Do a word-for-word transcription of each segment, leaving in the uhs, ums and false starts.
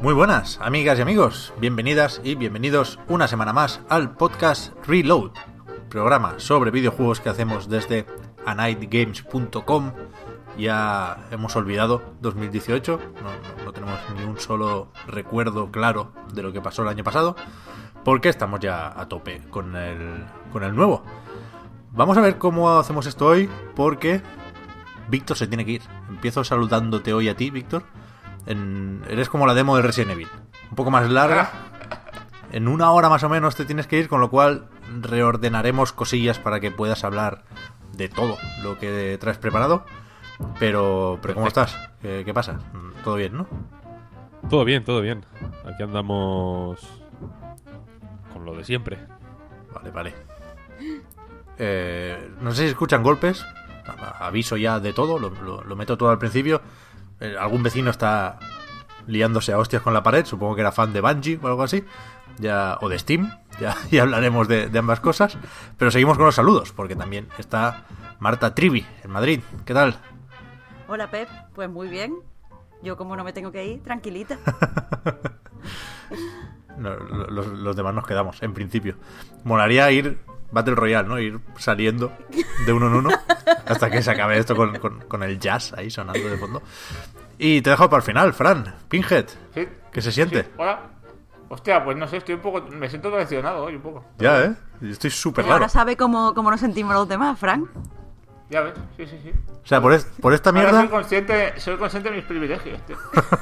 Muy buenas, amigas y amigos, bienvenidas y bienvenidos una semana más al podcast Reload, programa sobre videojuegos que hacemos desde a night games punto com. Ya hemos olvidado dos mil dieciocho, no, no, no tenemos ni un solo recuerdo claro de lo que pasó el año pasado, porque estamos ya a tope con el, con el nuevo. Vamos a ver cómo hacemos esto hoy, porque Víctor se tiene que ir. Empiezo saludándote hoy a ti, Víctor. En, eres como la demo de Resident Evil, un poco más larga. En una hora más o menos te tienes que ir, con lo cual reordenaremos cosillas para que puedas hablar de todo lo que traes preparado. Pero, pero ¿cómo estás? ¿Qué, qué pasa? ¿Todo bien, no? Todo bien, todo bien. Aquí andamos con lo de siempre. Vale, vale. Eh, no sé si escuchan golpes. Aviso ya de todo, lo, lo, lo meto todo al principio. Eh, algún vecino está liándose a hostias con la pared, supongo que era fan de Bungie o algo así, ya, o de Steam, ya, ya hablaremos de, de ambas cosas. Pero seguimos con los saludos, porque también está Marta Trivi en Madrid. ¿Qué tal? Hola, Pep, pues muy bien. Yo, como no me tengo que ir, tranquilita. No, los, los demás nos quedamos, en principio. Molaría ir Battle Royale, ¿no? Ir saliendo de uno en uno hasta que se acabe esto con, con, con el jazz ahí sonando de fondo. Y te dejo para el final, Fran, Pinhead. Sí. ¿Qué se siente? Sí. Hola. Hostia, pues no sé, estoy un poco... Me siento traicionado hoy un poco. Ya, ¿eh? Estoy súper Ahora raro. sabe cómo, cómo nos sentimos los demás, Frank. Ya ves, sí, sí, sí. O sea, por, es, por esta Ahora mierda... soy consciente, soy consciente de mis privilegios, tío.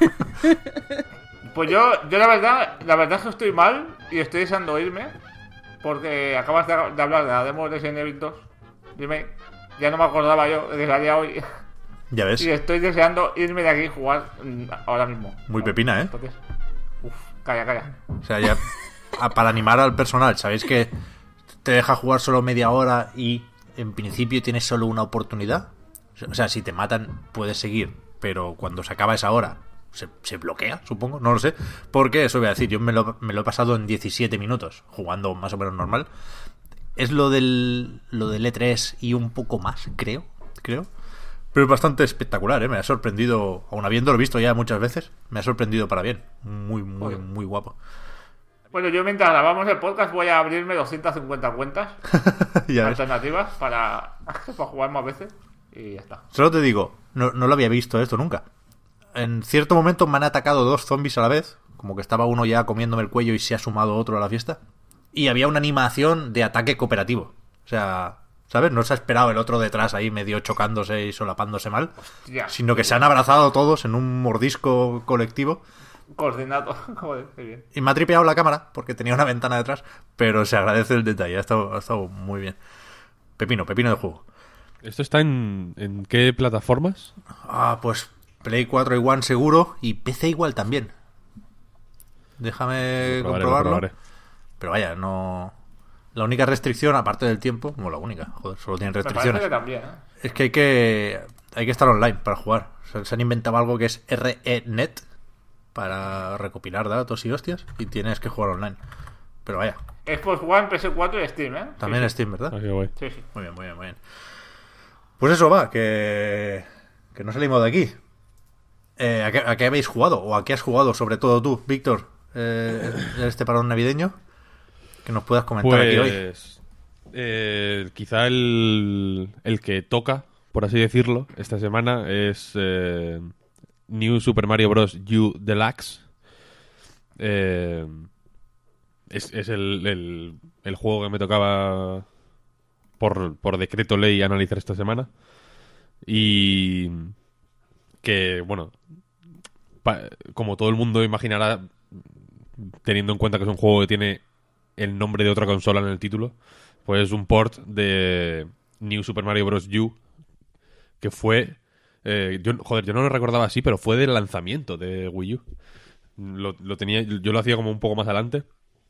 Pues yo, yo la verdad, la verdad es que estoy mal y estoy deseando irme. Porque acabas de, de hablar de la demo de Resident Evil dos. Dime, ya no me acordaba yo de la día hoy. Ya ves. Y estoy deseando irme de aquí y jugar ahora mismo. Muy pepina, ¿eh? Entonces, uf, calla, calla. O sea, ya a, para animar al personal, sabéis que te deja jugar solo media hora y en principio tienes solo una oportunidad. O sea, si te matan puedes seguir, pero cuando se acaba esa hora se, se bloquea, supongo, no lo sé. Porque eso voy a decir, yo me lo, me lo he pasado en diecisiete minutos, jugando más o menos normal. Es lo del, lo del E tres y un poco más, creo, creo. Pero es bastante espectacular, ¿eh? Me ha sorprendido, aun habiéndolo visto ya muchas veces, me ha sorprendido para bien. Muy, muy, muy guapo. Bueno, yo mientras grabamos el podcast voy a abrirme doscientas cincuenta cuentas Ya alternativas para, para jugar más veces y ya está. Solo te digo, no, no lo había visto esto nunca. En cierto momento me han atacado dos zombies a la vez, como que estaba uno ya comiéndome el cuello y se ha sumado otro a la fiesta. Y había una animación de ataque cooperativo. O sea, ¿sabes? No se ha esperado el otro detrás ahí medio chocándose y solapándose mal, Hostia. sino que se han abrazado todos en un mordisco colectivo. Coordinado, joder, qué bien. Y me ha tripeado la cámara porque tenía una ventana detrás, pero se agradece el detalle, ha estado, ha estado muy bien. Pepino, pepino de juego. ¿Esto está en, en qué plataformas? Ah, pues Play cuatro y One seguro, y P C igual también. Déjame Lo probaré, comprobarlo. lo probaré. Pero vaya, no... La única restricción, aparte del tiempo, como la única, joder, solo tienen Me parece restricciones, que también, ¿eh? es que hay que hay que estar online para jugar. O sea, se han inventado algo que es R E Net para recopilar datos y hostias, y tienes que jugar online. Pero vaya, Xbox One, P S cuatro y Steam, ¿eh? también Sí, es Steam, ¿verdad? Ah, qué guay. Sí, sí. Muy bien, muy bien, muy bien. Pues eso va, que que no salimos de aquí. Eh, ¿a, qué, ¿A qué habéis jugado? ¿O a qué has jugado, sobre todo tú, Víctor, eh, en este parón navideño? Que nos puedas comentar aquí hoy. Pues eh, quizá el, el que toca, por así decirlo, esta semana es eh, New Super Mario Bros. U Deluxe. Eh, es es el, el, el juego que me tocaba por, por decreto ley analizar esta semana. Y que, bueno, pa- como todo el mundo imaginará, teniendo en cuenta que es un juego que tiene el nombre de otra consola en el título, pues es un port de New Super Mario Bros. U, que fue... Eh, yo, joder, yo no lo recordaba así, pero fue del lanzamiento de Wii U. Lo, lo tenía, yo lo hacía como un poco más adelante.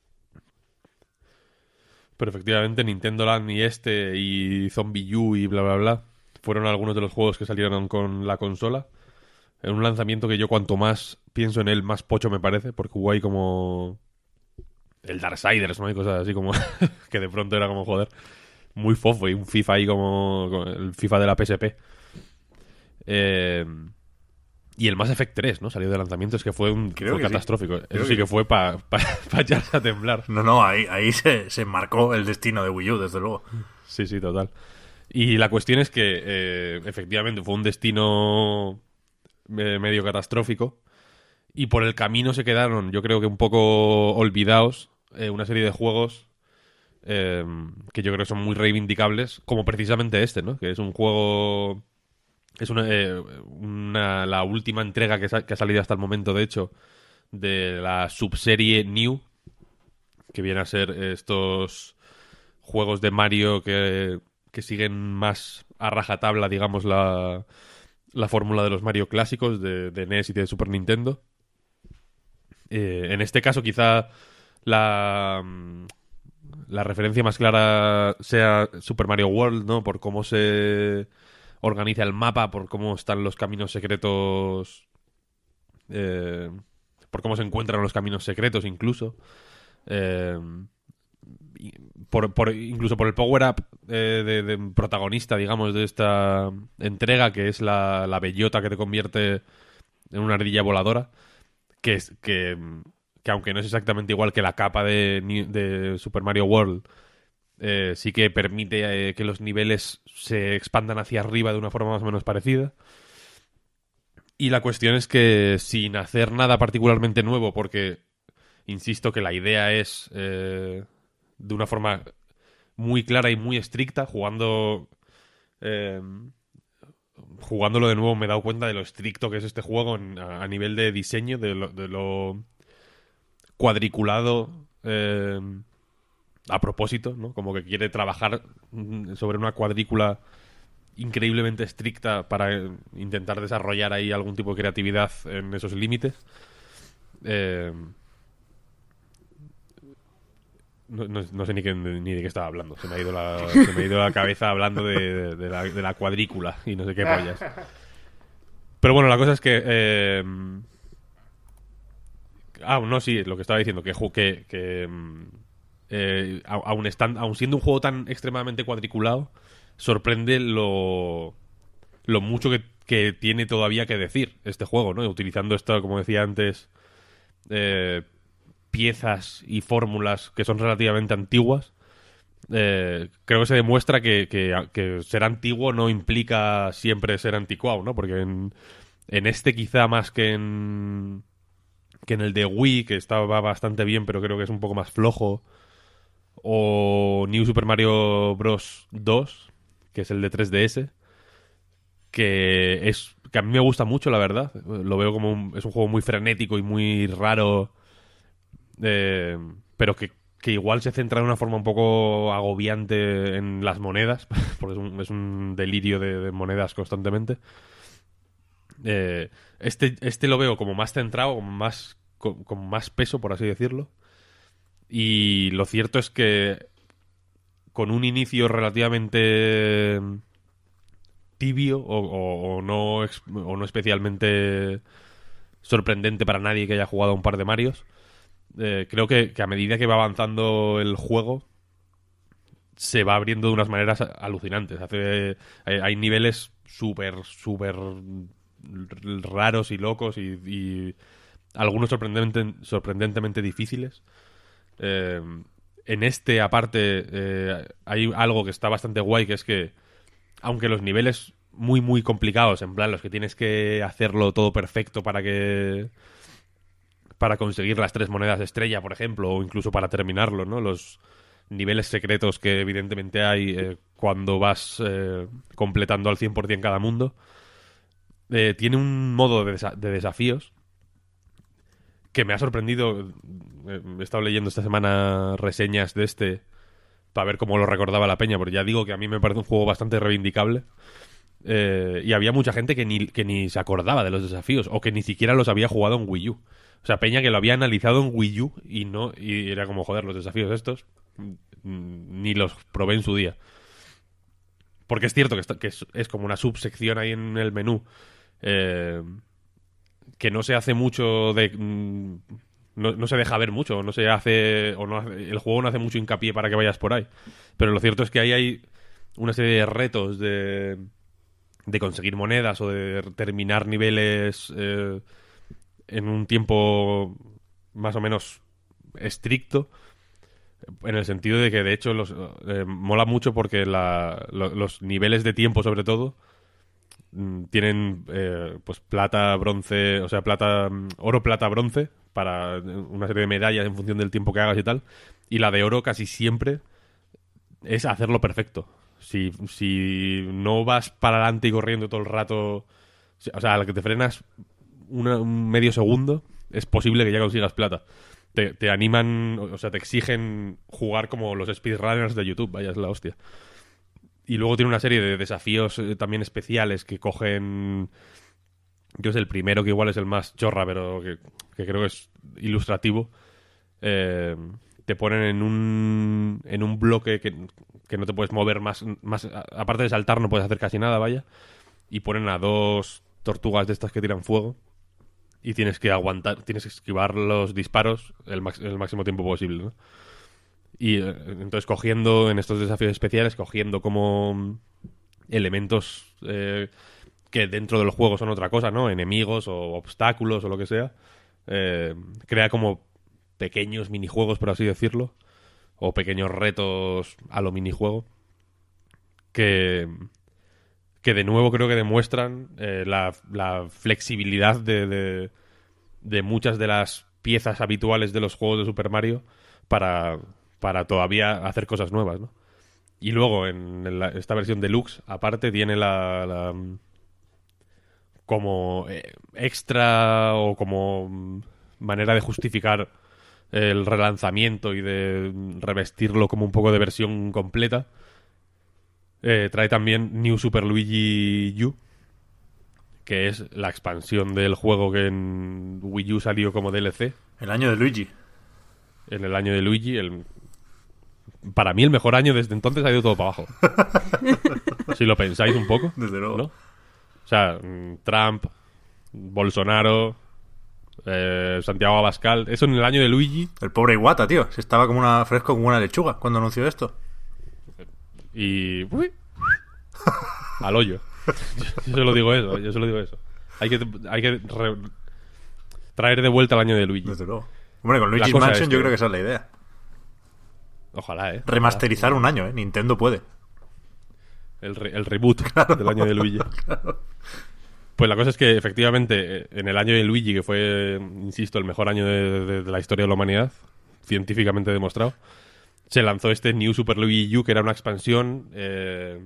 Pero efectivamente Nintendo Land y este y Zombie U y bla bla bla fueron algunos de los juegos que salieron con la consola. En un lanzamiento que yo cuanto más pienso en él, más pocho me parece, porque hubo ahí como el Darksiders, ¿no? Y cosas así como que de pronto era como, joder, muy fofo, y un FIFA ahí como, como el FIFA de la P S P. Eh, Y el Mass Effect tres, ¿no? Salió de lanzamiento, es que fue un Creo fue que sí. catastrófico. Creo Eso que sí que sí. fue para pa, pa echarse a temblar. No, no, ahí, ahí se, se marcó el destino de Wii U, desde luego. Sí, sí, total. Y la cuestión es que eh, efectivamente fue un destino eh, medio catastrófico y por el camino se quedaron, yo creo que un poco olvidados, eh, una serie de juegos eh, que yo creo que son muy reivindicables, como precisamente este, ¿no? Que es un juego... Es una, eh, una- la última entrega que, sa- que ha salido hasta el momento, de hecho, de la subserie New, que viene a ser estos juegos de Mario que, que siguen más a rajatabla, digamos, la, la fórmula de los Mario clásicos de, de N E S y de Super Nintendo. Eh, en este caso, quizá la, mm, la referencia más clara sea Super Mario World, ¿no? Por cómo se organiza el mapa, por cómo están los caminos secretos, eh, por cómo se encuentran los caminos secretos incluso. Eh, y por, por- incluso por el power-up eh, de, de protagonista, digamos, de esta entrega, que es la, la bellota que te convierte en una ardilla voladora, que es que, que aunque no es exactamente igual que la capa de, Ni- de Super Mario World, eh, sí que permite eh, que los niveles se expandan hacia arriba de una forma más o menos parecida. Y la cuestión es que sin hacer nada particularmente nuevo, porque insisto que la idea es eh, de una forma muy clara y muy estricta, jugando eh, jugándolo de nuevo me he dado cuenta de lo estricto que es este juego en- a, a nivel de diseño, de lo, de lo cuadriculado eh, a propósito, ¿no? Como que quiere trabajar mm, sobre una cuadrícula increíblemente estricta para eh, intentar desarrollar ahí algún tipo de creatividad en esos límites. Eh, no, no- no sé ni, qué- ni de qué estaba hablando. Se me ha ido la, se me ha ido la cabeza hablando de, de la, de la cuadrícula y no sé qué pollas. Pero bueno, la cosa es que... eh, ah, no, sí, lo que estaba diciendo, que, ju- que, que mm, eh, a- aun, estan- aun siendo un juego tan extremadamente cuadriculado, sorprende lo, lo mucho que, que tiene todavía que decir este juego, ¿no? Utilizando esto, como decía antes, eh, piezas y fórmulas que son relativamente antiguas. Eh, creo que se demuestra que, que- que ser antiguo no implica siempre ser anticuado, ¿no? Porque en, en este quizá más que en que en el de Wii, que estaba bastante bien, pero creo que es un poco más flojo, o New Super Mario Bros. dos, que es el de tres D S, que es que a mí me gusta mucho, la verdad. Lo veo como un, es un juego muy frenético y muy raro, eh, pero que, que igual se centra de una forma un poco agobiante en las monedas, porque es un, es un delirio de, de monedas constantemente. Eh, este, este lo veo como más centrado, como más, con, con más peso, por así decirlo. Y lo cierto es que con un inicio relativamente tibio o, o- o no, ex- o no especialmente sorprendente para nadie que haya jugado un par de Marios, eh, creo que, que a medida que va avanzando el juego se va abriendo de unas maneras alucinantes. Hace, hay, hay niveles súper, súper raros y locos y, y algunos sorprendente- sorprendentemente difíciles. Eh, en este, aparte, eh, hay algo que está bastante guay, que es que, aunque los niveles muy, muy complicados, en plan, los que tienes que hacerlo todo perfecto para que para conseguir las tres monedas de estrella, por ejemplo, o incluso para terminarlo, ¿no? Los niveles secretos que evidentemente hay eh, cuando vas eh, completando al cien por ciento cada mundo. Eh, tiene un modo de, desa- de desafíos que me ha sorprendido. Eh, he estado leyendo esta semana reseñas de este para ver cómo lo recordaba la peña, porque ya digo que a mí me parece un juego bastante reivindicable. Eh, y había mucha gente que ni, que ni se acordaba de los desafíos o que ni siquiera los había jugado en Wii U. O sea, peña que lo había analizado en Wii U y no y era como, joder, los desafíos estos mm, ni los probé en su día. Porque es cierto que, está- que es, es como una subsección ahí en el menú eh, que no se hace mucho de... mm, no, no se deja ver mucho, no se hace, o no hace- el juego no hace mucho hincapié para que vayas por ahí. Pero lo cierto es que ahí hay una serie de retos de de conseguir monedas o de terminar niveles eh, en un tiempo más o menos estricto, en el sentido de que de hecho los eh, mola mucho porque la, lo, los niveles de tiempo sobre todo mm, tienen eh, pues plata, bronce, o sea, plata, oro, plata, bronce para una serie de medallas en función del tiempo que hagas y tal, y la de oro casi siempre es hacerlo perfecto. Si, si no vas para adelante y corriendo todo el rato, o sea, a la que te frenas una, un medio segundo, es posible que ya consigas plata. Te, te animan, o sea, te exigen jugar como los speedrunners de YouTube, vaya, es la hostia. Y luego tiene una serie de desafíos eh, también especiales que cogen... Yo sé, el primero que igual es el más chorra, pero que, que creo que es ilustrativo. Eh, te ponen en un, en un bloque que, que no te puedes mover más, más... Aparte de saltar no puedes hacer casi nada, vaya. Y ponen a dos tortugas de estas que tiran fuego. Y tienes que aguantar, tienes que esquivar los disparos el, max, el máximo tiempo posible, ¿no? Y eh, entonces cogiendo, en estos desafíos especiales, cogiendo como elementos eh, que dentro del juego son otra cosa, ¿no? Enemigos o obstáculos o lo que sea. Eh, crea como pequeños minijuegos, por así decirlo. O pequeños retos a lo minijuego. Que... que de nuevo creo que demuestran eh, la, la flexibilidad de, de, de muchas de las piezas habituales de los juegos de Super Mario para, para todavía hacer cosas nuevas, ¿no? Y luego, en la, esta versión deluxe, aparte, tiene la... la como eh, extra o como manera de justificar el relanzamiento y de revestirlo como un poco de versión completa. Eh, trae también New Super Luigi U, que es la expansión del juego que en Wii U salió como D L C. El año de Luigi. En el año de Luigi, el... para mí el mejor año desde entonces ha ido todo para abajo. Si lo pensáis un poco. Desde luego. ¿No? O sea, Trump, Bolsonaro, eh, Santiago Abascal. Eso en el año de Luigi. El pobre Iwata, tío. Se estaba como una fresco como una lechuga cuando anunció esto. Y... uy, al hoyo. Yo solo digo eso, yo solo digo eso. Hay que, hay que re- traer de vuelta el año de Luigi. Desde luego. Hombre, con Luigi's cosa Mansion es yo que- creo que esa es la idea. Ojalá, ¿eh? Remasterizar un año, ¿eh? Nintendo puede. El, re- el reboot del año de Luigi. Pues la cosa es que, efectivamente, eh, en el año de Luigi, que fue, insisto, el mejor año de, de- de la historia de la humanidad, científicamente demostrado, se lanzó este New Super Luigi U, que era una expansión eh,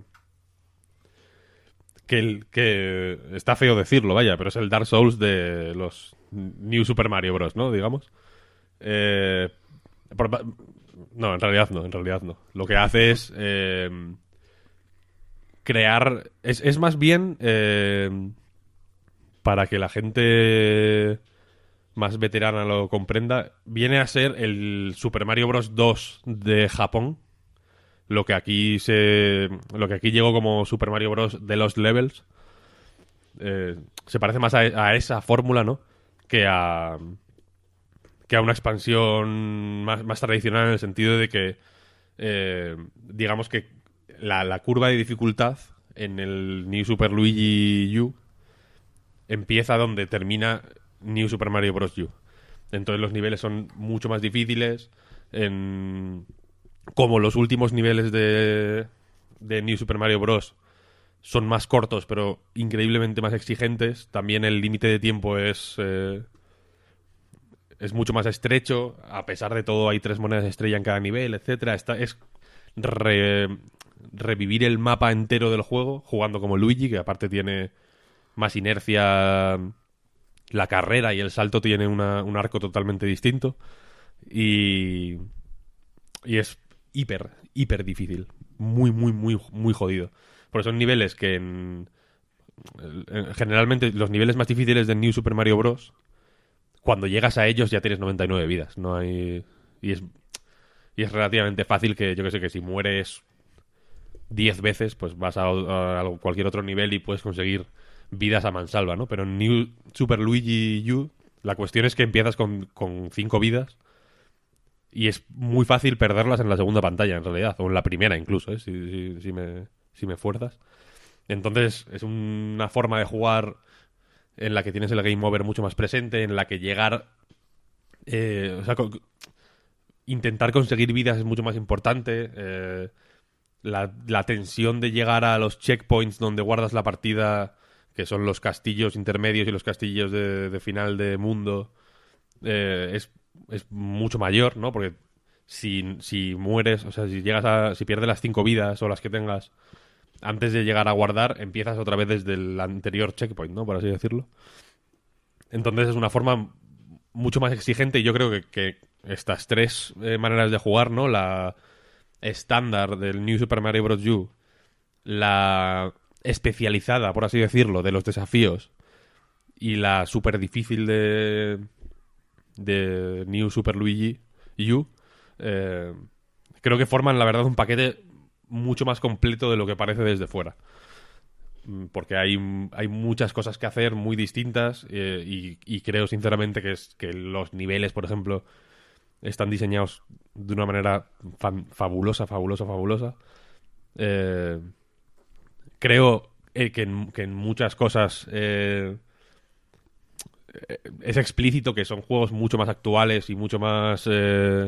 que, el- que está feo decirlo, vaya, pero es el Dark Souls de los New Super Mario Bros., ¿no? Digamos. Eh, por- no, en realidad no, en realidad no. Lo que hace es eh, crear... Es, es más bien eh, para que la gente más veterana lo comprenda, viene a ser el Super Mario Bros. dos de Japón. Lo que aquí se lo que aquí llegó como Super Mario Bros. De los Levels. Eh, se parece más a, a esa fórmula, ¿no? Que a que a una expansión más, más tradicional, en el sentido de que eh, digamos que la, la curva de dificultad en el New Super Luigi U empieza donde termina New Super Mario Bros. U. Entonces los niveles son mucho más difíciles. En... Como los últimos niveles de, de New Super Mario Bros. Son más cortos, pero increíblemente más exigentes. También el límite de tiempo es... Eh, es mucho más estrecho. A pesar de todo, hay tres monedas estrella en cada nivel, etcétera. Esta es re- revivir el mapa entero del juego jugando como Luigi, que aparte tiene más inercia. La carrera y el salto tiene una, un arco totalmente distinto. Y... Y es hiper, hiper difícil. Muy, muy, muy, muy jodido. Porque son niveles que en... en- generalmente los niveles más difíciles de New Super Mario Bros. Cuando llegas a ellos ya tienes noventa y nueve vidas. No hay... Y es, y es relativamente fácil que, yo que sé, que si mueres diez veces, pues vas a, a cualquier otro nivel y puedes conseguir vidas a mansalva, ¿no? Pero en New Super Luigi U, la cuestión es que empiezas con, con cinco vidas y es muy fácil perderlas en la segunda pantalla, en realidad. O en la primera incluso, ¿eh? Si, si, si me, si me fuerzas. Entonces es una forma de jugar en la que tienes el game over mucho más presente, en la que llegar... Eh, o sea, co- intentar conseguir vidas es mucho más importante. Eh, la, la tensión de llegar a los checkpoints donde guardas la partida, que son los castillos intermedios y los castillos de, de final de mundo, eh, es, es mucho mayor, ¿no? Porque si, si mueres, o sea, si llegas a... si pierdes las cinco vidas o las que tengas antes de llegar a guardar, empiezas otra vez desde el anterior checkpoint, ¿no? Por así decirlo. Entonces es una forma mucho más exigente y yo creo que, que estas tres eh, maneras de jugar, ¿no? La estándar del New Super Mario Bros. U, la especializada, por así decirlo, de los desafíos y la super difícil de de New Super Luigi U, eh, creo que forman, la verdad, un paquete mucho más completo de lo que parece desde fuera. Porque hay, hay muchas cosas que hacer muy distintas eh, y, y creo sinceramente que, es, que los niveles, por ejemplo, están diseñados de una manera fan, fabulosa, fabulosa, fabulosa. Eh, creo eh, que, en, que en muchas cosas eh, es explícito que son juegos mucho más actuales y mucho más... Eh,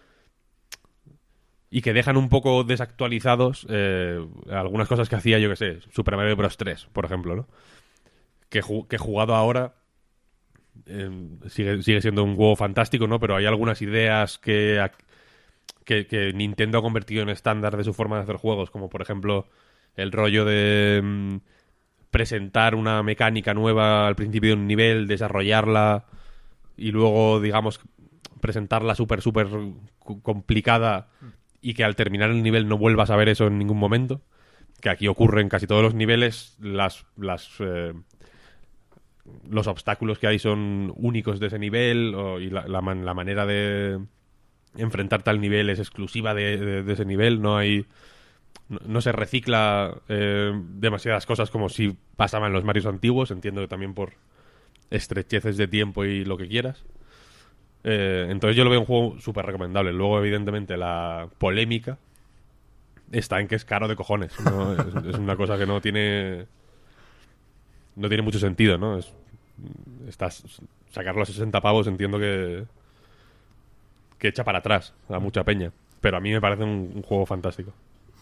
y que dejan un poco desactualizados eh, algunas cosas que hacía, yo que sé, Super Mario Bros. tres, por ejemplo, ¿no? Que, ju- que jugado ahora eh, sigue, sigue siendo un juego fantástico, ¿no? Pero hay algunas ideas que, ha- que, que Nintendo ha convertido en estándar de su forma de hacer juegos, como por ejemplo el rollo de mm, presentar una mecánica nueva al principio de un nivel, desarrollarla y luego, digamos, presentarla súper, súper cu- complicada y que al terminar el nivel no vuelvas a ver eso en ningún momento, que aquí ocurre en casi todos los niveles. Las, las eh, los obstáculos que hay son únicos de ese nivel o- y la, la, man- la manera de enfrentarte al nivel es exclusiva de, de- de ese nivel. No hay no, no se recicla eh, demasiadas cosas como si pasaba en los Marios antiguos. Entiendo que también por estrecheces de tiempo y lo que quieras. Eh, entonces yo lo veo un juego súper recomendable. Luego, evidentemente, la polémica está en que es caro de cojones, ¿no? es, es una cosa que no tiene no tiene mucho sentido, ¿no? Es, estás, sacarlo a sesenta pavos entiendo que que echa para atrás a mucha peña. Pero a mí me parece un, un juego fantástico.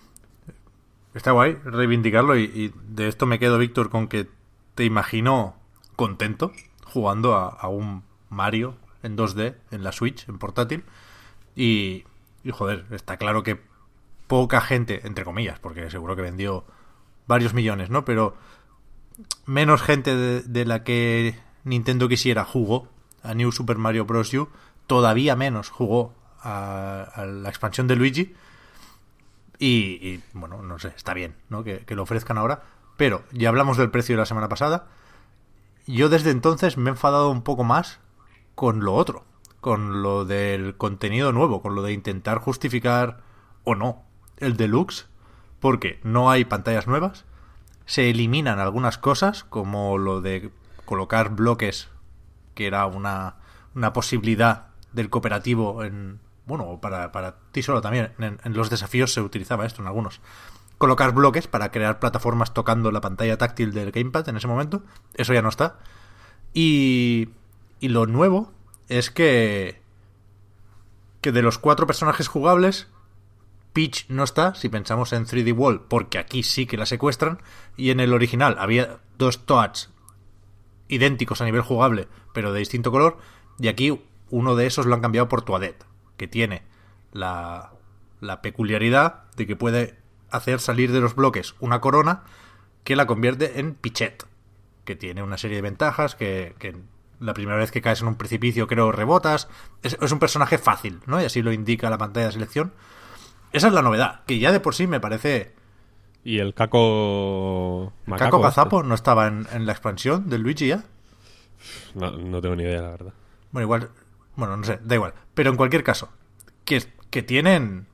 Está guay reivindicarlo y, y de esto me quedo, Víctor, con que te imagino contento jugando a, a un Mario en dos D en la Switch, en portátil. Y, y, joder, está claro que poca gente, entre comillas, porque seguro que vendió varios millones, ¿no? Pero menos gente de, de la que Nintendo quisiera jugó a New Super Mario Bros. U, todavía menos jugó a, a la expansión de Luigi. Y, y, bueno, no sé, está bien, ¿no? Que, que lo ofrezcan ahora. Pero ya hablamos del precio de la semana pasada. Yo desde entonces me he enfadado un poco más con lo otro, con lo del contenido nuevo, con lo de intentar justificar o no el deluxe, porque no hay pantallas nuevas, se eliminan algunas cosas, como lo de colocar bloques, que era una, una posibilidad del cooperativo en... Bueno, para, para ti solo también. En, en los desafíos se utilizaba esto en algunos. Colocar bloques para crear plataformas tocando la pantalla táctil del gamepad en ese momento. Eso ya no está. Y, y lo nuevo es que... Que de los cuatro personajes jugables, Peach no está, si pensamos en tres D World, porque aquí sí que la secuestran. Y en el original había dos Toads idénticos a nivel jugable, pero de distinto color. Y aquí uno de esos lo han cambiado por Toadette, que tiene la, la peculiaridad de que puede hacer salir de los bloques una corona que la convierte en Pichette, que tiene una serie de ventajas, que, que la primera vez que caes en un precipicio creo rebotas. Es, es un personaje fácil, ¿no? Y así lo indica la pantalla de selección. Esa es la novedad, que ya de por sí me parece... ¿Y el caco macaco ¿Caco este? Gazapo no estaba en, en la expansión del Luigi ya? No, no tengo ni idea, la verdad. Bueno, igual... Bueno, no sé, da igual. Pero en cualquier caso, que, que tienen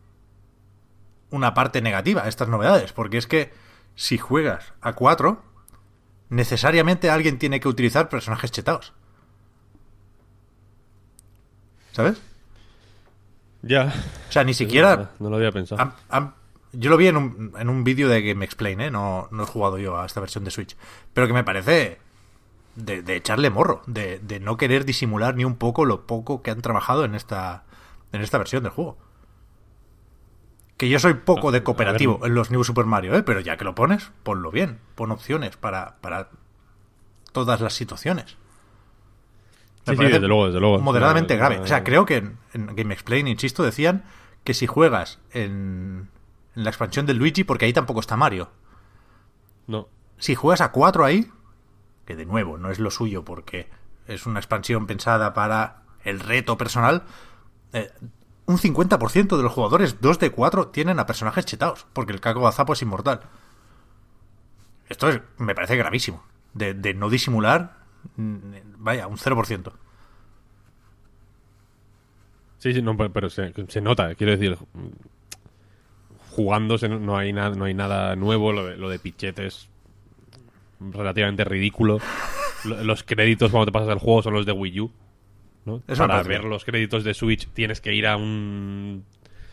una parte negativa estas novedades, porque es que si juegas a cuatro, necesariamente alguien tiene que utilizar personajes chetados. ¿Sabes? Ya. O sea, ni siquiera No lo había pensado. han, han Yo lo vi en un, en un vídeo de Game Explain, ¿eh? No, no he jugado yo a esta versión de Switch. Pero que me parece de, de echarle morro, de, de no querer disimular ni un poco lo poco que han trabajado en esta, en esta versión del juego. Que yo soy poco de cooperativo en los New Super Mario, ¿eh? Pero ya que lo pones, ponlo bien. Pon opciones para, para todas las situaciones. Me sí, sí, desde luego, desde luego. Moderadamente grave. O sea, creo que en, en Game Explain, insisto, decían que si juegas en, en la expansión del Luigi, porque ahí tampoco está Mario. No. Si juegas a cuatro ahí, que de nuevo no es lo suyo porque es una expansión pensada para el reto personal, eh, un cincuenta por ciento de los jugadores dos de cuatro tienen a personajes chetados, porque el Caco Gazapo es inmortal. Esto es, me parece gravísimo. De, de no disimular, vaya, un cero por ciento. Sí, sí, no, pero se, se nota, quiero decir, jugando no hay nada, no hay nada nuevo, lo de, lo de Pichet es relativamente ridículo. Los créditos cuando te pasas el juego son los de Wii U, ¿no? Para ver bien. Los créditos de Switch tienes que ir a un...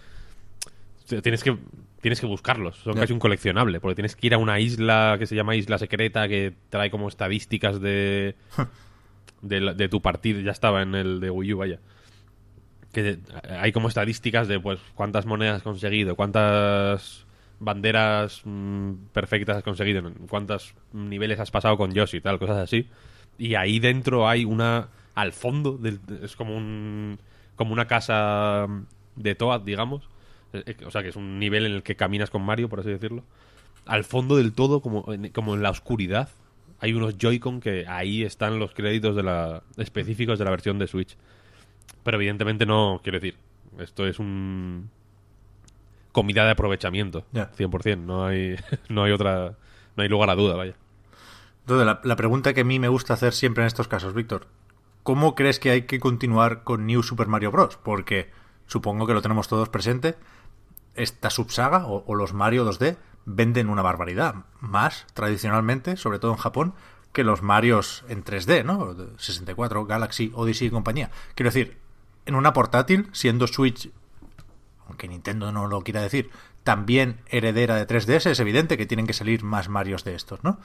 Tienes que tienes que buscarlos, son yeah. casi un coleccionable, porque tienes que ir a una isla que se llama Isla Secreta, que trae como estadísticas de de, de tu partida, ya estaba en el de Wii U, vaya. Que hay como estadísticas de pues cuántas monedas has conseguido, cuántas banderas mmm, perfectas has conseguido, cuántos niveles has pasado con Yoshi y tal, cosas así. Y ahí dentro hay una... Al fondo, del, es como un como una casa de Toad, digamos. O sea, que es un nivel en el que caminas con Mario, por así decirlo. Al fondo del todo, como en, como en la oscuridad, hay unos Joy-Con que ahí están los créditos de la específicos de la versión de Switch. Pero evidentemente no, quiero decir, esto es un... comida de aprovechamiento, yeah. cien por ciento. No hay, no hay otra... No hay lugar a duda, vaya. Entonces, la, la pregunta que a mí me gusta hacer siempre en estos casos, Víctor, ¿cómo crees que hay que continuar con New Super Mario Bros? Porque supongo que lo tenemos todos presente. Esta subsaga, o, o los Mario dos D, venden una barbaridad. Más, tradicionalmente, sobre todo en Japón, que los Marios en tres D, ¿no? sesenta y cuatro, Galaxy, Odyssey y compañía. Quiero decir, en una portátil, siendo Switch, aunque Nintendo no lo quiera decir, también heredera de tres D S, es evidente que tienen que salir más Marios de estos, ¿no?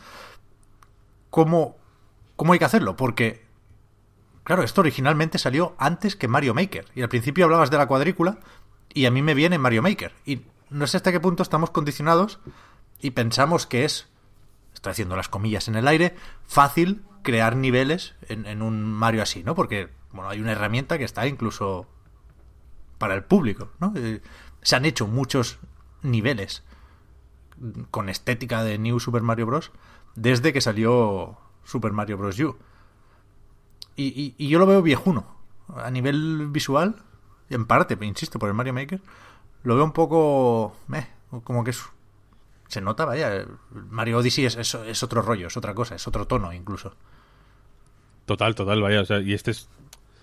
¿Cómo, cómo hay que hacerlo? Porque... Claro, esto originalmente salió antes que Mario Maker. Y al principio hablabas de la cuadrícula y a mí me viene Mario Maker. Y no sé hasta qué punto estamos condicionados y pensamos que es, estoy haciendo las comillas en el aire, fácil crear niveles en, en un Mario así, ¿no? Porque, bueno, hay una herramienta que está incluso para el público, ¿no? Eh, se han hecho muchos niveles con estética de New Super Mario Bros. Desde que salió Super Mario Bros. U. Y, y, y yo lo veo viejuno. A nivel visual, en parte, insisto, por el Mario Maker, lo veo un poco... Eh, como que es... Se nota, vaya. Mario Odyssey es, es, es otro rollo, es otra cosa, es otro tono incluso. Total, total, vaya. O sea, y este es...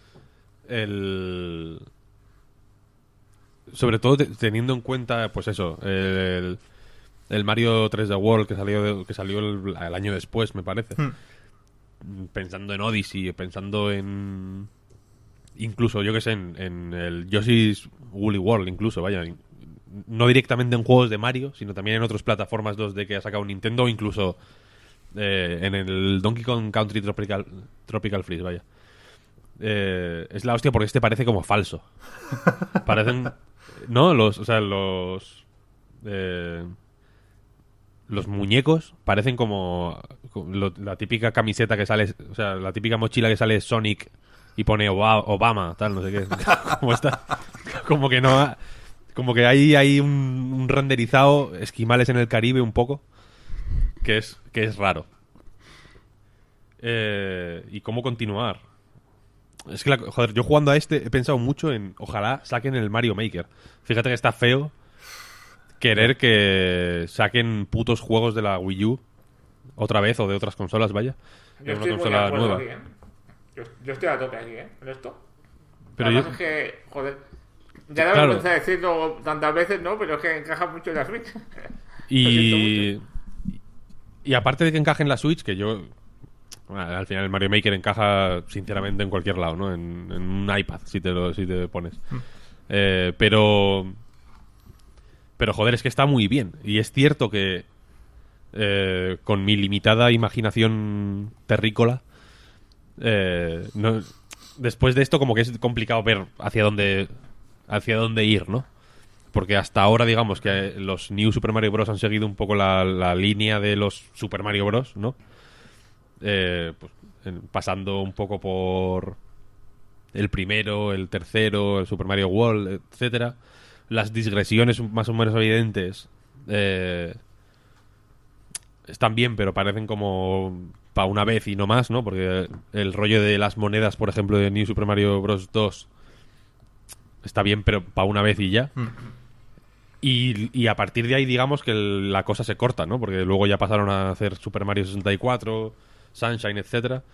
El... Sobre todo te, teniendo en cuenta, pues eso, el, el Mario tres D World que salió, que salió el, el año después, me parece. Hmm. Pensando en Odyssey, pensando en... Incluso, yo que sé, en, en el Yoshi's Woolly World, incluso, vaya. No directamente en juegos de Mario, sino también en otras plataformas dos D que ha sacado Nintendo, incluso eh, en el Donkey Kong Country Tropical, Tropical Freeze, vaya. Eh, es la hostia porque este parece como falso. Parecen... No, los... O sea, los... Eh, los muñecos parecen como lo, la típica camiseta que sale, o sea, la típica mochila que sale Sonic y pone Obama, tal, no sé qué. Como está, como que no, como que hay, hay un, un renderizado esquimales en el Caribe un poco, que es, que es raro. Eh, ¿Y cómo continuar? Es que, la, joder, yo jugando a este he pensado mucho en, ojalá saquen el Mario Maker. Fíjate que está feo querer que saquen putos juegos de la Wii U otra vez o de otras consolas, vaya. Yo estoy una consola nueva. Aquí, ¿eh? yo, yo estoy a tope aquí, ¿eh? En esto. Pero Además yo... es que, joder, ya no me claro. gusta decirlo tantas veces, ¿no? Pero es que encaja mucho en la Switch. Y... y aparte de que encaje en la Switch, que yo... Bueno, al final el Mario Maker encaja sinceramente en cualquier lado, ¿no? En, en un iPad, si te, lo, si te pones. Mm. Eh, pero... Pero joder, es que está muy bien. Y es cierto que eh, con mi limitada imaginación terrícola, eh, no, después de esto como que es complicado ver hacia dónde, hacia dónde ir, ¿no? Porque hasta ahora, digamos, que los New Super Mario Bros. Han seguido un poco la, la línea de los Super Mario Bros., ¿no? Eh, pues, en- pasando un poco por el primero, el tercero, el Super Mario World, etcétera. Las digresiones más o menos evidentes eh, están bien, pero parecen como para una vez y no más, ¿no? Porque el rollo de las monedas, por ejemplo, de New Super Mario Bros. dos está bien, pero para una vez y ya. Y, y a partir de ahí, digamos que el- la cosa se corta, ¿no? Porque luego ya pasaron a hacer Super Mario sesenta y cuatro, Sunshine, etcétera.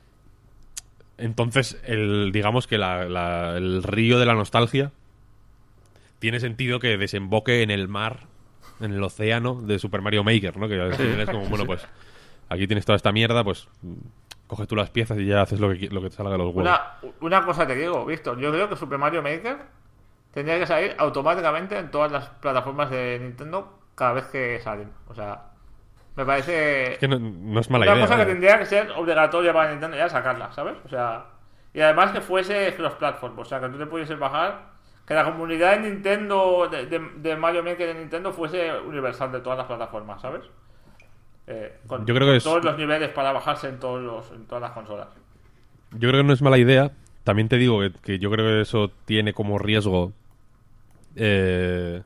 Entonces, el, digamos que la- la- el río de la nostalgia tiene sentido que desemboque en el mar, en el océano de Super Mario Maker, ¿no? Que al final es como, bueno, pues aquí tienes toda esta mierda, pues mm, coge tú las piezas y ya haces lo que, qui- lo que te salga de los huevos. Una, una cosa te digo, Víctor. Yo creo que Super Mario Maker tendría que salir automáticamente en todas las plataformas de Nintendo cada vez que salen. O sea, me parece Es que no, no es mala una idea. cosa que vaya. tendría que ser obligatoria para Nintendo ya sacarla, ¿sabes? O sea, y además que fuese cross-platform, o sea, que tú te pudieses bajar, que la comunidad de Nintendo, de, de- de Mario Maker de Nintendo fuese universal de todas las plataformas, ¿sabes? Eh, con, Yo creo que con es- todos los niveles para bajarse en, todos los, en todas las consolas. Yo creo que no es mala idea. También te digo que, que yo creo que eso tiene como riesgo eh,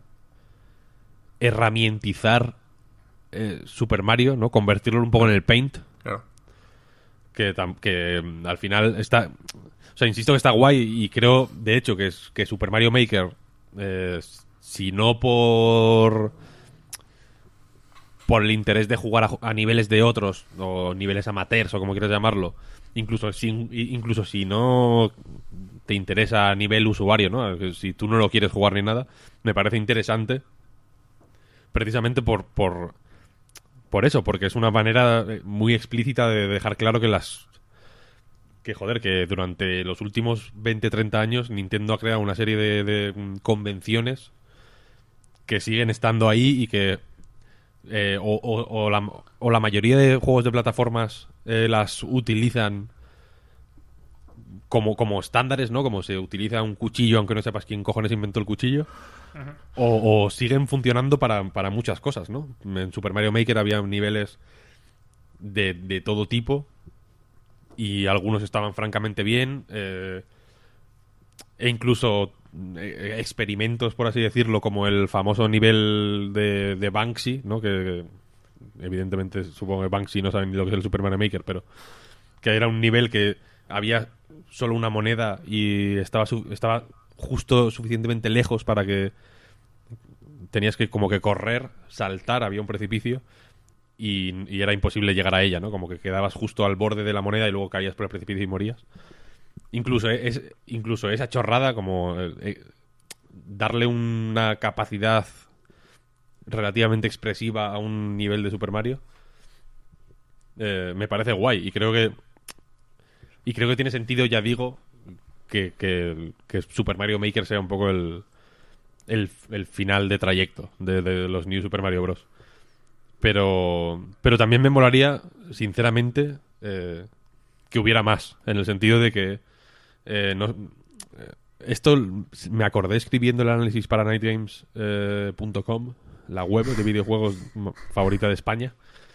herramientizar eh, Super Mario, ¿no? Convertirlo un poco en el Paint. Claro. Que, tam- que mm, al final está... O sea, insisto que está guay y creo, de hecho, que, es, que Super Mario Maker, eh, si no por... por el interés de jugar a, a niveles de otros, o niveles amateurs, o como quieras llamarlo, incluso si, incluso si no te interesa a nivel usuario, ¿no? Que si tú no lo quieres jugar ni nada, me parece interesante precisamente por, por, por eso, porque es una manera eh, muy explícita de dejar claro que las... Que joder, que durante los últimos veinte treinta años Nintendo ha creado una serie de, de mm, convenciones que siguen estando ahí y que eh, o, o- o la, o la mayoría de juegos de plataformas eh, las utilizan como, como estándares, ¿no? Como se utiliza un cuchillo aunque no sepas quién cojones inventó el cuchillo. O, o siguen funcionando para, para muchas cosas, ¿no? En Super Mario Maker había niveles de, de todo tipo y algunos estaban francamente bien. eh, e incluso eh, experimentos, por así decirlo, como el famoso nivel de, de Banksy, ¿no? Que, que evidentemente supongo que Banksy no sabe ni lo que es el Super Mario Maker, pero que era un nivel que había solo una moneda y estaba, su- estaba justo suficientemente lejos para que tenías que como que correr, saltar, había un precipicio y, y era imposible llegar a ella, ¿no? Como que quedabas justo al borde de la moneda y luego caías por el precipicio y morías. Incluso, es, incluso esa chorrada, como eh, eh, darle una capacidad relativamente expresiva a un nivel de Super Mario, eh, me parece guay. Y creo que y creo que tiene sentido, ya digo, que, que, que Super Mario Maker sea un poco el, el, el final de trayecto de, de los New Super Mario Bros. Pero, pero también me molaría, sinceramente, eh, que hubiera más, en el sentido de que eh, no, eh, esto me acordé escribiendo el análisis para night games punto com, la web de videojuegos m- favorita de España.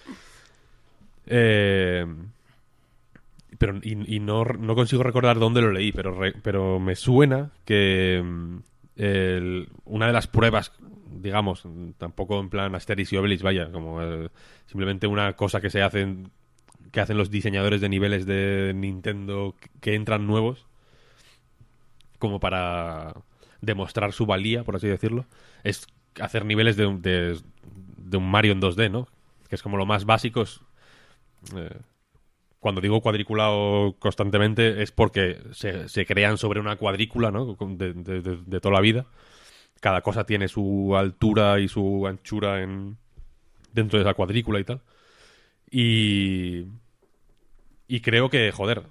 Eh, pero y, y no, no consigo recordar dónde lo leí, pero, re- pero me suena que mm, el- una de las pruebas, digamos, tampoco en plan Asterix y Obelix, vaya, como eh, simplemente una cosa que se hacen que hacen los diseñadores de niveles de Nintendo que- que entran nuevos, como para demostrar su valía, por así decirlo, es hacer niveles de, un- de, de un Mario en dos D, ¿no? Que es como lo más básico. Es, eh, cuando digo cuadriculado constantemente es porque se, se crean sobre una cuadrícula, ¿no? De, de- de- de toda la vida. Cada cosa tiene su altura y su anchura en, dentro de esa cuadrícula y tal. Y, y creo que, joder,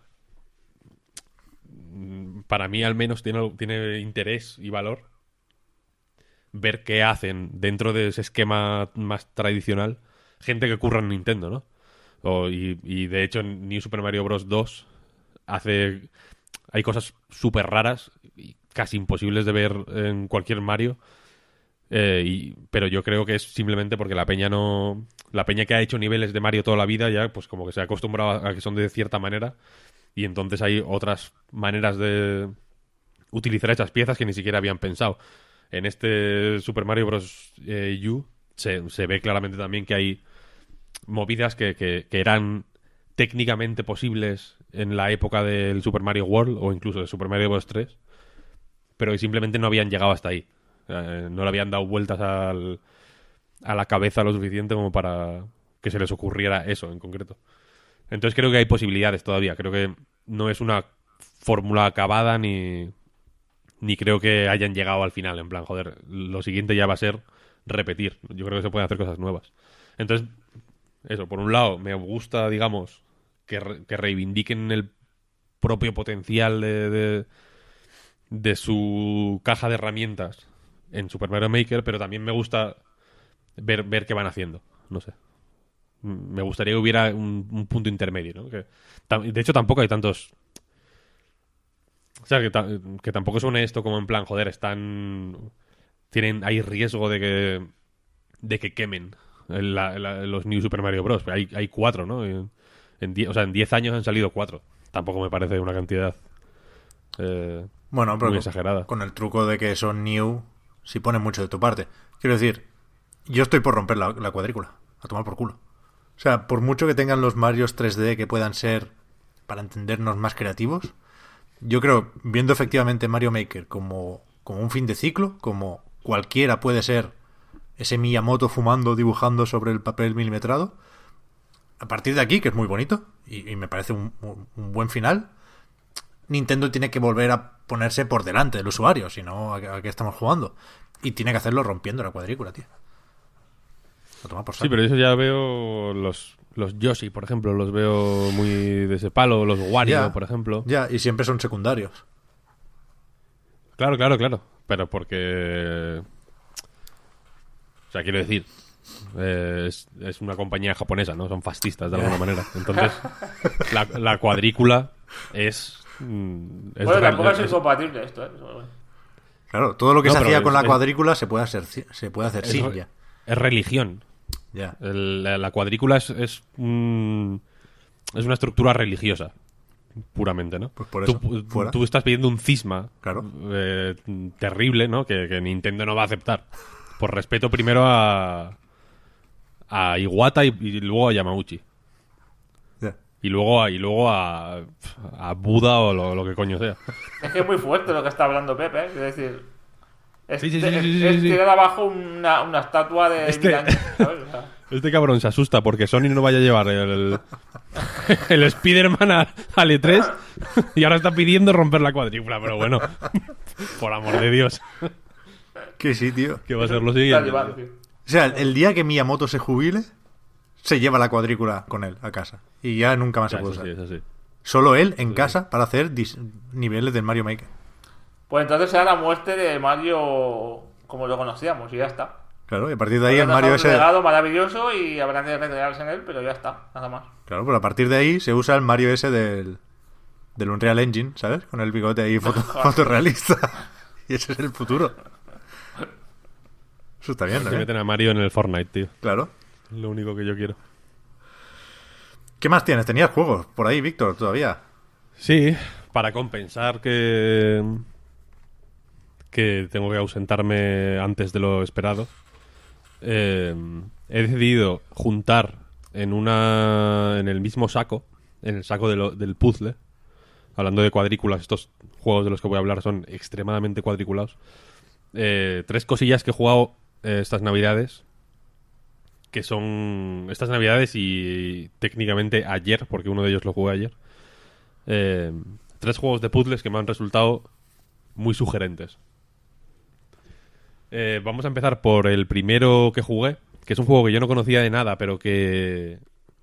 para mí al menos tiene, tiene interés y valor ver qué hacen dentro de ese esquema más tradicional gente que curra en Nintendo, ¿no? O, y, y de hecho en New Super Mario Bros. dos hace... hay cosas súper raras y casi imposibles de ver en cualquier Mario. Eh, y, pero yo creo que es simplemente porque la peña no... La peña que ha hecho niveles de Mario toda la vida ya pues como que se ha acostumbrado a que son de cierta manera y entonces hay otras maneras de utilizar esas piezas que ni siquiera habían pensado. En este Super Mario Bros. Eh, U se, se ve claramente también que hay movidas que, que, que eran técnicamente posibles en la época del Super Mario World o incluso de Super Mario Bros. tres, pero que simplemente no habían llegado hasta ahí. Eh, no le habían dado vueltas al, a la cabeza lo suficiente como para que se les ocurriera eso en concreto. Entonces creo que hay posibilidades todavía. Creo que no es una fórmula acabada ni, ni creo que hayan llegado al final. En plan, joder, lo siguiente ya va a ser repetir. Yo creo que se pueden hacer cosas nuevas. Entonces, eso, por un lado, me gusta, digamos, que, re, que reivindiquen el propio potencial de, de, de su caja de herramientas en Super Mario Maker, pero también me gusta ver, ver qué van haciendo. No sé. Me gustaría que hubiera un, un punto intermedio, ¿no? Que, de hecho, tampoco hay tantos... O sea, que, ta, que tampoco suene esto como en plan, joder, están... tienen Hay riesgo de que de que quemen la, la, los New Super Mario Bros. Hay, hay cuatro, ¿no? En, en die, o sea, en diez años han salido cuatro. Tampoco me parece una cantidad eh, bueno, pero muy con, exagerada. Con el truco de que son New, si ponen mucho de tu parte. Quiero decir, yo estoy por romper la, la cuadrícula. A tomar por culo. O sea, por mucho que tengan los Marios tres D que puedan ser, para entendernos, más creativos, yo creo, viendo efectivamente Mario Maker como, como un fin de ciclo, como cualquiera puede ser ese Miyamoto fumando, dibujando sobre el papel milimetrado, a partir de aquí, que es muy bonito, y, y me parece un, un, un buen final, Nintendo tiene que volver a ponerse por delante del usuario, si no, ¿a, a qué estamos jugando? Y tiene que hacerlo rompiendo la cuadrícula, tío. Por sí, pero eso ya veo los, los Yoshi, por ejemplo, los veo muy de ese palo, los Wario, ya, por ejemplo. Ya, y siempre son secundarios. Claro, claro, claro. Pero porque... O sea, quiero decir, eh, es, es una compañía japonesa, ¿no? Son fascistas de alguna manera. Entonces, la, la cuadrícula es... Mm, es bueno, real, tampoco es, es incompatible esto, ¿eh? Claro, todo lo que no, se hacía es, con la es, cuadrícula se puede hacer, se puede hacer es, sin ya. Es religión. Ya. El, la, la cuadrícula es es, un, es una estructura religiosa, puramente, ¿no? Pues por eso, tú, fuera. tú estás pidiendo un cisma claro. eh, terrible, ¿no? Que, que Nintendo no va a aceptar. Por respeto primero a a Iwata y, y luego a Yamauchi. Yeah. Y luego a, y luego a, a Buda o lo, lo que coño sea. Es que es muy fuerte lo que está hablando Pepe, ¿eh? Es decir, es, sí, sí, sí, es, sí, sí, es sí. tirar abajo una, una estatua de Este... mil años, ¿sabes? O sea... Este cabrón se asusta porque Sony no vaya a llevar el, el Spider-Man a, al E tres y ahora está pidiendo romper la cuadrícula, pero bueno, por amor de Dios. Que sí, tío. ¿Qué va a ser lo siguiente? Llevando, o sea, el día que Miyamoto se jubile, se lleva la cuadrícula con él a casa. Y ya nunca más Ya, se puede eso usar. sí, eso sí. Solo él en Sí. casa para hacer dis- niveles del Mario Maker. Pues entonces será la muerte de Mario como lo conocíamos y ya está. Claro, y a partir de ahí Habrá el Mario dejado ese... un legado maravilloso y habrá que recrearse en él, pero ya está, nada más. Claro, pero a partir de ahí se usa el Mario ese del, del Unreal Engine, ¿sabes? Con el bigote ahí foto, fotorrealista. Y ese es el futuro. Eso está bien, ¿no? Que meten a Mario en el Fortnite, tío. Claro. Es lo único que yo quiero. ¿Qué más tienes? ¿Tenías juegos por ahí, Víctor, todavía? Sí, para compensar que que tengo que ausentarme antes de lo esperado. Eh, he decidido juntar en una en el mismo saco, en el saco de lo, del puzzle, hablando de cuadrículas, estos juegos de los que voy a hablar son extremadamente cuadriculados, eh, tres cosillas que he jugado eh, estas navidades, que son estas navidades y técnicamente ayer, porque uno de ellos lo jugué ayer. Eh, tres juegos de puzzles que me han resultado muy sugerentes. Eh, vamos a empezar por el primero que jugué, que es un juego que yo no conocía de nada, pero que...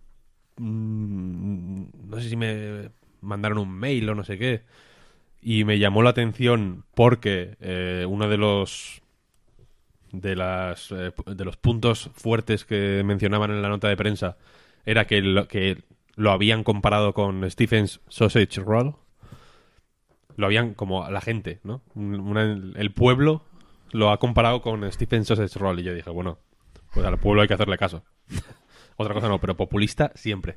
Mmm, no sé si me mandaron un mail o no sé qué, y me llamó la atención porque eh, uno de los de las eh, de los puntos fuertes que mencionaban en la nota de prensa era que lo, que lo habían comparado con Stephen's Sausage Roll. Lo habían, como la gente, ¿no? Una, el pueblo lo ha comparado con Stephen's Sausage Roll. Y yo dije, bueno, pues al pueblo hay que hacerle caso. Otra cosa no, pero populista siempre.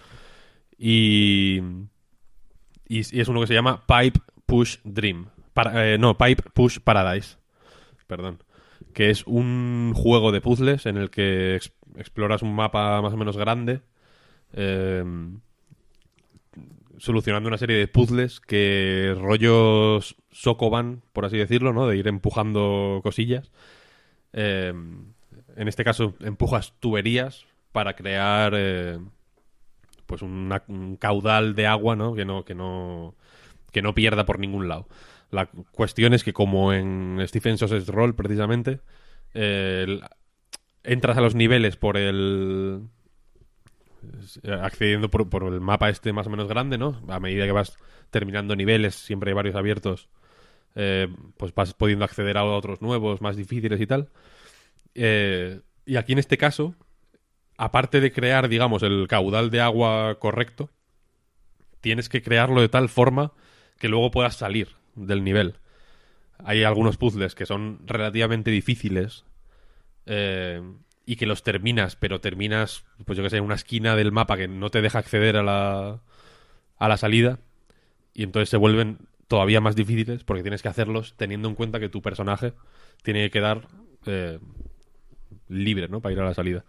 Y, y, y es uno que se llama Pipe Push Dream. Para, eh, no, Pipe Push Paradise. Perdón. Que es un juego de puzzles en el que ex- exploras un mapa más o menos grande, eh, solucionando una serie de puzzles que rollos Sokoban, por así decirlo, ¿no? De ir empujando cosillas. Eh, en este caso, empujas tuberías para crear eh, pues una- un caudal de agua, ¿no? Que no, que no, que no pierda por ningún lado. La cuestión es que, como en Stephen's Sausage Roll, precisamente, eh, el- entras a los niveles por el... accediendo por, por el mapa este más o menos grande, ¿no? A medida que vas terminando niveles, siempre hay varios abiertos, eh, pues vas pudiendo acceder a otros nuevos, más difíciles y tal. Eh, y aquí en este caso, aparte de crear, digamos, el caudal de agua correcto, tienes que crearlo de tal forma que luego puedas salir del nivel. Hay algunos puzzles que son relativamente difíciles eh, y que los terminas, pero terminas, pues yo que sé, en una esquina del mapa que no te deja acceder a la, a la salida, y entonces se vuelven todavía más difíciles porque tienes que hacerlos teniendo en cuenta que tu personaje tiene que quedar eh, libre, ¿no? Para ir a la salida.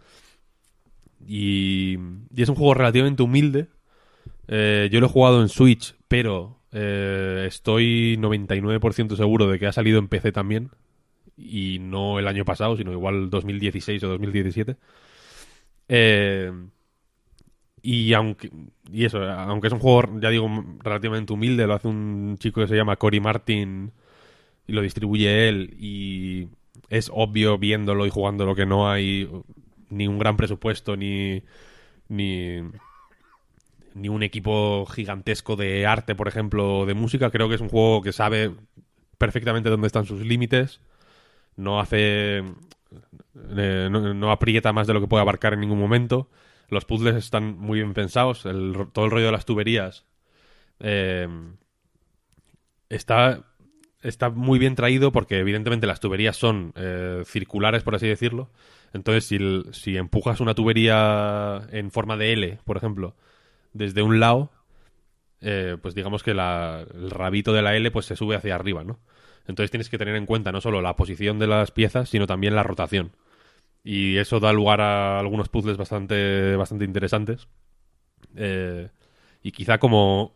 Y, y es un juego relativamente humilde. Eh, yo lo he jugado en Switch, pero eh, estoy noventa y nueve por ciento seguro de que ha salido en P C también. Y no el año pasado, sino igual dos mil dieciséis o dos mil diecisiete. Eh, y aunque y eso, aunque es un juego, ya digo, relativamente humilde, lo hace un chico que se llama Cory Martin y lo distribuye él. Y es obvio viéndolo y jugándolo que no hay ni un gran presupuesto ni ni ni un equipo gigantesco de arte, por ejemplo, o de música. Creo que es un juego que sabe perfectamente dónde están sus límites. No hace... Eh, no, no aprieta más de lo que puede abarcar en ningún momento. Los puzzles están muy bien pensados. El, todo el rollo de las tuberías eh, está, está muy bien traído porque evidentemente las tuberías son eh, circulares, por así decirlo. Entonces, si, el, si empujas una tubería en forma de L, por ejemplo, desde un lado, eh, pues digamos que la, el rabito de la L pues se sube hacia arriba, ¿no? Entonces tienes que tener en cuenta no solo la posición de las piezas, sino también la rotación. Y eso da lugar a algunos puzzles bastante, bastante interesantes. Eh, y quizá como,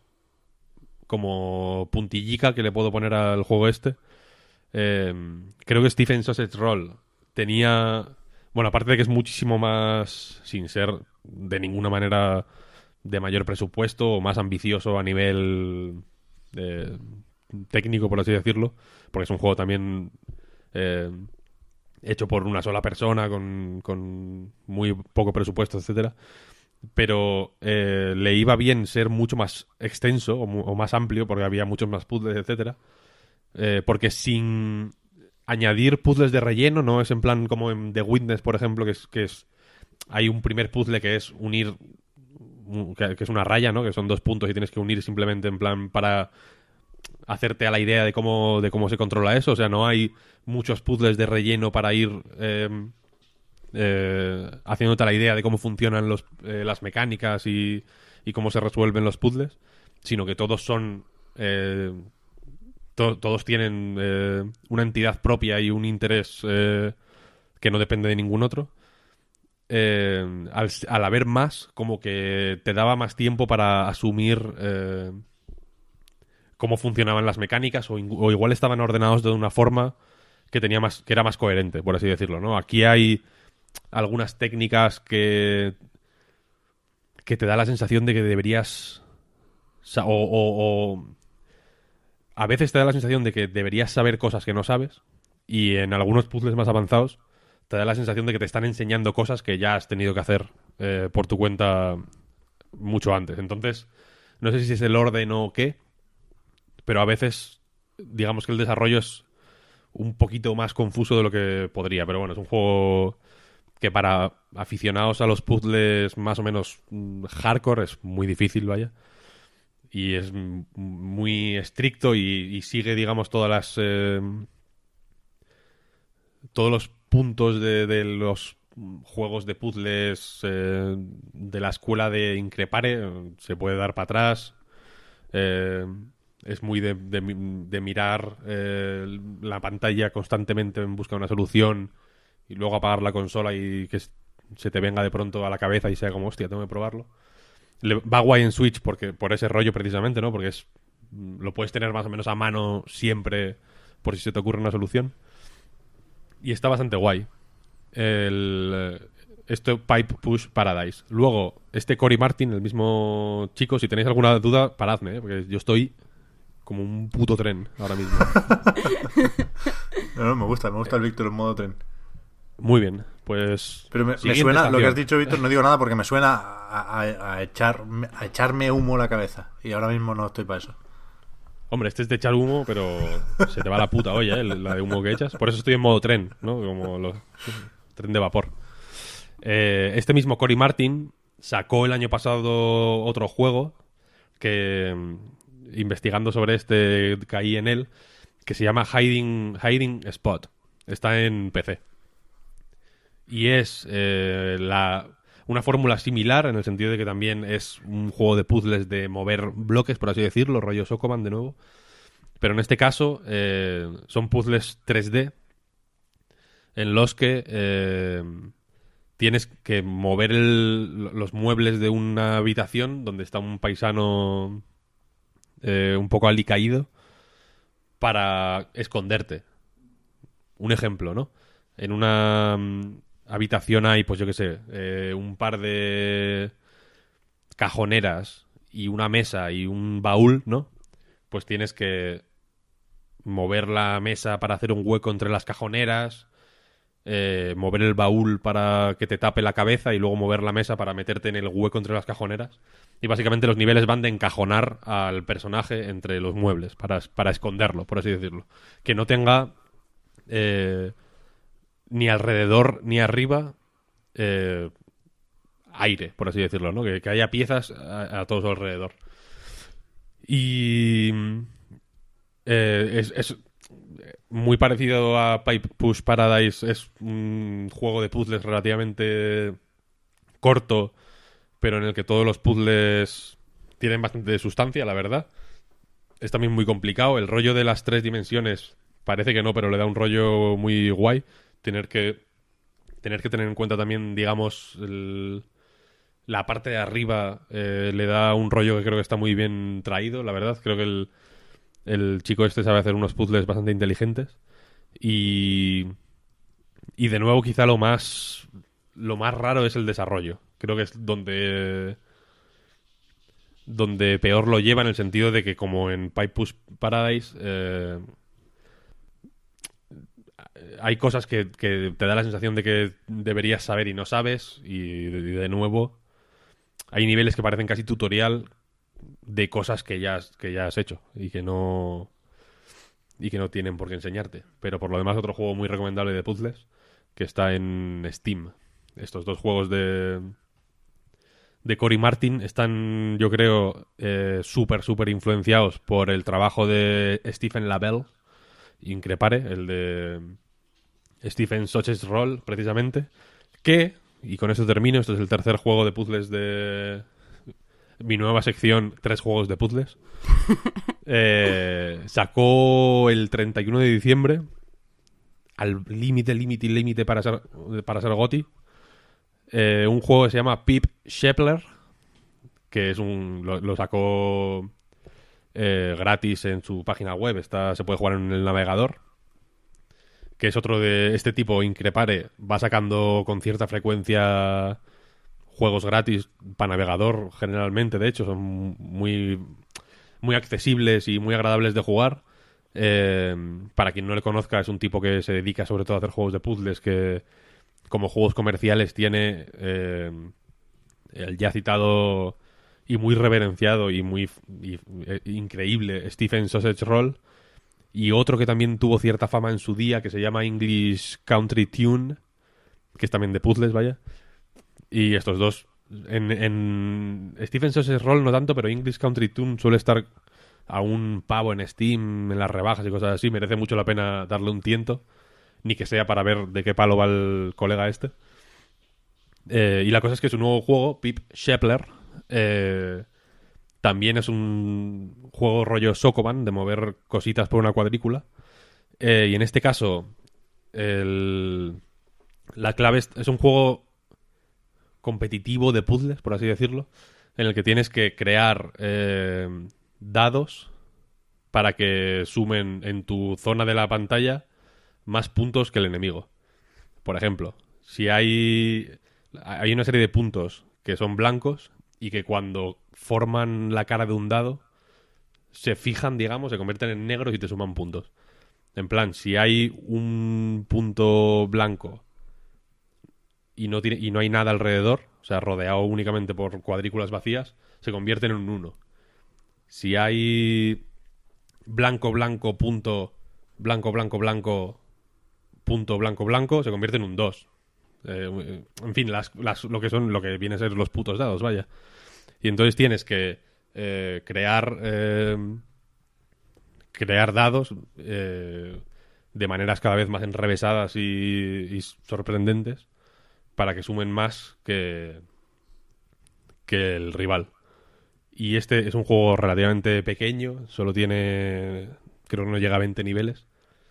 como puntillica que le puedo poner al juego este, eh, creo que Stephen's Sausage Roll tenía... Bueno, aparte de que es muchísimo más, sin ser de ninguna manera de mayor presupuesto o más ambicioso a nivel eh, técnico, por así decirlo, porque es un juego también eh, hecho por una sola persona con, con muy poco presupuesto, etcétera, pero eh, le iba bien ser mucho más extenso o, mu- o más amplio porque había muchos más puzzles, etcétera, eh, porque sin añadir puzzles de relleno, no es en plan como en The Witness, por ejemplo, que es, que es hay un primer puzzle que es unir, que, que es una raya, ¿no? Que son dos puntos y tienes que unir simplemente en plan para hacerte a la idea de cómo, de cómo se controla eso. O sea, no hay muchos puzzles de relleno para ir eh, eh, haciéndote a la idea de cómo funcionan los, eh, las mecánicas y, y cómo se resuelven los puzzles, sino que todos son... Eh, to- todos tienen eh, una entidad propia y un interés eh, que no depende de ningún otro. Eh, al, al haber más, como que te daba más tiempo para asumir eh, cómo funcionaban las mecánicas o, in- o igual estaban ordenados de una forma que tenía más, que era más coherente, por así decirlo, ¿no? Aquí hay algunas técnicas que que te da la sensación de que deberías sa- o, o- o a veces te da la sensación de que deberías saber cosas que no sabes, y en algunos puzzles más avanzados te da la sensación de que te están enseñando cosas que ya has tenido que hacer eh, por tu cuenta mucho antes. Entonces, no sé si es el orden o qué, pero a veces digamos que el desarrollo es un poquito más confuso de lo que podría. Pero bueno, es un juego que para aficionados a los puzzles más o menos mm, hardcore es muy difícil, vaya. Y es m- muy estricto y, y sigue, digamos, todas las... Eh, todos los puntos de, de los juegos de puzzles eh, de la escuela de Increpare. eh, Se puede dar para atrás. Eh, es muy de, de, de mirar eh, la pantalla constantemente en busca de una solución y luego apagar la consola y que s- se te venga de pronto a la cabeza y sea como, hostia, tengo que probarlo. Le, va guay en Switch porque por ese rollo precisamente, ¿no? Porque es lo puedes tener más o menos a mano siempre por si se te ocurre una solución. Y está bastante guay. El, eh, esto Pipe Push Paradise. Luego, este Cory Martin, el mismo chico, si tenéis alguna duda, paradme, ¿eh? Porque yo estoy como un puto tren ahora mismo. No, no, me gusta, me gusta el Víctor en modo tren. Muy bien, pues... Pero me, me siguiente suena, lo que has estación. dicho, Víctor, no digo nada porque me suena a, a, a echar, a echarme humo a la cabeza. Y ahora mismo no estoy para eso. Hombre, este es de echar humo, pero se te va la puta olla, ¿eh? La de humo que echas. Por eso estoy en modo tren, ¿no? Como los... tren de vapor. Eh, este mismo Cory Martin sacó el año pasado otro juego que, mm, investigando sobre este, caí en él, que se llama Hiding, Hiding Spot. Está en P C. Y es eh, la, una fórmula similar en el sentido de que también es un juego de puzzles de mover bloques, por así decirlo, rollo Sokoban de nuevo. Pero en este caso eh, son puzzles tres D en los que eh, tienes que mover el- los muebles de una habitación donde está un paisano eh, un poco alicaído para esconderte. Un ejemplo, ¿no? En una mm, habitación hay, pues yo qué sé, eh, un par de cajoneras y una mesa y un baúl, ¿no? Pues tienes que mover la mesa para hacer un hueco entre las cajoneras, eh, mover el baúl para que te tape la cabeza y luego mover la mesa para meterte en el hueco entre las cajoneras. Y básicamente los niveles van de encajonar al personaje entre los muebles para, para esconderlo, por así decirlo. Que no tenga eh, ni alrededor ni arriba eh, aire, por así decirlo, ¿no? Que, que haya piezas a, a todo su alrededor. Y eh, es, es muy parecido a Pipe Push Paradise. Es un juego de puzzles relativamente corto, pero en el que todos los puzzles tienen bastante sustancia, la verdad. Es también muy complicado. El rollo de las tres dimensiones parece que no, pero le da un rollo muy guay. Tener que tener que tener en cuenta también, digamos, el- la parte de arriba eh, le da un rollo que creo que está muy bien traído, la verdad. Creo que el, el chico este sabe hacer unos puzzles bastante inteligentes. Y, y de nuevo, quizá lo más lo más raro es el desarrollo. Creo que es donde donde peor lo lleva, en el sentido de que, como en Pipe Push Paradise, eh, hay cosas que, que te da la sensación de que deberías saber y no sabes. Y de, de nuevo, hay niveles que parecen casi tutorial de cosas que ya, has- que ya has hecho y que no y que no tienen por qué enseñarte. Pero por lo demás, otro juego muy recomendable de puzzles que está en Steam. Estos dos juegos de de Cory Martin están, yo creo, eh, súper, súper influenciados por el trabajo de Stephen Labelle, Increpare, el de Stephen Soches Roll, precisamente, que, y con eso termino, esto es el tercer juego de puzzles de mi nueva sección, tres juegos de puzzles, eh, sacó el treinta y uno de diciembre, al límite, límite, límite para ser, para ser GOTY, eh, un juego que se llama Pip Shepler, que es un lo, lo sacó eh, gratis en su página web. Está, se puede jugar en el navegador, que es otro de este tipo. Increpare va sacando con cierta frecuencia juegos gratis para navegador, generalmente. De hecho, son muy muy accesibles y muy agradables de jugar. Eh, para quien no le conozca, es un tipo que se dedica sobre todo a hacer juegos de puzzles, que como juegos comerciales tiene eh, el ya citado y muy reverenciado y muy y, eh, increíble Stephen Sausage Roll, y otro que también tuvo cierta fama en su día, que se llama English Country Tune, que es también de puzzles, vaya. Y estos dos, en, en Stephen Sausage Roll no tanto, pero English Country Tune suele estar a un pavo en Steam, en las rebajas y cosas así. Merece mucho la pena darle un tiento, ni que sea para ver de qué palo va el colega este. Eh, y la cosa es que su nuevo juego, Pip Shepler, eh, también es un juego rollo Sokoban, de mover cositas por una cuadrícula. Eh, y en este caso, el, la clave es, es un juego competitivo de puzzles, por así decirlo, en el que tienes que crear eh, dados para que sumen en tu zona de la pantalla más puntos que el enemigo. Por ejemplo, si hay, hay una serie de puntos que son blancos y que cuando forman la cara de un dado se fijan, digamos, se convierten en negros y te suman puntos. En plan, si hay un punto blanco y no tiene, y no hay nada alrededor, o sea, rodeado únicamente por cuadrículas vacías, se convierten en un uno. Si hay blanco, blanco, punto, blanco, blanco, blanco, punto, blanco, blanco, se convierte en un dos. Eh, en fin, las, las, lo que son, lo que viene a ser los putos dados, vaya. Y entonces tienes que eh, crear eh, crear dados eh, de maneras cada vez más enrevesadas y, y sorprendentes para que sumen más que que el rival. Y este es un juego relativamente pequeño, solo tiene, creo que no llega a veinte niveles,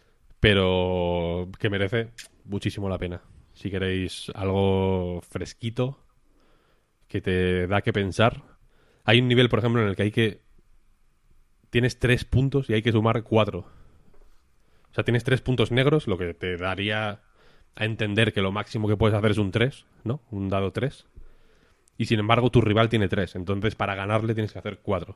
pero que merece muchísimo la pena. Si queréis algo fresquito, que te da que pensar. Hay un nivel, por ejemplo, en el que hay que... Tienes tres puntos y hay que sumar cuatro. O sea, tienes tres puntos negros, lo que te daría a entender que lo máximo que puedes hacer es un tres, ¿no? Un dado tres. Y sin embargo, tu rival tiene tres. Entonces, para ganarle tienes que hacer cuatro.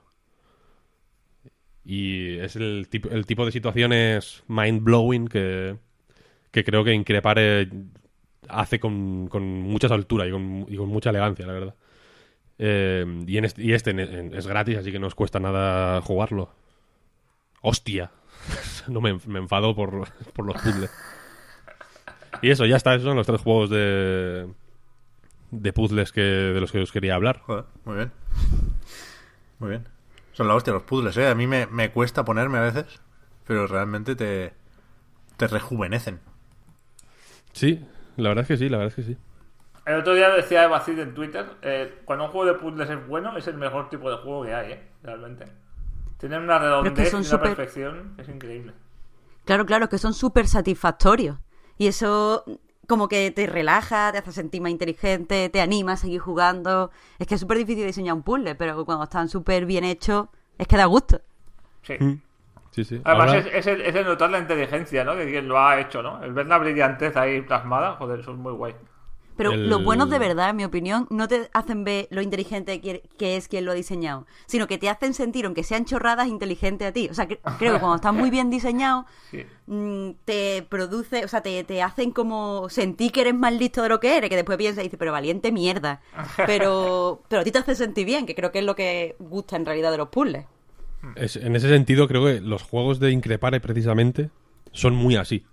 Y es el tipo, el tipo de situaciones mind-blowing que, que creo que Increpare hace con, con mucha soltura y con, y con mucha elegancia, la verdad. Eh, y, en este, y este es gratis, así que no os cuesta nada jugarlo. ¡Hostia! No me, me enfado por, por los puzzles. Y eso, ya está. Esos son los tres juegos de, de puzzles que, de los que os quería hablar. Joder, muy bien. Muy bien. Son la hostia los puzzles, ¿eh? A mí me, me cuesta ponerme a veces, pero realmente te, te rejuvenecen. Sí, la verdad es que sí, la verdad es que sí. El otro día decía Bacid en Twitter, eh, cuando un juego de puzzles es bueno, es el mejor tipo de juego que hay, ¿eh? Realmente. Tienen una redondez y una super... perfección que es increíble. Claro, claro, que son súper satisfactorios. Y eso como que te relaja, te hace sentir más inteligente, te anima a seguir jugando. Es que es súper difícil diseñar un puzzle, pero cuando están súper bien hechos, es que da gusto. Sí. Mm. Sí, sí. Además Ahora... es, es, el, es el notar la inteligencia, ¿no? De quien lo ha hecho, ¿no? El ver la brillantez ahí plasmada, joder, eso es muy guay. Pero El... los buenos de verdad, en mi opinión, no te hacen ver lo inteligente que, que es quien lo ha diseñado, sino que te hacen sentir, aunque sean chorradas, inteligente a ti. O sea, que, creo que cuando están muy bien diseñados, Sí. mmm, te produce, o sea, te, te hacen como sentir que eres más listo de lo que eres, que después piensas y dices, pero valiente mierda. Pero, pero a ti te hace sentir bien, que creo que es lo que gusta en realidad de los puzzles. Es, en ese sentido, creo que los juegos de Increpare, precisamente, son muy así.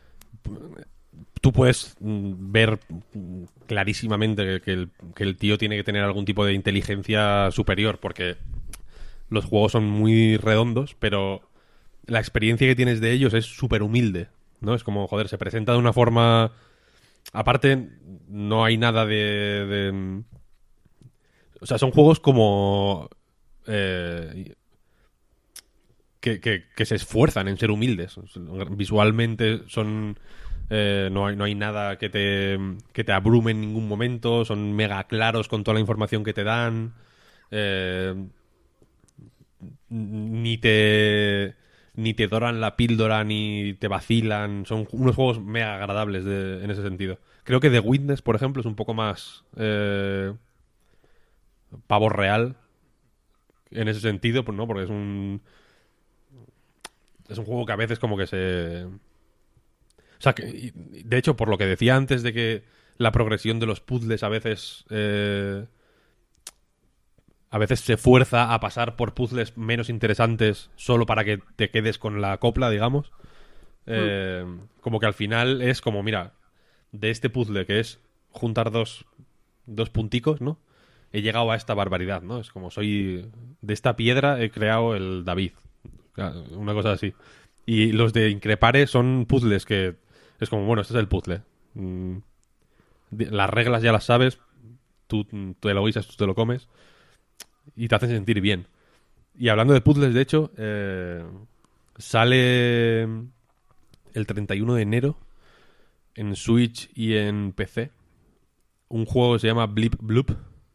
Tú puedes ver clarísimamente que el, que el tío tiene que tener algún tipo de inteligencia superior, porque los juegos son muy redondos, pero la experiencia que tienes de ellos es súper humilde, ¿no? Es como, joder, se presenta de una forma... Aparte, no hay nada de... de... O sea, son juegos como... Eh... Que, que, que se esfuerzan en ser humildes. Visualmente son... Eh, no, hay, no hay nada que te, que te abrume en ningún momento. Son mega claros con toda la información que te dan. Eh, ni te ni te doran la píldora ni te vacilan. Son unos juegos mega agradables de, en ese sentido. Creo que The Witness, por ejemplo, es un poco más eh, pavo real en ese sentido, pues no, porque es un es un juego que a veces como que se... O sea, que, de hecho, por lo que decía antes de que la progresión de los puzzles a veces... Eh, a veces se fuerza a pasar por puzzles menos interesantes solo para que te quedes con la copla, digamos. Eh, mm. Como que al final es como, mira, de este puzzle que es juntar dos, dos punticos, ¿no? He llegado a esta barbaridad, ¿no? Es como soy... De esta piedra he creado el David. Una cosa así. Y los de Increpare son puzzles que... Es como, bueno, este es el puzzle. Mm, las reglas ya las sabes. Tú, tú te lo guisas, tú te lo comes. Y te hacen sentir bien. Y hablando de puzzles, de hecho, eh, sale el treinta y uno de enero en Switch y en P C un juego que se llama Blip Bloop.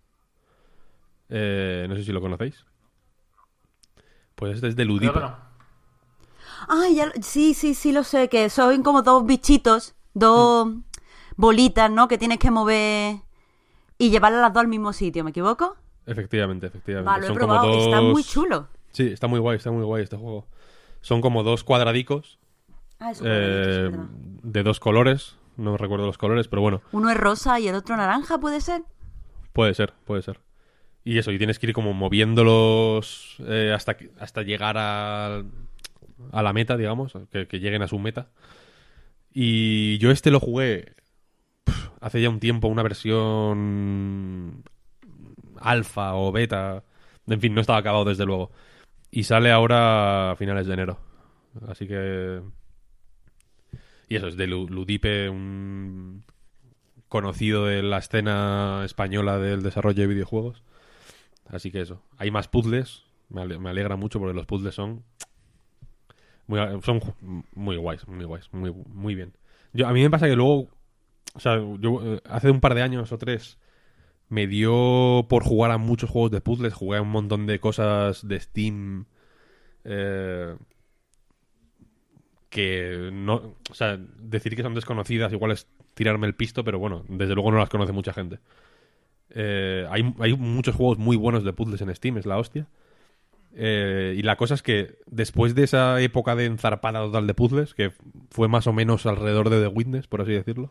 Eh, no sé si lo conocéis. Pues este es de Ludipe. Creo que no. Ay, ya, sí, sí, sí lo sé, que son como dos bichitos, dos mm. bolitas, ¿no? Que tienes que mover y llevarlas las dos al mismo sitio, ¿me equivoco? Efectivamente, efectivamente. Vale, lo he son probado, como dos... está muy chulo. Sí, está muy guay, está muy guay este juego. Son como dos cuadradicos Ah, eso eh, es de dos colores. No recuerdo los colores, pero bueno. Uno es rosa y el otro naranja, ¿puede ser? Puede ser, puede ser. Y eso, y tienes que ir como moviéndolos eh, hasta, que- hasta llegar a, a la meta, digamos, que, que lleguen a su meta. Y yo este lo jugué pf, hace ya un tiempo, una versión alfa o beta. En fin, no estaba acabado desde luego. Y sale ahora a finales de enero. Así que... Y eso, es de Lu- Ludipe, un conocido de la escena española del desarrollo de videojuegos. Así que eso. Hay más puzzles. Me ale- me alegra mucho porque los puzzles son... Muy, son ju- muy guays, muy guays, muy, muy bien. Yo, a mí me pasa que luego... O sea, yo eh, hace un par de años o tres me dio por jugar a muchos juegos de puzzles. Jugué a un montón de cosas de Steam... Eh, que no... O sea, decir que son desconocidas igual es tirarme el pisto, pero bueno, desde luego no las conoce mucha gente. Eh, hay, hay muchos juegos muy buenos de puzzles en Steam, es la hostia. Eh, y la cosa es que después de esa época de enzarpada total de puzzles, que fue más o menos alrededor de The Witness, por así decirlo,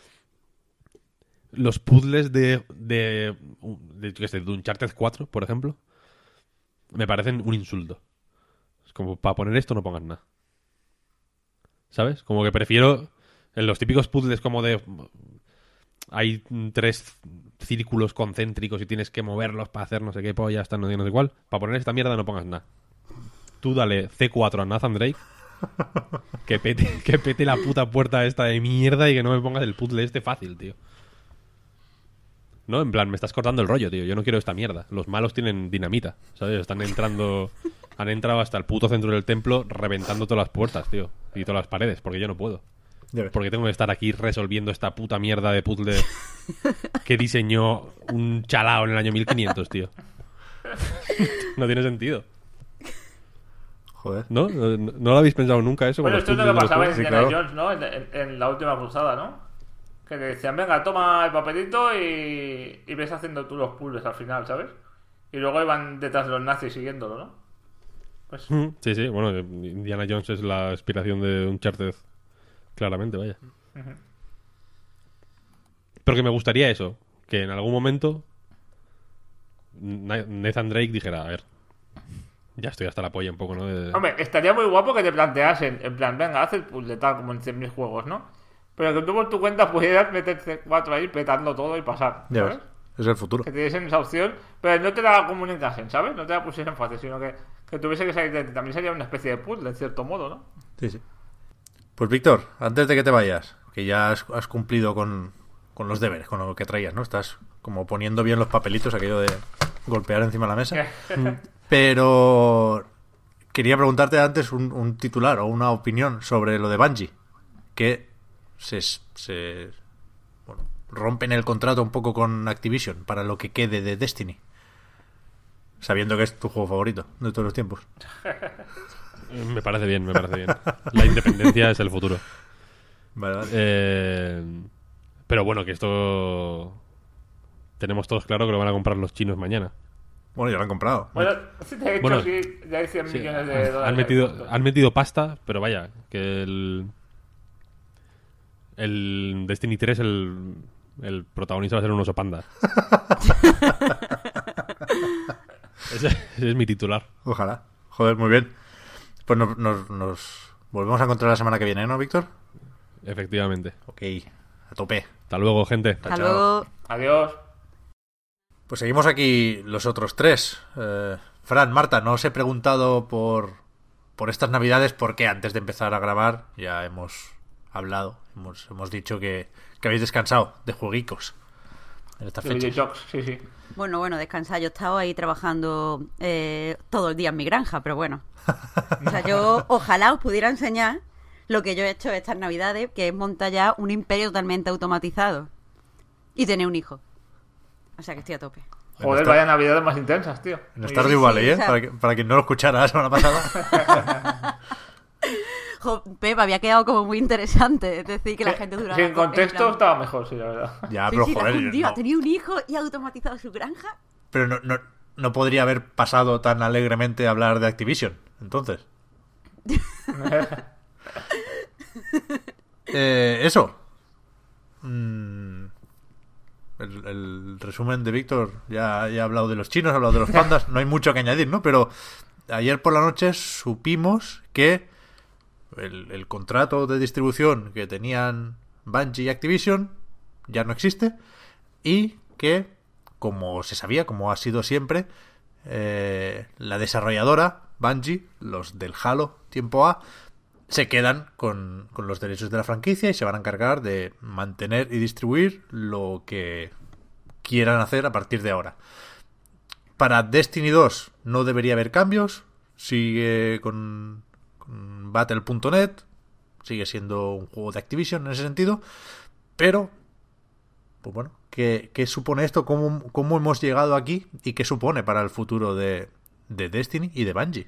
los puzzles de de, de, yo qué sé, de Uncharted cuatro, por ejemplo, me parecen un insulto. Es como, para poner esto no pongas nada. ¿Sabes? Como que prefiero en los típicos puzzles como de... Hay tres círculos concéntricos y tienes que moverlos para hacer no sé qué polla, hasta no sé no sé cuál. Para poner esta mierda no pongas nada. Tú dale C cuatro a Nathan Drake. Que pete, que pete la puta puerta esta de mierda y que no me pongas el puzzle este fácil, tío. No, en plan, me estás cortando el rollo, tío. Yo no quiero esta mierda. Los malos tienen dinamita, ¿sabes? Están entrando... Han entrado hasta el puto centro del templo reventando todas las puertas, tío. Y todas las paredes, porque yo no puedo. Ya ves. Porque tengo que estar aquí resolviendo esta puta mierda de puzzle que diseñó un chalao en el año mil quinientos, tío. No tiene sentido. Joder. ¿No? ¿No, no lo habéis pensado nunca eso? Bueno, con los esto es lo que puzzles de los pasaba en juegos? Sí, Indiana claro. Jones, ¿no? En, en- en la última cruzada, ¿no? Que te decían, venga, toma el papelito y, y ves haciendo tú los puzzles al final, ¿sabes? Y luego iban detrás de los nazis siguiéndolo, ¿no? Pues Mm, Sí, sí, bueno, Indiana Jones es la inspiración de Uncharted, claramente, vaya. Pero que me gustaría eso, que en algún momento Na- Nathan Drake dijera, a ver, ya estoy hasta la polla un poco, ¿no? De- hombre, estaría muy guapo que te planteasen, en plan, venga, haz el puzzle tal como en cien mil juegos, ¿no? Pero que tú por tu cuenta pudieras meterte cuatro ahí, petando todo y pasar, Ya ¿sabes? ves. Es el futuro. Que te diesen esa opción, pero no te la comunicasen, ¿sabes? No te la pusiesen fácil, sino que, que tuviese que salir de ti. También sería una especie de puzzle, en cierto modo, ¿no? Sí, sí. Pues Víctor, antes de que te vayas, que ya has, has cumplido con, con los deberes, con lo que traías, ¿no? Estás como poniendo bien los papelitos, aquello de golpear encima de la mesa. Pero quería preguntarte antes un, un titular o una opinión sobre lo de Bungie, que se, se bueno, rompen el contrato un poco con Activision para lo que quede de Destiny, sabiendo que es tu juego favorito de todos los tiempos. Me parece bien, me parece bien. La independencia es el futuro. Vale, vale. Eh, pero bueno, que esto... Tenemos todos claro que lo van a comprar los chinos mañana. Bueno, ya lo han comprado. Bueno, si te he hecho Bueno, sí, ya hay cien Sí, millones de han, dólares. han metido, han metido pasta, pero vaya, que el... El Destiny tres, el, el protagonista va a ser un oso panda. Ese, ese es mi titular. Ojalá. Joder, muy bien. Pues nos, nos, nos volvemos a encontrar la semana que viene, ¿no, Víctor? Efectivamente. Ok, a tope. Hasta luego, gente. Hasta Chao. luego. Adiós. Pues seguimos aquí los otros tres. Eh, Fran, Marta, no os he preguntado por, por estas navidades porque antes de empezar a grabar ya hemos hablado, hemos, hemos dicho que, que habéis descansado de jueguicos en estas De fechas. videojuegos, sí, sí. Bueno, bueno, descansar. Yo he estado ahí trabajando eh, todo el día en mi granja, pero bueno. O sea, yo ojalá os pudiera enseñar lo que yo he hecho estas navidades, que es montar ya un imperio totalmente automatizado. Y tener un hijo. O sea que estoy a tope. Joder, Star- vaya navidades más intensas, tío. En Muy Stardew bien. Valley, sí, ¿eh? o sea- Para, que- para quien no lo escuchara la semana pasada. Jo, Pep, había quedado como muy interesante. Es decir, que la gente duraba... Sin contexto estaba mejor, sí, la verdad. Ya, Sí, pero sí, la joder, fundió, no, ha tenido un hijo y ha automatizado su granja. pero no, no, no podría haber pasado tan alegremente a hablar de Activision, entonces. Eh, eso. Mm, el, el resumen de Víctor ya, ya ha hablado de los chinos, ha hablado de los pandas. No hay mucho que añadir, ¿no? Pero ayer por la noche supimos que el, el contrato de distribución que tenían Bungie y Activision ya no existe y que, como se sabía, como ha sido siempre, eh, la desarrolladora Bungie, los del Halo tiempo A, se quedan con, con los derechos de la franquicia y se van a encargar de mantener y distribuir lo que quieran hacer a partir de ahora. Para Destiny dos no debería haber cambios, sigue con, con Battle punto net, sigue siendo un juego de Activision en ese sentido, pero, pues bueno, ¿qué, qué supone esto? ¿Cómo, ¿Cómo hemos llegado aquí? ¿Y qué supone para el futuro de, de Destiny y de Bungie?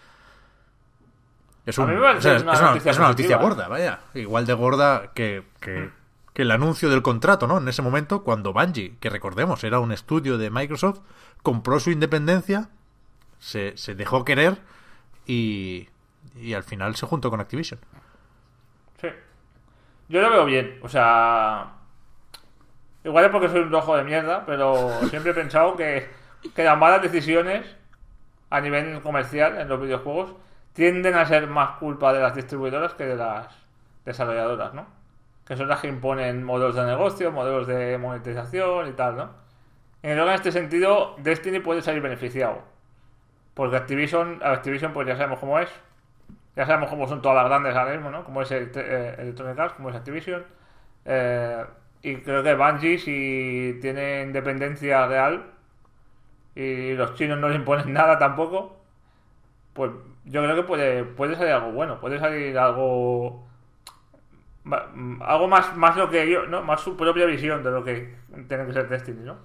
Es, A un- mí me parece o sea, es una una, noticia es una noticia positiva, gorda, vaya. Igual de gorda que, que, que el anuncio del contrato, ¿no? En ese momento, cuando Bungie, que recordemos, era un estudio de Microsoft, compró su independencia, se, se dejó querer y, y al final se juntó con Activision. Sí. Yo lo veo bien, o sea... Igual es porque soy un rojo de mierda, pero siempre he pensado que, que las malas decisiones a nivel comercial en los videojuegos tienden a ser más culpa de las distribuidoras que de las desarrolladoras, ¿no? Que son las que imponen modelos de negocio, modelos de monetización y tal, ¿no? Y creo que en este sentido Destiny puede salir beneficiado. Porque Activision, Activision pues ya sabemos cómo es. Ya sabemos cómo son todas las grandes ahora mismo, ¿no? Como es el, eh, Electronic Arts, como es Activision. Eh, y creo que Bungie, si tiene independencia real y los chinos no le imponen nada tampoco, pues yo creo que puede, puede salir algo bueno, puede salir algo ma- algo más, más lo que yo, ¿no? Más su propia visión de lo que tiene que ser Destiny, ¿no?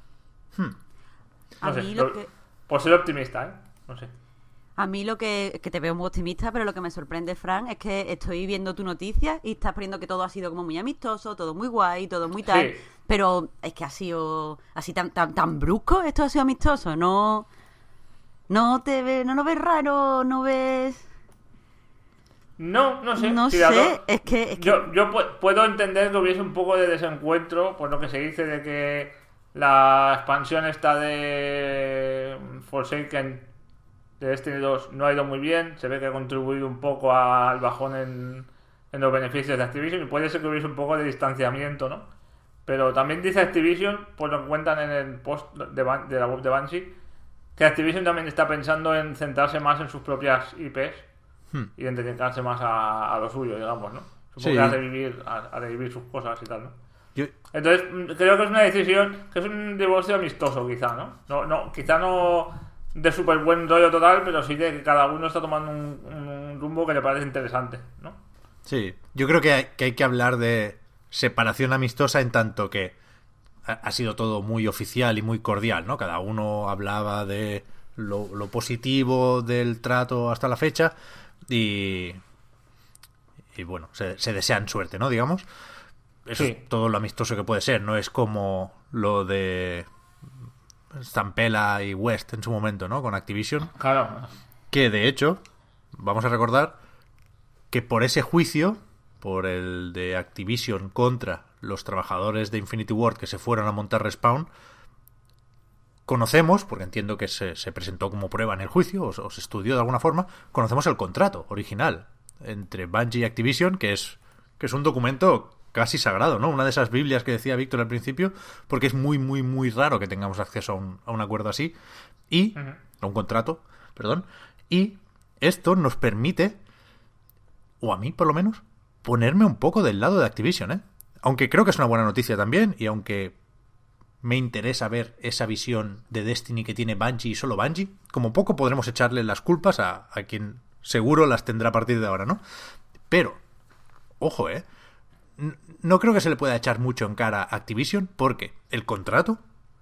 A No sé, mí lo lo- que... por ser optimista, ¿eh? No sé. A mí lo que, que te veo muy optimista, pero lo que me sorprende, Fran, es que estoy viendo tu noticia y estás poniendo que todo ha sido como muy amistoso, todo muy guay, todo muy tal, Sí. pero es que ha sido así tan tan tan brusco, esto ha sido amistoso, no no te ve, no lo ves raro, no ves, No, no sé. no Si sé, la do- es que, es que Yo, yo pu- puedo entender que hubiese un poco de desencuentro por lo que se dice de que la expansión esta de Forsaken de Destiny dos no ha ido muy bien, se ve que ha contribuido un poco al bajón en, en los beneficios de Activision y puede ser que hubiese un poco de distanciamiento, ¿no? Pero también dice Activision, por lo que cuentan en el post de, Ban- de la web de Bungie, que Activision también está pensando en centrarse más en sus propias I Pes y en dedicarse más a, a lo suyo, digamos, ¿no? Supongo Sí. que a revivir, a, a revivir sus cosas y tal, ¿no? Yo, Entonces, mm, creo que es una decisión, que es un divorcio amistoso, quizá, ¿no? No, no quizá no de súper buen rollo total, pero sí de que cada uno está tomando un, un rumbo que le parece interesante, ¿no? sí, yo creo que hay, que hay que hablar de separación amistosa en tanto que ha, ha sido todo muy oficial y muy cordial, ¿no? Cada uno hablaba de lo, lo positivo del trato hasta la fecha y, y bueno, se, se desean suerte, ¿no? Digamos. Eso Sí. es todo lo amistoso que puede ser, no es como lo de Zampella y West en su momento, ¿no? Con Activision. Claro. Que de hecho, vamos a recordar que por ese juicio, por el de Activision contra los trabajadores de Infinity Ward que se fueron a montar Respawn, conocemos, porque entiendo que se, se presentó como prueba en el juicio, o, o se estudió de alguna forma, conocemos el contrato original entre Bungie y Activision, que es, que es un documento casi sagrado, ¿no? Una de esas Biblias que decía Víctor al principio, porque es muy, muy, muy raro que tengamos acceso a un, a un acuerdo así, y Ujú. a un contrato, perdón, y esto nos permite, o a mí por lo menos, ponerme un poco del lado de Activision, ¿eh? Aunque creo que es una buena noticia también, y aunque me interesa ver esa visión de Destiny que tiene Bungie y solo Bungie, como poco podremos echarle las culpas a, a quien seguro las tendrá a partir de ahora, ¿no? Pero, ojo, ¿eh? No creo que se le pueda echar mucho en cara a Activision, porque el contrato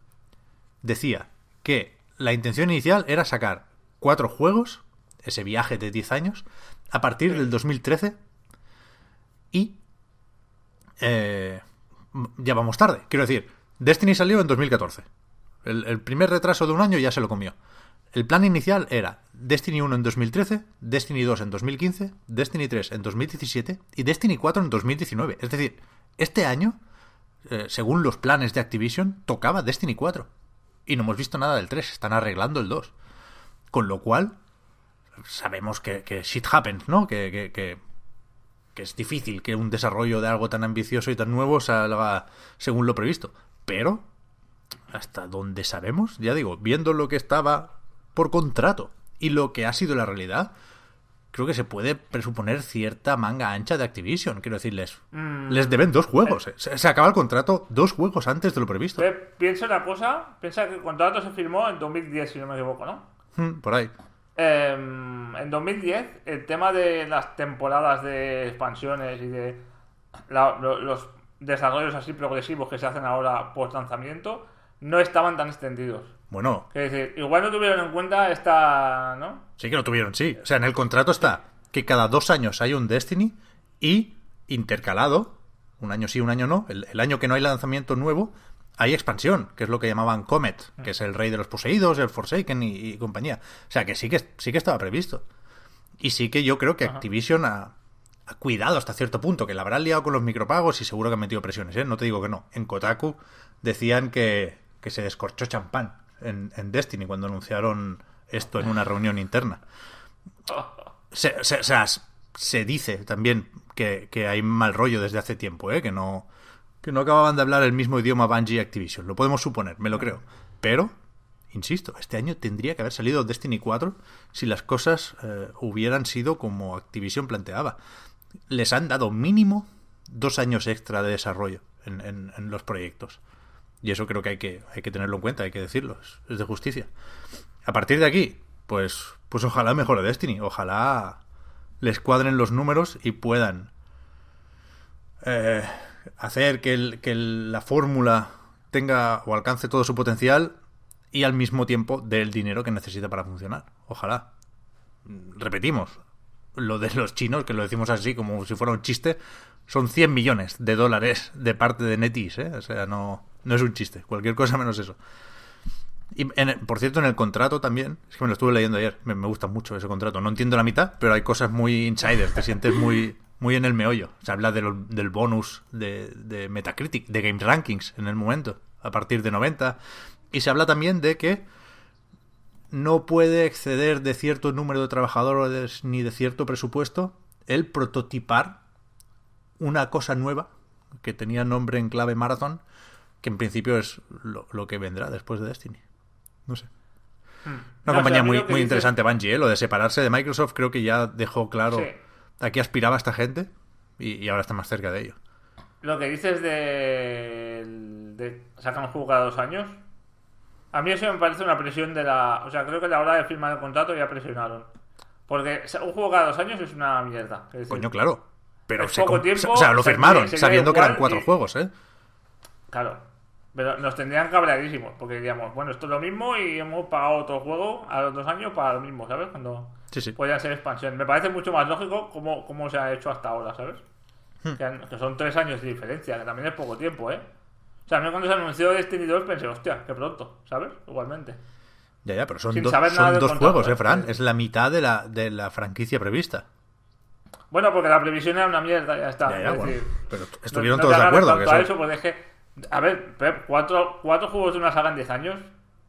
decía que la intención inicial era sacar cuatro juegos, ese viaje de diez años, a partir del dos mil trece, y eh, ya vamos tarde. Quiero decir, Destiny salió en dos mil catorce. El, el primer retraso de un año ya se lo comió. El plan inicial era Destiny uno en dos mil trece, Destiny dos en dos mil quince, Destiny tres en dos mil diecisiete y Destiny cuatro en dos mil diecinueve. Es decir, este año, eh, según los planes de Activision, tocaba Destiny cuatro. Y no hemos visto nada del tres, están arreglando el dos. Con lo cual, sabemos que, que shit happens, ¿no? Que, que, que, que es difícil que un desarrollo de algo tan ambicioso y tan nuevo salga según lo previsto. Pero, hasta donde sabemos, ya digo, viendo lo que estaba por contrato y lo que ha sido la realidad, creo que se puede presuponer cierta manga ancha de Activision. Quiero decirles, Mm. les deben dos juegos. Se, se acaba el contrato dos juegos antes de lo previsto. Ve, piensa una cosa, piensa que el contrato se firmó en dos mil diez, si no me equivoco, ¿no? Hmm, por ahí. Eh, en dos mil diez, el tema de las temporadas de expansiones y de la- lo- los desarrollos así progresivos que se hacen ahora post lanzamiento no estaban tan extendidos. Bueno, Es decir, igual no tuvieron en cuenta esta, ¿no? sí que lo tuvieron, sí. O sea, en el contrato está que cada dos años hay un Destiny y intercalado, un año sí, un año no, el, el año que no hay lanzamiento nuevo, hay expansión, que es lo que llamaban Comet, que es el rey de los poseídos, el Forsaken y, y compañía. O sea, que sí que sí que estaba previsto. Y sí que yo creo que Activision ha, ha cuidado hasta cierto punto, que la habrán liado con los micropagos y seguro que han metido presiones, ¿eh? No te digo que no. En Kotaku decían que, que se descorchó champán en, en Destiny cuando anunciaron esto en una reunión interna. Se, se, o sea, se dice también que, que hay mal rollo desde hace tiempo, ¿eh? Que no, que no acababan de hablar el mismo idioma Bungie y Activision. Lo podemos suponer, me lo creo. Pero, insisto, este año tendría que haber salido Destiny cuatro si las cosas eh, hubieran sido como Activision planteaba. Les han dado mínimo dos años extra de desarrollo en, en, en los proyectos. Y eso creo que hay que, hay que tenerlo en cuenta, hay que decirlo. Es, es de justicia. A partir de aquí, pues, pues ojalá mejore Destiny. Ojalá les cuadren los números y puedan eh, hacer que, el, que el, la fórmula tenga o alcance todo su potencial y al mismo tiempo dé el dinero que necesita para funcionar. Ojalá. Repetimos, lo de los chinos, que lo decimos así como si fuera un chiste, son cien millones de dólares de parte de NetEase, ¿eh? O sea, no, no es un chiste, cualquier cosa menos eso. Y en, por cierto, en el contrato también, es que me lo estuve leyendo ayer, me, me gusta mucho ese contrato, no entiendo la mitad, pero hay cosas muy insider, te sientes muy, muy en el meollo. Se habla de lo, del bonus de, de Metacritic, de Game Rankings en el momento, a partir de noventa, y se habla también de que no puede exceder de cierto número de trabajadores ni de cierto presupuesto el prototipar una cosa nueva que tenía nombre en clave Marathon, que en principio es lo, lo que vendrá después de Destiny. No sé. Hmm. Una No, compañía o sea, muy, lo que muy dices- interesante, Bungie, ¿eh? Lo de separarse de Microsoft creo que ya dejó claro Sí. a qué aspiraba esta gente y, y ahora está más cerca de ello. Lo que dices de, de sacar un juego cada dos años, a mí eso me parece una presión de la... O sea, creo que a la hora de firmar el contrato ya presionaron. Porque un juego cada dos años es una mierda. Es decir, Coño, claro. Pero es se poco com- tiempo, o sea, lo se- firmaron sería sabiendo que eran igual cuatro y- juegos, ¿eh? Claro. Pero nos tendrían cabreadísimos. Porque diríamos, bueno, esto es lo mismo y hemos pagado otro juego a los dos años para lo mismo, ¿sabes? Cuando Sí, sí. podían ser expansión. Me parece mucho más lógico cómo, cómo se ha hecho hasta ahora, ¿sabes? Hmm. Que, han- que son tres años de diferencia, que también es poco tiempo, ¿eh? O sea, a mí cuando se anunció Destiny dos pensé, hostia, qué pronto, ¿sabes? Igualmente. Ya, ya, pero son, Sin do- saber nada son del dos contrato, juegos, ¿eh, ¿eh? Fran? Es la mitad de la, de la franquicia prevista. Bueno, porque la previsión era una mierda, ya está. Ya, ya, Es bueno, decir, pero no- estuvieron no todos te de agarres acuerdo. Que tanto a eso- eso, pues es que, a ver, Pep, cuatro, cuatro juegos de una saga en diez años.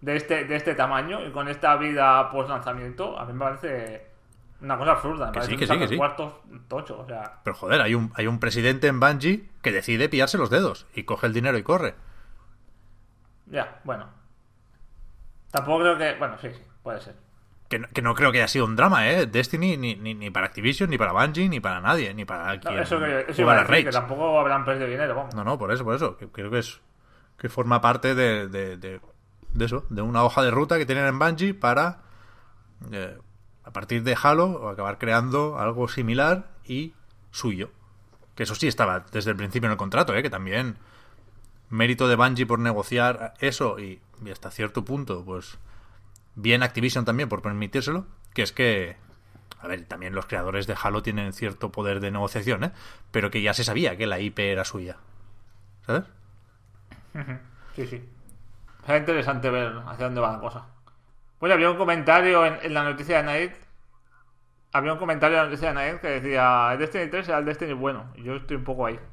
de este, de este tamaño y con esta vida post lanzamiento, a mí me parece una cosa absurda. Me Que parece sí, que un sí, que sí. cuartos tocho, o sea. Pero joder, hay un, hay un presidente en Bungie que decide pillarse los dedos y coge el dinero y corre. Ya, bueno. Tampoco creo que. Bueno, sí, sí, puede ser. Que no, que no creo que haya sido un drama, ¿eh? Destiny ni, ni, ni para Activision, ni para Bungie, ni para nadie, ni para No, quien eso que, eso juega iba a a decir, Rage. que tampoco habrán perdido dinero, vamos. No, no, por eso, por eso. Que creo que es que forma parte de, de, de, de eso, de una hoja de ruta que tienen en Bungie para, eh, a partir de Halo, acabar creando algo similar y suyo. Que eso sí estaba desde el principio en el contrato, ¿eh? Que también mérito de Bungie por negociar eso y, y hasta cierto punto, pues bien Activision también por permitírselo, que es que, a ver, también los creadores de Halo tienen cierto poder de negociación, ¿eh? Pero que ya se sabía que la I P era suya, ¿sabes? Sí, sí. Será interesante ver hacia dónde va la cosa. Bueno, había un comentario en, en la noticia de Night. Había un comentario en la noticia de Night que decía: el Destiny tres era el Destiny bueno. Y yo estoy un poco ahí.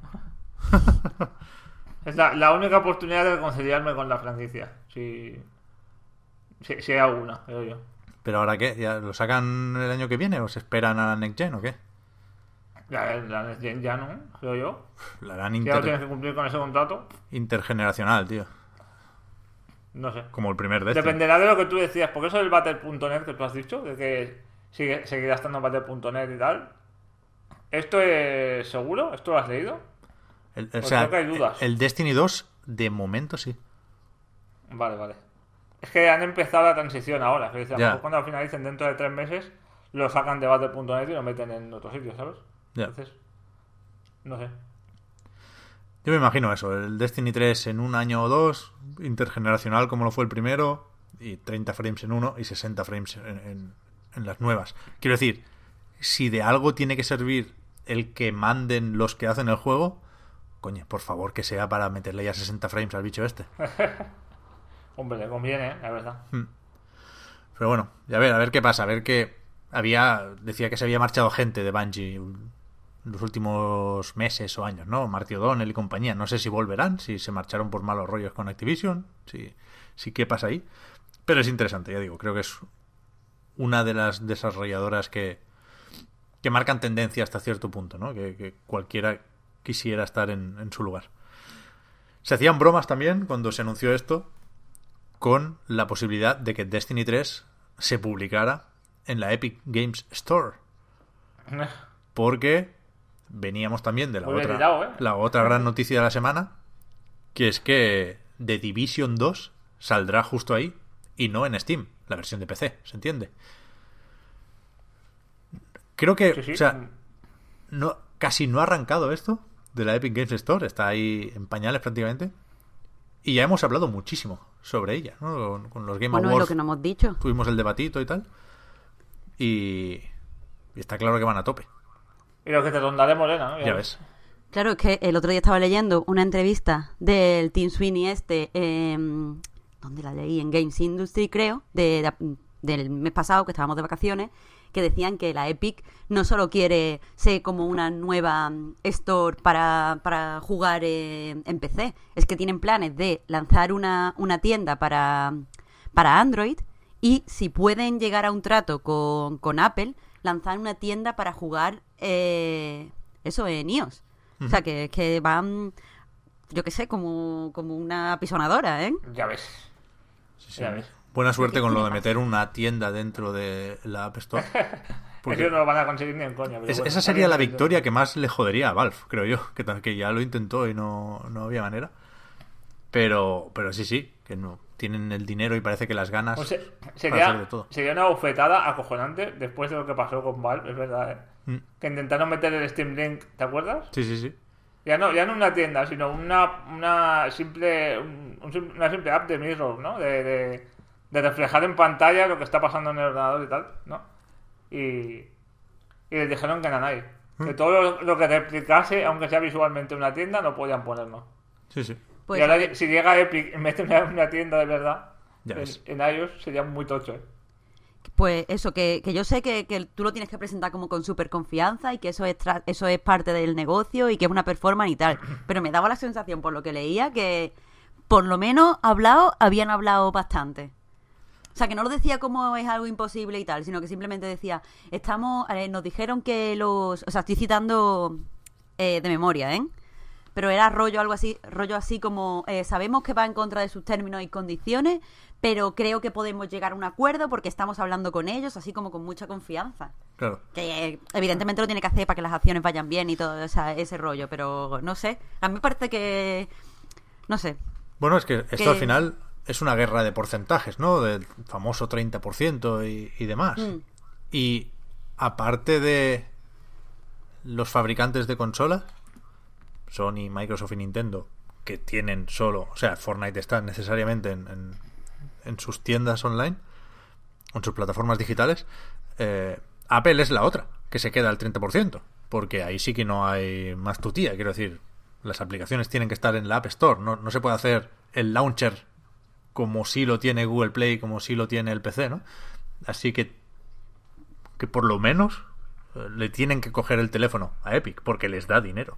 Es la, la única oportunidad de reconciliarme con la franquicia. Si, si, si hay alguna, creo yo. ¿Pero ahora qué? ¿Ya lo sacan el año que viene o se esperan a la Next Gen o qué? Ya, la Next Gen ya no, creo yo. La harán Si ya no inter- tienes que cumplir con ese contrato, intergeneracional, tío. no sé. Como el primer Destiny. Dependerá de lo que tú decías, porque eso del Battle punto net que tú has dicho, de que sigue, seguirá estando Battle punto net y tal. ¿Esto es seguro? ¿Esto lo has leído? El, o Pues sea, creo que hay dudas. el Destiny dos, de momento sí. Vale, vale. Es que han empezado la transición ahora. Que a lo Ya. mejor cuando finalicen dentro de tres meses, lo sacan de Battle punto net y lo meten en otro sitio, ¿sabes? Ya. Entonces, no sé. Yo me imagino eso, el Destiny tres en un año o dos, intergeneracional como lo fue el primero, y treinta frames en uno y sesenta frames en, en, en las nuevas. Quiero decir, si de algo tiene que servir el que manden los que hacen el juego, coño, por favor que sea para meterle ya sesenta frames al bicho este. Hombre, le conviene, la verdad. Pero bueno, y a ver, a ver qué pasa, a ver que había, decía que se había marchado gente de Bungie en los últimos meses o años, ¿no? Marty O'Donnell y compañía. No sé si volverán, si se marcharon por malos rollos con Activision, si, si qué pasa ahí. Pero es interesante, ya digo, creo que es una de las desarrolladoras que, que marcan tendencia hasta cierto punto, ¿no? Que, que cualquiera quisiera estar en, en su lugar. Se hacían bromas también cuando se anunció esto con la posibilidad de que Destiny tres se publicara en la Epic Games Store. Porque veníamos también de la Muy bien otra, tirado, ¿eh? la otra gran noticia de la semana, que es que The Division dos saldrá justo ahí y no en Steam, la versión de P C, ¿se entiende? Creo que, Sí, sí. o sea, no, casi no ha arrancado esto de la Epic Games Store, está ahí en pañales prácticamente. Y ya hemos hablado muchísimo sobre ella, ¿no? Con, con los Game Bueno, es Awards lo que no hemos dicho. tuvimos el debatito y tal. Y, y está claro que van a tope. Y lo que te rondaré morena, ¿no? Ya ves. Claro, es que el otro día estaba leyendo una entrevista del Tim Sweeney este, eh, ¿dónde la leí? En Games Industry, creo, de, de- del mes pasado, que estábamos de vacaciones, que decían que la Epic no solo quiere ser como una nueva mm, store para, para jugar eh, en P C, es que tienen planes de lanzar una, una tienda para, para Android y si pueden llegar a un trato con, con Apple, lanzar una tienda para jugar eh, eso en iOS. O sea, que, que van, yo qué sé, como, como una apisonadora, ¿eh? Ya ves. Sí, sí. Ya ves. Buena suerte con lo de meter una tienda dentro de la App Store. Porque Eso no lo van a conseguir ni en coña. pero es- bueno, esa está sería bien, la está bien. victoria que más le jodería a Valve, creo yo. Que, tal- que ya lo intentó y no, no había manera. Pero, pero sí, sí, que no tienen el dinero y parece que las ganas Pues se- para hacer sería, de todo. sería una bofetada acojonante después de lo que pasó con Valve, es verdad, ¿eh? Mm. Que intentaron meter el Steam Link, ¿te acuerdas? Sí, sí, sí. Ya no, ya no una tienda, sino una, una simple un- un sim- una simple app de Mirror, ¿no? De, de, de reflejar en pantalla lo que está pasando en el ordenador y tal, ¿no? Y, y les dijeron que nanay. Mm. Que todo lo, lo que replicase, aunque sea visualmente una tienda, no podían ponerlo. Sí, sí. Pues y ahora, si llega Epic y mete una, una tienda de verdad Ya en, ves. en iOS, sería muy tocho, ¿eh? Pues eso, que, que yo sé que, que tú lo tienes que presentar como con súper confianza y que eso es, tra- eso es parte del negocio y que es una performance y tal. Pero me daba la sensación, por lo que leía, que por lo menos hablado, habían hablado bastante. sea, que no lo decía como es algo imposible y tal, sino que simplemente decía, estamos, eh, nos dijeron que los, o sea, estoy citando eh, de memoria, ¿eh? Pero era rollo algo así, rollo así como, eh, sabemos que va en contra de sus términos y condiciones, pero creo que podemos llegar a un acuerdo porque estamos hablando con ellos, así como con mucha confianza. Claro. Que eh, evidentemente lo tiene que hacer para que las acciones vayan bien y todo esa, ese rollo, pero no sé, a mí me parece que, no sé. Bueno, es que esto que... al final es una guerra de porcentajes, ¿no? Del famoso treinta por ciento y, y demás. Mm. Y aparte de los fabricantes de consolas, Sony, Microsoft y Nintendo, que tienen solo, o sea, Fortnite está necesariamente en, en, en sus tiendas online, en sus plataformas digitales, eh, Apple es la otra, que se queda al treinta por ciento, porque ahí sí que no hay más tutía, quiero decir, las aplicaciones tienen que estar en la App Store, no, no se puede hacer el launcher como sí lo tiene Google Play, como sí lo tiene el P C, ¿no? Así que, que por lo menos eh, le tienen que coger el teléfono a Epic, porque les da dinero.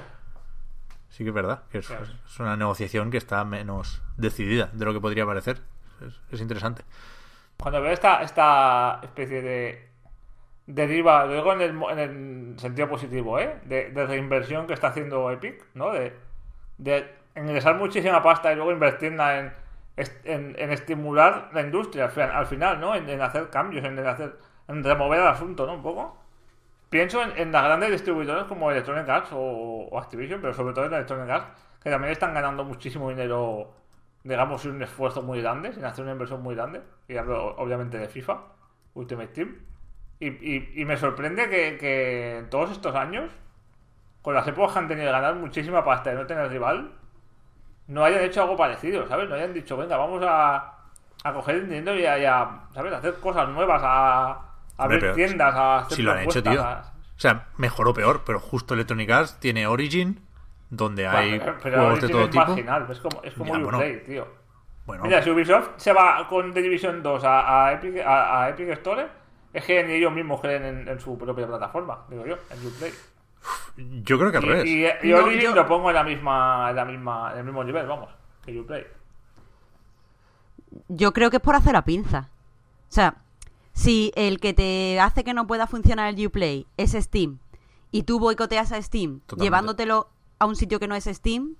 Sí que es verdad, que es, Claro. es una negociación que está menos decidida de lo que podría parecer. Es, es interesante. Cuando veo esta, esta especie de deriva, lo digo en el, mo- en el sentido positivo, ¿eh? De, de reinversión que está haciendo Epic, ¿no? De, de ingresar muchísima pasta y luego invertirla en, est- en, en estimular la industria al, fin- al final, ¿no? En, en hacer cambios, en, en hacer en remover el asunto, ¿no? Un poco. Pienso en, en las grandes distribuidores como Electronic Arts o, o Activision, pero sobre todo en Electronic Arts, que también están ganando muchísimo dinero, digamos, sin un esfuerzo muy grande, sin hacer una inversión muy grande. Y hablo obviamente de FIFA, Ultimate Team. Y, y, y me sorprende que, que en todos estos años, con las épocas que han tenido de ganar muchísima pasta y no tener rival, no hayan hecho algo parecido, ¿sabes? No hayan dicho, venga, vamos a, a coger el dinero y a, y a, ¿sabes? A hacer cosas nuevas, a, a Hombre, abrir pero tiendas, a hacer si lo han hecho, propuestas, tío. a- O sea, mejor o peor, pero justo Electronic Arts tiene Origin, donde hay Bueno, pero juegos de Origin todo es tipo. marginal, es como, es como Ya, bueno. Uplay, tío. Bueno, Mira, si Ubisoft se va con The Division dos a, a, Epic, a, a Epic Store, es que ni ellos mismos creen en, en su propia plataforma, digo yo, en Uplay. yo creo que al Y, revés. y, y No, Origin yo- lo pongo en la misma, en la misma, en el mismo nivel, vamos, que Uplay. Yo creo que es por hacer la pinza. O sea, si el que te hace que no pueda funcionar el Uplay es Steam y tú boicoteas a Steam Totalmente. llevándotelo a un sitio que no es Steam,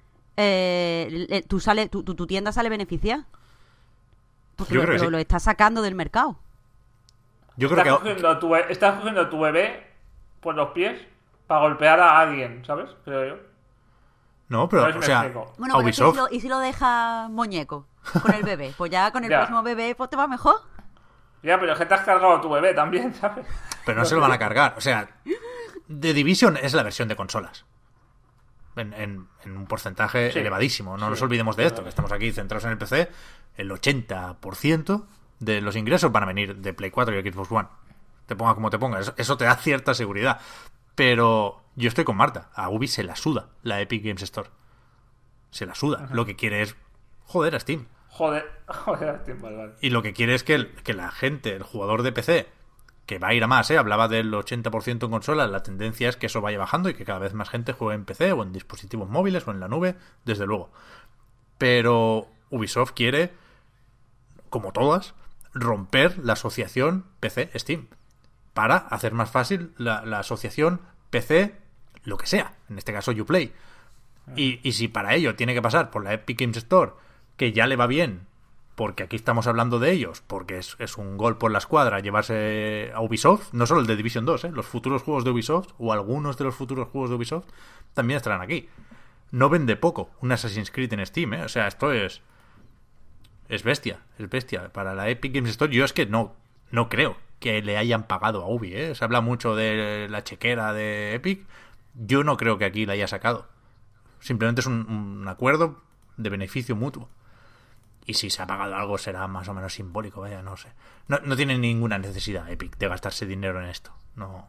eh, le- tú sale, tu, tu, tu tienda sale beneficiada. Porque Yo lo, creo que lo- sí. lo estás sacando del mercado. Yo creo Estás que cogiendo, a tu, be- estás cogiendo a tu bebé por los pies para golpear a alguien, ¿sabes? Creo yo. no, pero A ver si o me sea, explico. Bueno, a pero es que si Ubisoft, lo, ¿y si lo dejas muñeco con el bebé? Pues ya con el Ya. próximo bebé pues te va mejor. Ya, pero es que te has cargado a tu bebé también, ¿sabes? pero no se lo van a cargar. O sea, The Division es la versión de consolas. En, en- en un porcentaje Sí. elevadísimo. No Sí. nos olvidemos de esto, que estamos aquí centrados en el P C. El ochenta por ciento de los ingresos van a venir de Play cuatro y Xbox One. Te ponga como te ponga. Eso, eso te da cierta seguridad. Pero yo estoy con Marta. A Ubi se la suda la Epic Games Store. Se la suda. Lo que quiere es joder a Steam. Joder, joder, tío, vale, vale. Y lo que quiere es que, el- que la gente, el jugador de P C, que va a ir a más, ¿eh? Hablaba del ochenta por ciento en consolas, la tendencia es que eso vaya bajando y que cada vez más gente juegue en P C o en dispositivos móviles o en la nube, desde luego. Pero Ubisoft quiere, como todas, romper la asociación P C-Steam para hacer más fácil la, la asociación P C, lo que sea, en este caso Uplay. Y, y si para ello tiene que pasar por la Epic Games Store, que ya le va bien, porque aquí estamos hablando de ellos, porque es, es un gol por la escuadra llevarse a Ubisoft, no solo el de Division dos, ¿eh? Los futuros juegos de Ubisoft, o algunos de los futuros juegos de Ubisoft, también estarán aquí. No vende poco un Assassin's Creed en Steam, ¿eh? O sea, esto es... Es bestia, es bestia. Para la Epic Games Store, yo es que no, no creo que le hayan pagado a Ubi, ¿eh? Se habla mucho de la chequera de Epic. Yo no creo que aquí la haya sacado. Simplemente es un, un acuerdo de beneficio mutuo. Y si se ha pagado algo será más o menos simbólico, vaya, no sé. No, no tiene ninguna necesidad Epic de gastarse dinero en esto. No. O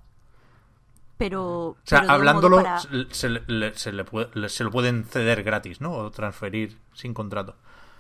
Pero. sea, pero de un hablándolo, modo para- se, se le, se le puede- le- se lo pueden ceder gratis, ¿no? O transferir sin contrato.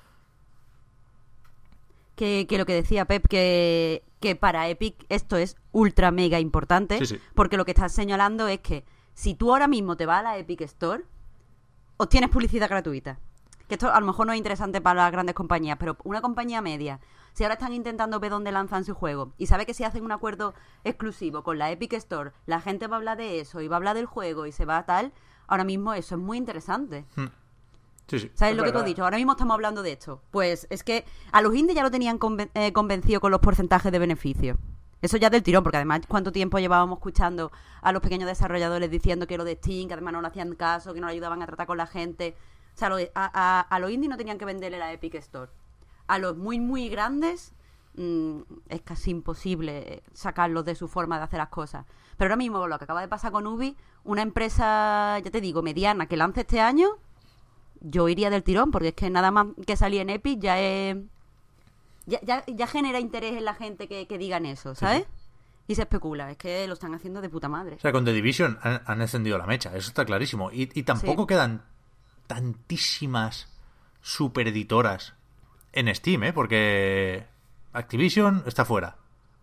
Que, que lo que decía Pep, que, que para Epic esto es ultra mega importante, Sí, sí. porque lo que estás señalando es que si tú ahora mismo te vas a la Epic Store, obtienes publicidad gratuita. Que que esto a lo mejor no es interesante para las grandes compañías, pero una compañía media, si ahora están intentando ver dónde lanzan su juego y sabe que si hacen un acuerdo exclusivo con la Epic Store, la gente va a hablar de eso y va a hablar del juego y se va a tal, ahora mismo eso es muy interesante. Hmm. Sí, sí. ¿Sabes Es lo que tú has verdad. dicho? Ahora mismo estamos hablando de esto. Pues es que a los indies ya lo tenían conven- eh, convencido con los porcentajes de beneficio. Eso ya del tirón, porque además cuánto tiempo llevábamos escuchando a los pequeños desarrolladores diciendo que lo de Steam, que además no le hacían caso, que no le ayudaban a tratar con la gente. O sea, lo- a, a, a los indies no tenían que venderle la Epic Store. A los muy, muy grandes mmm, es casi imposible sacarlos de su forma de hacer las cosas. Pero ahora mismo, con lo que acaba de pasar con Ubi, una empresa, ya te digo, mediana, que lance este año, yo iría del tirón, porque es que nada más que salir en Epic ya es... Ya, ya, ya genera interés en la gente que, que digan eso, ¿sabes? Y se especula, es que lo están haciendo de puta madre. O sea, con The Division han, han encendido la mecha, eso está clarísimo. Y, y tampoco Sí. quedan tantísimas super editoras en Steam, ¿eh? Porque Activision está fuera.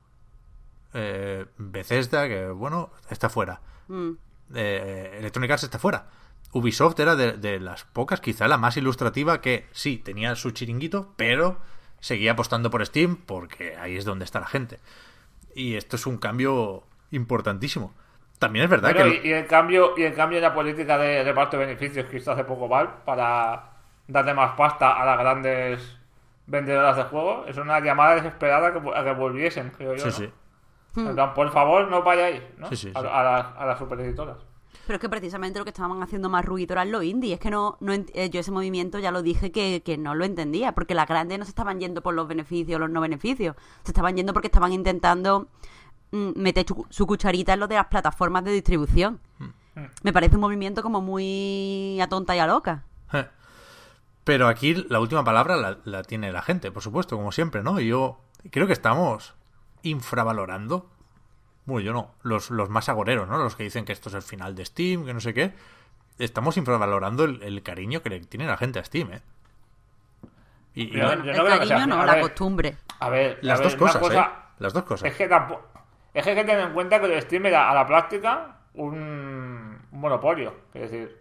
Eh, Bethesda, que bueno, está fuera. Mm. Eh, Electronic Arts está fuera. Ubisoft era de, de las pocas, quizá la más ilustrativa, que sí, tenía su chiringuito, pero seguía apostando por Steam porque ahí es donde está la gente. Y esto es un cambio importantísimo. También es verdad Bueno, que... y, y el cambio y el cambio en la política de reparto de beneficios que hizo hace poco Valve para darle más pasta a las grandes vendedoras de juegos es una llamada desesperada a que, a que volviesen, creo yo, Sí, ¿no? sí. En plan, por favor, no vayáis, ¿no? Sí, sí, a, sí. a las, a las supereditoras. Pero es que precisamente lo que estaban haciendo más ruido eran los indies. Es que no, no ent- eh, yo ese movimiento ya lo dije que, que no lo entendía, porque las grandes no se estaban yendo por los beneficios o los no beneficios. Se estaban yendo porque estaban intentando mm, meter chu- su cucharita en lo de las plataformas de distribución. Me parece un movimiento como muy a tonta y a loca. Eh. Pero aquí la última palabra la, la tiene la gente, por supuesto, como siempre, ¿no? Y yo creo que estamos infravalorando, bueno, yo no, los, los más agoreros, ¿no? Los que dicen que esto es el final de Steam, que no sé qué. Estamos infravalorando el, el cariño que le tiene la gente a Steam, ¿eh? Y, y Yo- bueno, yo El no creo que sea- cariño no, a la ver, costumbre. A ver, las a dos ver, una cosas, cosa- ¿eh? Las dos cosas. Es que tampoco. Es que hay que tener en cuenta que el Steam era a la práctica un, un monopolio. Es decir,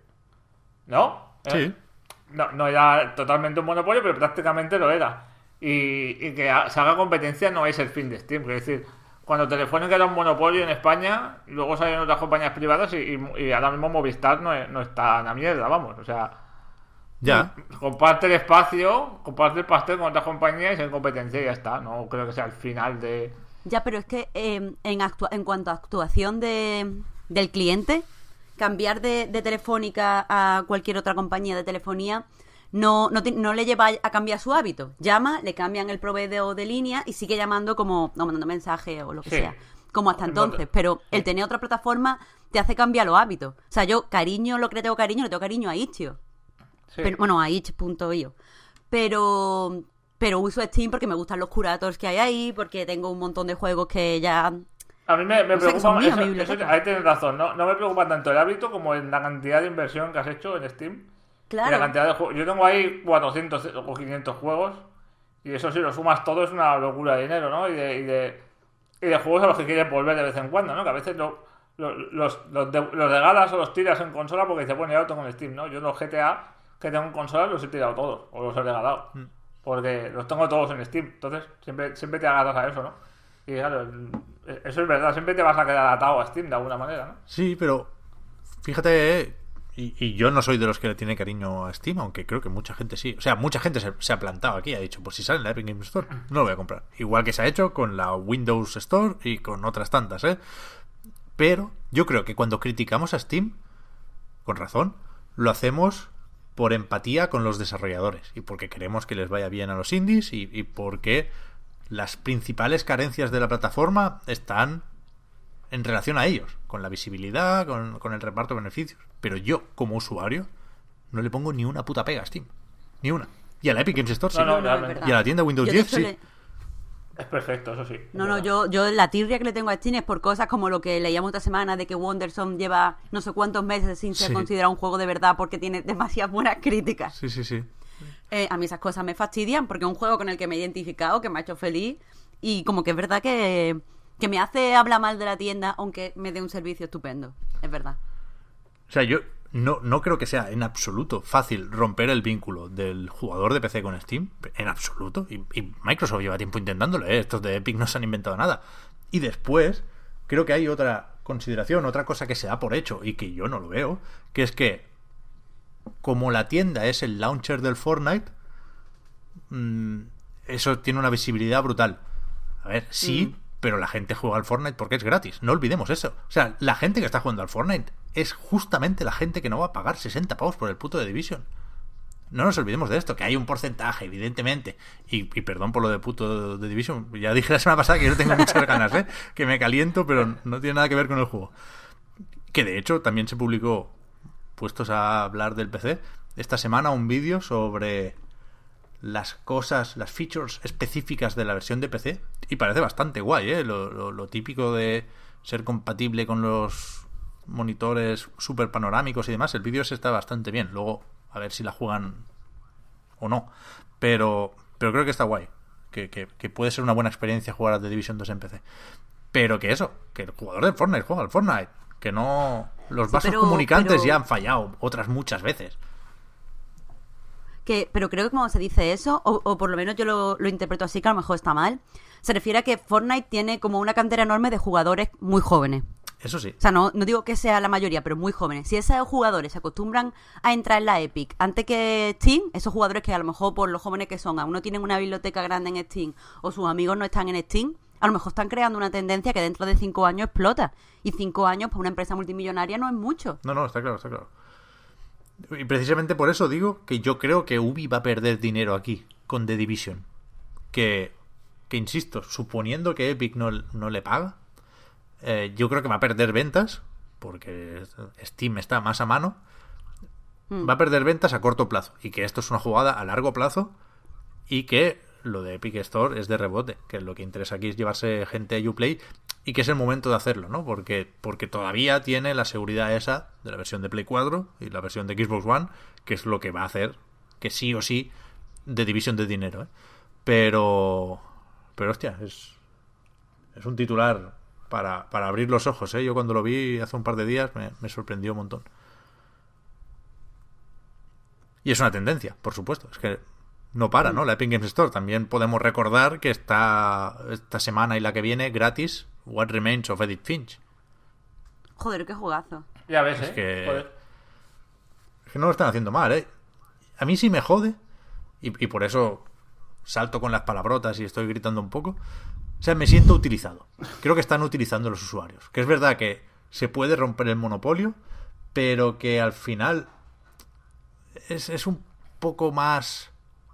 ¿no? ¿Eh? Sí. No, no era totalmente un monopolio, pero prácticamente lo era. Y, y que ha- se haga competencia no es el fin de Steam. Es decir, cuando Telefónica era un monopolio en España, luego salieron otras compañías privadas y, y- y ahora mismo Movistar no, es- no está en la mierda, vamos. O sea, Ya. comparte el espacio, comparte el pastel con otras compañías y en competencia y ya está. No creo que sea el final de... Ya, pero es que eh, en, actua- en cuanto a actuación de, del cliente, cambiar de, de Telefónica a cualquier otra compañía de telefonía no, no, ti- no le lleva a cambiar su hábito. Llama, le cambian el proveedor de línea y sigue llamando como, no, mandando mensajes o lo que Sí. sea, como hasta entonces. Pero el tener otra plataforma te hace cambiar los hábitos. O sea, yo cariño, lo que le tengo cariño, le tengo cariño a Itch.io. Sí. Pero, bueno, a itch punto io. Pero, pero uso Steam porque me gustan los curators que hay ahí, porque tengo un montón de juegos que ya... A mí me, me No sé, que preocupa... son míos, eso- mi biblioteca. eso- ahí tienes razón, ¿no? No me preocupa tanto el hábito como en la cantidad de inversión que has hecho en Steam. Y la Claro. cantidad de juegos. Yo tengo ahí cuatrocientos o quinientos juegos. Y eso, si lo sumas todo, es una locura de dinero, ¿no? Y de, y de, y de juegos a los que quieres volver de vez en cuando, ¿no? Que a veces lo- lo- los, los, de- los regalas o los tiras en consola porque dices, bueno, ya lo tengo en Steam, ¿no? Yo los G T A que tengo en consola los he tirado todos. O los he regalado. Porque los tengo todos en Steam. Entonces, siempre, siempre te agarras a eso, ¿no? Y claro, el- eso es verdad. Siempre te vas a quedar atado a Steam de alguna manera, ¿no? Sí, pero fíjate, eh, y, y yo no soy de los que le tiene cariño a Steam, aunque creo que mucha gente sí. O sea, mucha gente se, se ha plantado aquí, ha dicho, pues si sale en la Epic Games Store, no lo voy a comprar. Igual que se ha hecho con la Windows Store y con otras tantas, ¿eh? Pero yo creo que cuando criticamos a Steam, con razón, lo hacemos por empatía con los desarrolladores y porque queremos que les vaya bien a los indies y, y porque las principales carencias de la plataforma están en relación a ellos, con la visibilidad, con, con el reparto de beneficios. Pero yo, como usuario, no le pongo ni una puta pega a Steam. Ni una. Y a la Epic Games Store sí. No, no, es realmente. verdad. Y a la tienda Windows Yo, de diez hecho, sí. le- Es perfecto, eso sí. No, no, yo, yo la tirria que le tengo a Steam es por cosas como lo que leíamos esta semana de que Wonderson lleva no sé cuántos meses sin ser Sí. considerado un juego de verdad porque tiene demasiadas buenas críticas. Sí, sí, sí. Eh, a mí esas cosas me fastidian porque es un juego con el que me he identificado, que me ha hecho feliz y como que es verdad que, que me hace hablar mal de la tienda aunque me dé un servicio estupendo. Es verdad. O sea, yo no, no creo que sea en absoluto fácil romper el vínculo del jugador de P C con Steam, en absoluto, y, y Microsoft lleva tiempo intentándolo, ¿eh? Estos de Epic no se han inventado nada. Y después, creo que hay otra consideración, otra cosa que se da por hecho, y que yo no lo veo, que es que como la tienda es el launcher del Fortnite, mmm, eso tiene una visibilidad brutal. A ver, sí, mm. pero la gente juega al Fortnite porque es gratis, no olvidemos eso. O sea, la gente que está jugando al Fortnite es justamente la gente que no va a pagar sesenta pavos por el puto de Division. No nos olvidemos de esto, que hay un porcentaje, evidentemente, y, y perdón por lo de puto de Division, ya dije la semana pasada que yo tengo muchas ganas, ¿eh? Que me caliento, pero no tiene nada que ver con el juego. Que de hecho también se publicó, puestos a hablar del P C, esta semana un vídeo sobre las cosas, las features específicas de la versión de P C, y parece bastante guay, ¿eh? Lo, lo, lo típico de ser compatible con los monitores super panorámicos y demás, el vídeo se está bastante bien. Luego, a ver si la juegan o no. Pero pero creo que está guay. Que, que, que puede ser una buena experiencia jugar a The Division dos en P C. Pero que eso, que el jugador de Fortnite juega al Fortnite. Que no... Los vasos sí, pero, comunicantes pero... ya han fallado otras muchas veces. Que, pero creo que como se dice eso, o, o por lo menos yo lo, lo interpreto así, que a lo mejor está mal, se refiere a que Fortnite tiene como una cantera enorme de jugadores muy jóvenes. Eso sí. O sea, no, no digo que sea la mayoría, pero muy jóvenes. Si esos jugadores se acostumbran a entrar en la Epic antes que Steam, esos jugadores que a lo mejor por los jóvenes que son, aún no tienen una biblioteca grande en Steam o sus amigos no están en Steam, a lo mejor están creando una tendencia que dentro de cinco años explota. Y cinco años para una empresa multimillonaria no es mucho. No, no, está claro, está claro. Y precisamente por eso digo que yo creo que Ubi va a perder dinero aquí con The Division. Que, que insisto, suponiendo que Epic no, no le paga, Eh, yo creo que va a perder ventas porque Steam está más a mano, mm. va a perder ventas a corto plazo, y que esto es una jugada a largo plazo, y que lo de Epic Store es de rebote, que lo que interesa aquí es llevarse gente a Uplay, y que es el momento de hacerlo, ¿no? Porque, porque todavía tiene la seguridad esa de la versión de Play cuatro y la versión de Xbox One, que es lo que va a hacer que sí o sí The Division de dinero, ¿eh? Pero pero hostia, es es un titular Para, para abrir los ojos, ¿eh? Yo cuando lo vi hace un par de días me, me sorprendió un montón. Y es una tendencia, por supuesto. Es que no para, ¿no? La Epic Games Store. También podemos recordar que está esta semana y la que viene gratis What Remains of Edith Finch. Joder, qué jugazo. Ya ves, es ¿eh? Que, Joder. Es que no lo están haciendo mal, ¿eh? A mí sí me jode, y, y por eso salto con las palabrotas y estoy gritando un poco. O sea, me siento utilizado. Creo que están utilizando los usuarios. Que es verdad que se puede romper el monopolio, pero que al final es, es un poco más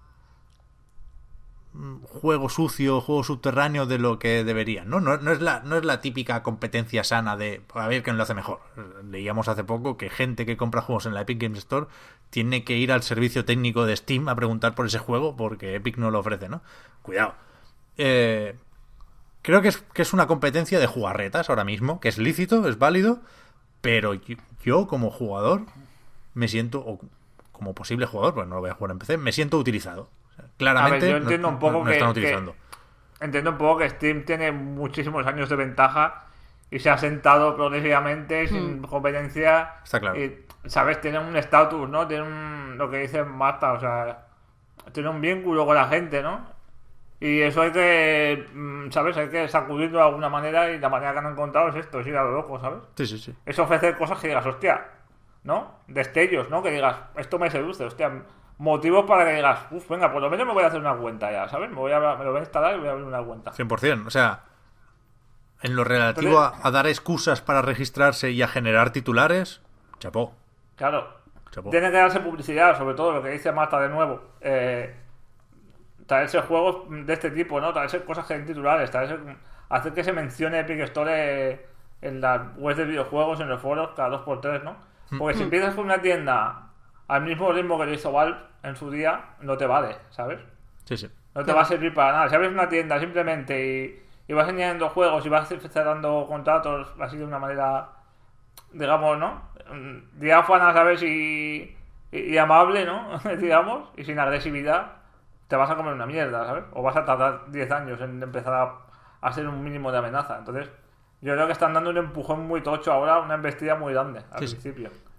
juego sucio, juego subterráneo de lo que deberían, ¿no? No, no es la, no es la típica competencia sana de a ver quién lo hace mejor. Leíamos hace poco que gente que compra juegos en la Epic Games Store tiene que ir al servicio técnico de Steam a preguntar por ese juego porque Epic no lo ofrece, ¿no? Cuidado. Eh... Creo que es, que es una competencia de jugarretas ahora mismo, que es lícito, es válido, pero yo, yo como jugador me siento, o como posible jugador, pues no lo voy a jugar en P C, me siento utilizado. O sea, claramente a ver, yo entiendo no, un poco no, no que, están utilizando. Que, entiendo un poco que Steam tiene muchísimos años de ventaja y se ha sentado progresivamente sin mm. competencia. Está claro. Y, ¿sabes? Tiene un estatus, ¿no? Tiene un, lo que dice Marta, o sea, tiene un vínculo con la gente, ¿no? Y eso hay que, ¿sabes? Hay que sacudirlo de alguna manera, y la manera que han encontrado es esto, es ir a lo loco, ¿sabes? Sí, sí, sí. Es ofrecer cosas que digas, hostia, ¿no? Destellos, ¿no? Que digas, esto me seduce, hostia, motivos para que digas, uff, venga, por lo menos me voy a hacer una cuenta ya, ¿sabes? Me, voy a, me lo voy a instalar y voy a abrir una cuenta. cien por ciento, o sea, en lo relativo Entonces, a, a dar excusas para registrarse y a generar titulares, chapó. Claro. Chapó. Tiene que darse publicidad, sobre todo lo que dice Marta de nuevo, eh... traerse juegos de este tipo, ¿no? Traerse cosas que den titulares, traerse, hacer que se mencione Epic Store en las webs de videojuegos, en los foros, cada dos por tres, ¿no? Porque si empiezas con una tienda al mismo ritmo que lo hizo Valve en su día, no te vale, ¿sabes? Sí, sí. No te va a servir para nada. Si abres una tienda simplemente y, y vas añadiendo juegos y vas cerrando contratos así de una manera, digamos, ¿no? Diáfana, ¿sabes? Y, y, y amable, ¿no? digamos, y sin agresividad, te vas a comer una mierda, ¿sabes? O vas a tardar diez años en empezar a, a ser un mínimo de amenaza. Entonces, yo creo que están dando un empujón muy tocho ahora, una embestida muy grande al sí, principio. Sí.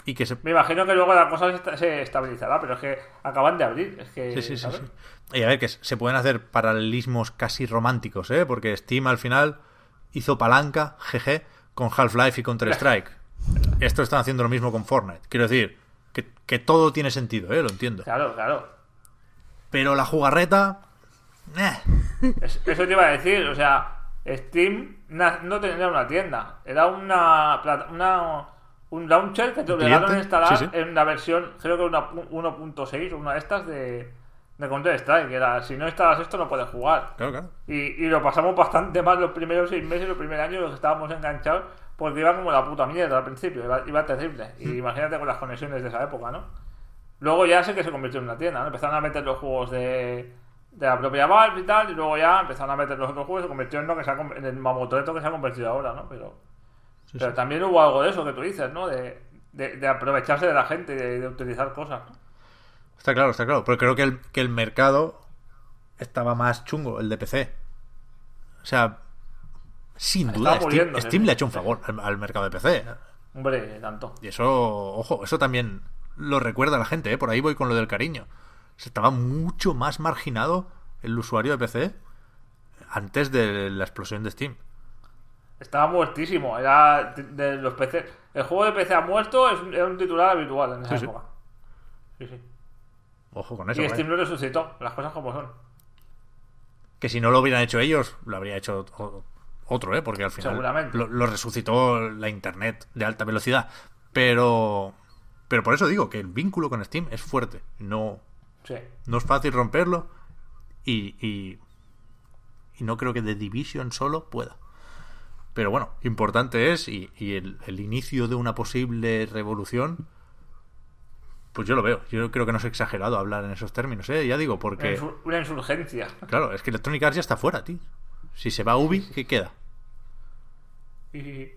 y que se... Me imagino que luego la cosa se, esta- se estabilizará, pero es que acaban de abrir. Es que, Sí, sí, sí, ¿sabes? sí. Y a ver, que se pueden hacer paralelismos casi románticos, ¿eh? Porque Steam al final hizo palanca, jeje, con Half-Life y Counter-Strike. Esto están haciendo lo mismo con Fortnite. Quiero decir, que, que todo tiene sentido, ¿eh? Lo entiendo. Claro, claro. Pero la jugarreta... eh. Es- eso te iba a decir, o sea, Steam na- no tenía una tienda, era una, plata- una un launcher que te ¿Un obligaron a cliente? instalar Sí, sí. en la versión, creo que una pu- uno punto seis o una de estas de, de Counter-Strike, que era, si no instalas esto no puedes jugar. Claro, claro. Y, y lo pasamos bastante mal los primeros seis meses, los primeros años, los que estábamos enganchados, porque iba como la puta mierda al principio, iba, iba terrible. Y imagínate con las conexiones de esa época, ¿no? Luego ya sé que se convirtió en una tienda, ¿no? Empezaron a meter los juegos de, de la propia Valve y tal, y luego ya empezaron a meter los otros juegos y se convirtió en lo que se ha, con- en el mamotreto que se ha convertido ahora, ¿no? Pero, Sí, pero sí. también hubo algo de eso que tú dices, ¿no? De, de, de aprovecharse de la gente y de, de utilizar cosas, ¿no? Está claro, está claro. Pero creo que el, que el mercado estaba más chungo, el de P C. O sea, sin Está duda, Steam, muriéndose, Steam sí. le ha hecho un favor al, al mercado de P C. Hombre, tanto. Y eso, ojo, eso también lo recuerda a la gente, ¿eh? Por ahí voy con lo del cariño. Se estaba mucho más marginado el usuario de P C antes de la explosión de Steam. Estaba muertísimo, era de- de los P C. El juego de P C ha muerto, es un, era un titular habitual en esa Sí, sí. época. Sí, sí. Ojo con eso. Y ¿eh? Steam lo resucitó, las cosas como son. Que si no lo hubieran hecho ellos, lo habría hecho o- otro, ¿eh? Porque al final Seguramente. lo, lo resucitó la internet de alta velocidad. Pero pero por eso digo que el vínculo con Steam es fuerte. No, Sí. no es fácil romperlo. Y, y, y no creo que The Division solo pueda. Pero bueno, importante es, y, y el, el inicio de una posible revolución, pues yo lo veo. Yo creo que no es exagerado hablar en esos términos, ¿eh? Ya digo, Una, porque... insur- una insurgencia. Claro, es que Electronic Arts ya está fuera, tío. Si se va Ubi, ¿qué queda? Y.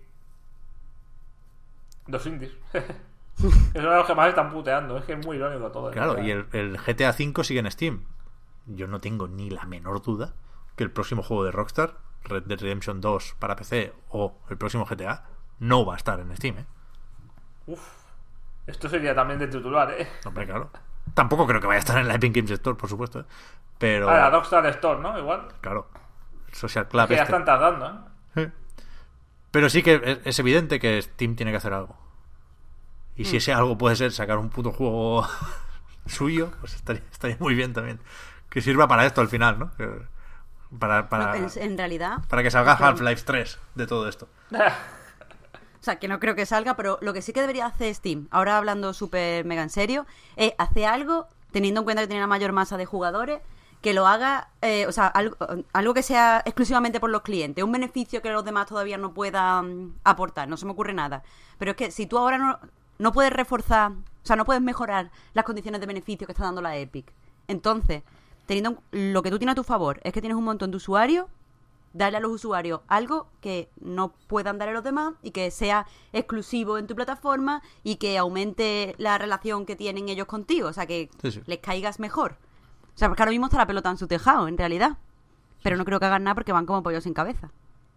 Los indies. Esos son los que más están puteando. Es que es muy irónico todo. Claro, ¿no? y el, el G T A cinco sigue en Steam. Yo no tengo ni la menor duda que el próximo juego de Rockstar, Red Dead Redemption dos para P C o el próximo G T A, no va a estar en Steam, ¿eh? Uf. Esto sería también de titular, ¿eh? Hombre, claro. Tampoco creo que vaya a estar en la Epic Games Store, por supuesto, ¿eh? Pero, Ah, la Rockstar Store, ¿no? Igual. claro, el Social Club Que ya este. están tardando, ¿eh? Pero sí que es, es evidente que Steam tiene que hacer algo. Y si ese algo puede ser sacar un puto juego suyo, pues estaría, estaría muy bien también. Que sirva para esto al final, ¿no? Que- Para, para, En, en realidad, para que salga o sea, Half-Life tres de todo esto. o sea, que no creo que salga, pero lo que sí que debería hacer Steam, ahora hablando súper mega en serio, es hacer algo, teniendo en cuenta que tiene la mayor masa de jugadores, que lo haga, eh, o sea, algo, algo que sea exclusivamente por los clientes, un beneficio que los demás todavía no puedan aportar, no se me ocurre nada. Pero es que si tú ahora no, no puedes reforzar, o sea, no puedes mejorar las condiciones de beneficio que está dando la Epic, entonces, teniendo en- lo que tú tienes a tu favor es que tienes un montón de usuarios, darle a los usuarios algo que no puedan darle a los demás y que sea exclusivo en tu plataforma y que aumente la relación que tienen ellos contigo, o sea, que Sí, sí. les caigas mejor. O sea, porque ahora mismo está la pelota en su tejado, en realidad. Pero no creo que hagan nada porque van como pollos sin cabeza.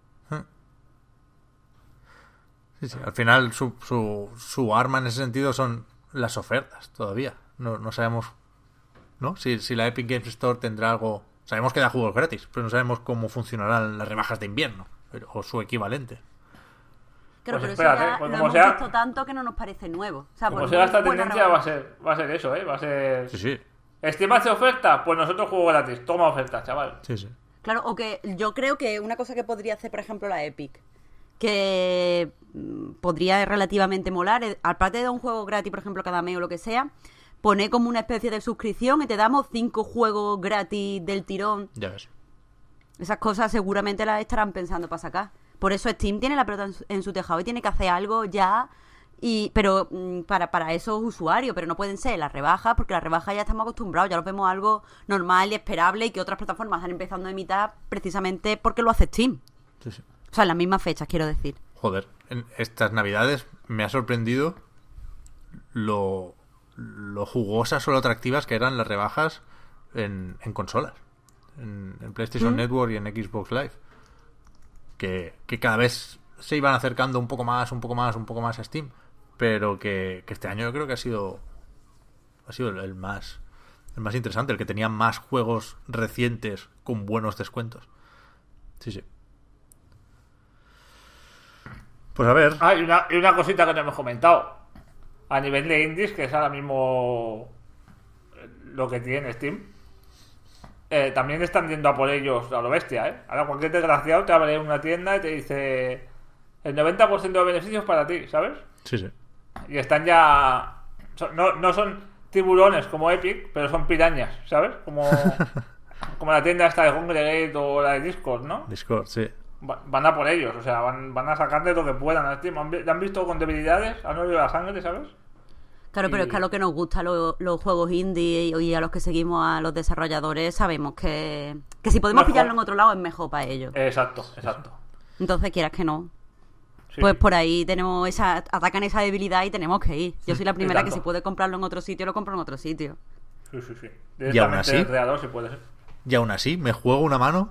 Sí, sí. Al final su, su, su arma en ese sentido son las ofertas todavía. No, no sabemos, ¿no? Si, si la Epic Games Store tendrá algo... Sabemos que da juegos gratis, pero no sabemos cómo funcionarán las rebajas de invierno pero- o su equivalente. Claro, Pues pero espérate, eso ya pues lo como hemos sea- visto tanto que no nos parece nuevo. O sea, Como por sea muy esta buena tendencia, rebaja- va a ser, va a ser eso, ¿eh? Va a ser. Sí, sí. Steam hace oferta, pues nosotros juego gratis. Toma oferta, chaval. Sí, sí. Claro, o que yo creo que una cosa que podría hacer, por ejemplo, la Epic, que mm, podría relativamente molar, es, aparte de un juego gratis, por ejemplo, cada mes o lo que sea, poner como una especie de suscripción y te damos cinco juegos gratis del tirón. Ya ves. Esas cosas seguramente las estarán pensando para sacar. Por eso Steam tiene la pelota en su, en su tejado y tiene que hacer algo ya, y pero mm, para, para esos usuarios, pero no pueden ser las rebajas, porque las rebajas ya estamos acostumbrados, ya lo vemos algo normal y esperable y que otras plataformas están empezando a imitar precisamente porque lo hace Steam. Sí, sí. O sea, en las mismas fechas, quiero decir. Joder, en estas navidades me ha sorprendido lo, lo jugosas o lo atractivas que eran las rebajas en, en consolas. En, en PlayStation ¿Mm? Network y en Xbox Live. Que, que cada vez se iban acercando un poco más, un poco más, un poco más a Steam. pero que, que este año yo creo que ha sido ha sido el, el más el más interesante, el que tenía más juegos recientes con buenos descuentos. Sí, sí. Pues a ver. Ah, y una, y una cosita que no hemos comentado. A nivel de indies, que es ahora mismo lo que tiene Steam, eh, también están yendo a por ellos a lo bestia, ¿eh? Ahora cualquier desgraciado te abre una tienda y te dice el noventa por ciento de beneficios para ti, ¿sabes? Sí, sí. Y están ya... son- no, no son tiburones como Epic, pero son pirañas, ¿sabes? Como, como la tienda esta de Congregate o la de Discord, ¿no? Discord, sí. Va- Van a por ellos, o sea, van, van a sacarle lo que puedan a Steam. Han, vi- han visto con debilidades, han oído la sangre, ¿sabes? Claro, pero Y- es que a lo que nos gusta lo- los juegos indie y, y a los que seguimos a los desarrolladores sabemos que, que si podemos Mejor. pillarlo en otro lado es mejor para ellos. Exacto, exacto. Entonces, quieras que no. Sí, Pues sí. por ahí tenemos esa, atacan esa debilidad y tenemos que ir. Yo soy la primera que tanto. si puede comprarlo en otro sitio, lo compro en otro sitio. Sí, sí, sí. Y aún Directamente así- del creador, si puede ser. Y aún así, me juego una mano